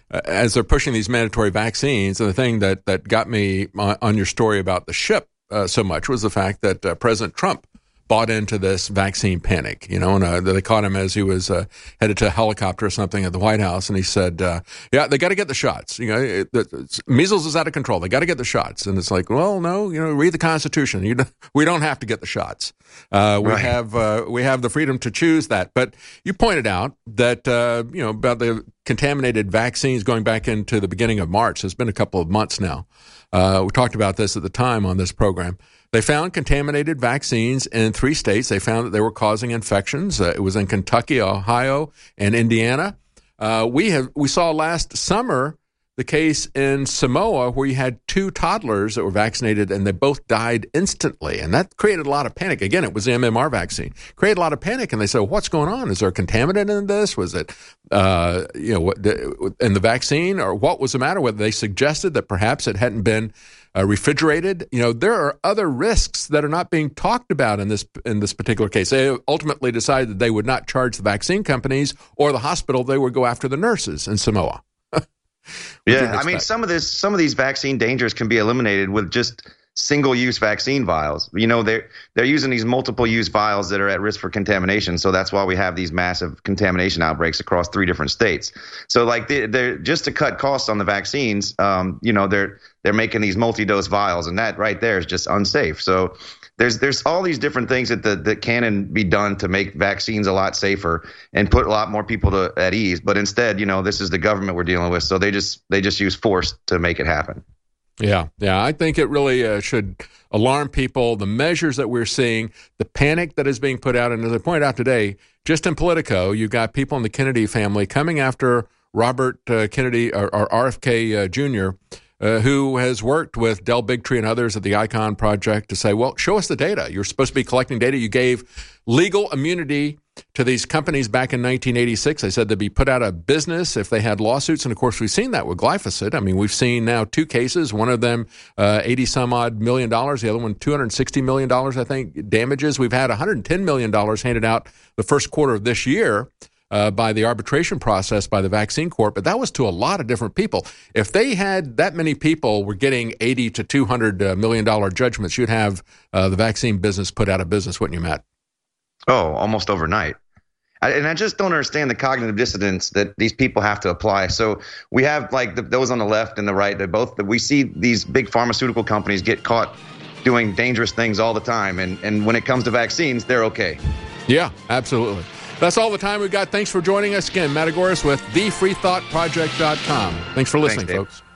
as they're pushing these mandatory vaccines, and the thing that, that got me on, on your story about the ship uh, so much was the fact that uh, President Trump bought into this vaccine panic, you know, and uh, they caught him as he was uh, headed to a helicopter or something at the White House, and he said, uh, yeah, they got to get the shots. You know, it, it, measles is out of control. They got to get the shots. And it's like, well, no, you know, read the Constitution. You don't, we don't have to get the shots. Uh, we right. have uh, we have the freedom to choose that. But you pointed out that, uh, you know, about the contaminated vaccines going back into the beginning of March. It's been a couple of months now. Uh, we talked about this at the time on this program. They found contaminated vaccines in three states. They found that they were causing infections. Uh, it was in Kentucky, Ohio, and Indiana. Uh, we have we saw last summer the case in Samoa where you had two toddlers that were vaccinated and they both died instantly. And that created a lot of panic. Again, it was the M M R vaccine. Created a lot of panic. And they said, well, what's going on? Is there a contaminant in this? Was it, uh, you know, in the vaccine? Or what was the matter with it? They suggested that perhaps it hadn't been uh, refrigerated. You know, there are other risks that are not being talked about in this in this particular case. They ultimately decided that they would not charge the vaccine companies or the hospital. They would go after the nurses in Samoa. Yeah, I mean, some of this, some of these vaccine dangers can be eliminated with just single-use vaccine vials. You know, they're they're using these multiple-use vials that are at risk for contamination. So that's why we have these massive contamination outbreaks across three different states. So, like, they, they're just to cut costs on the vaccines. Um, you know, they're they're making these multi-dose vials, and that right there is just unsafe. So there's there's all these different things that the, that can be done to make vaccines a lot safer and put a lot more people to, at ease. But instead, you know, this is the government we're dealing with, so they just they just use force to make it happen. Yeah, yeah, I think it really uh, should alarm people. The measures that we're seeing, the panic that is being put out, and as I pointed out today, just in Politico, you've got people in the Kennedy family coming after Robert uh, Kennedy or, or R F K uh, Junior Uh, who has worked with Del Bigtree and others at the ICON Project to say, well, show us the data. You're supposed to be collecting data. You gave legal immunity to these companies back in nineteen eighty-six. They said they'd be put out of business if they had lawsuits. And, of course, we've seen that with glyphosate. I mean, we've seen now two cases, one of them uh, eighty-some-odd million dollars, the other one two hundred sixty million dollars, I think, damages. We've had one hundred ten million dollars handed out the first quarter of this year. Uh, by the arbitration process by the vaccine court, but that was to a lot of different people. If they had that many people were getting eighty to two hundred million dollars judgments, you'd have uh, the vaccine business put out of business, wouldn't you, Matt? Oh, almost overnight. I, and I just don't understand the cognitive dissonance that these people have to apply. So we have like the, those on the left and the right, that both that we see these big pharmaceutical companies get caught doing dangerous things all the time, and, and when it comes to vaccines, they're okay. Yeah, absolutely. That's all the time we've got. Thanks for joining us again. Matt Agorist with the free thought project dot com. Thanks for listening, Thanks, folks.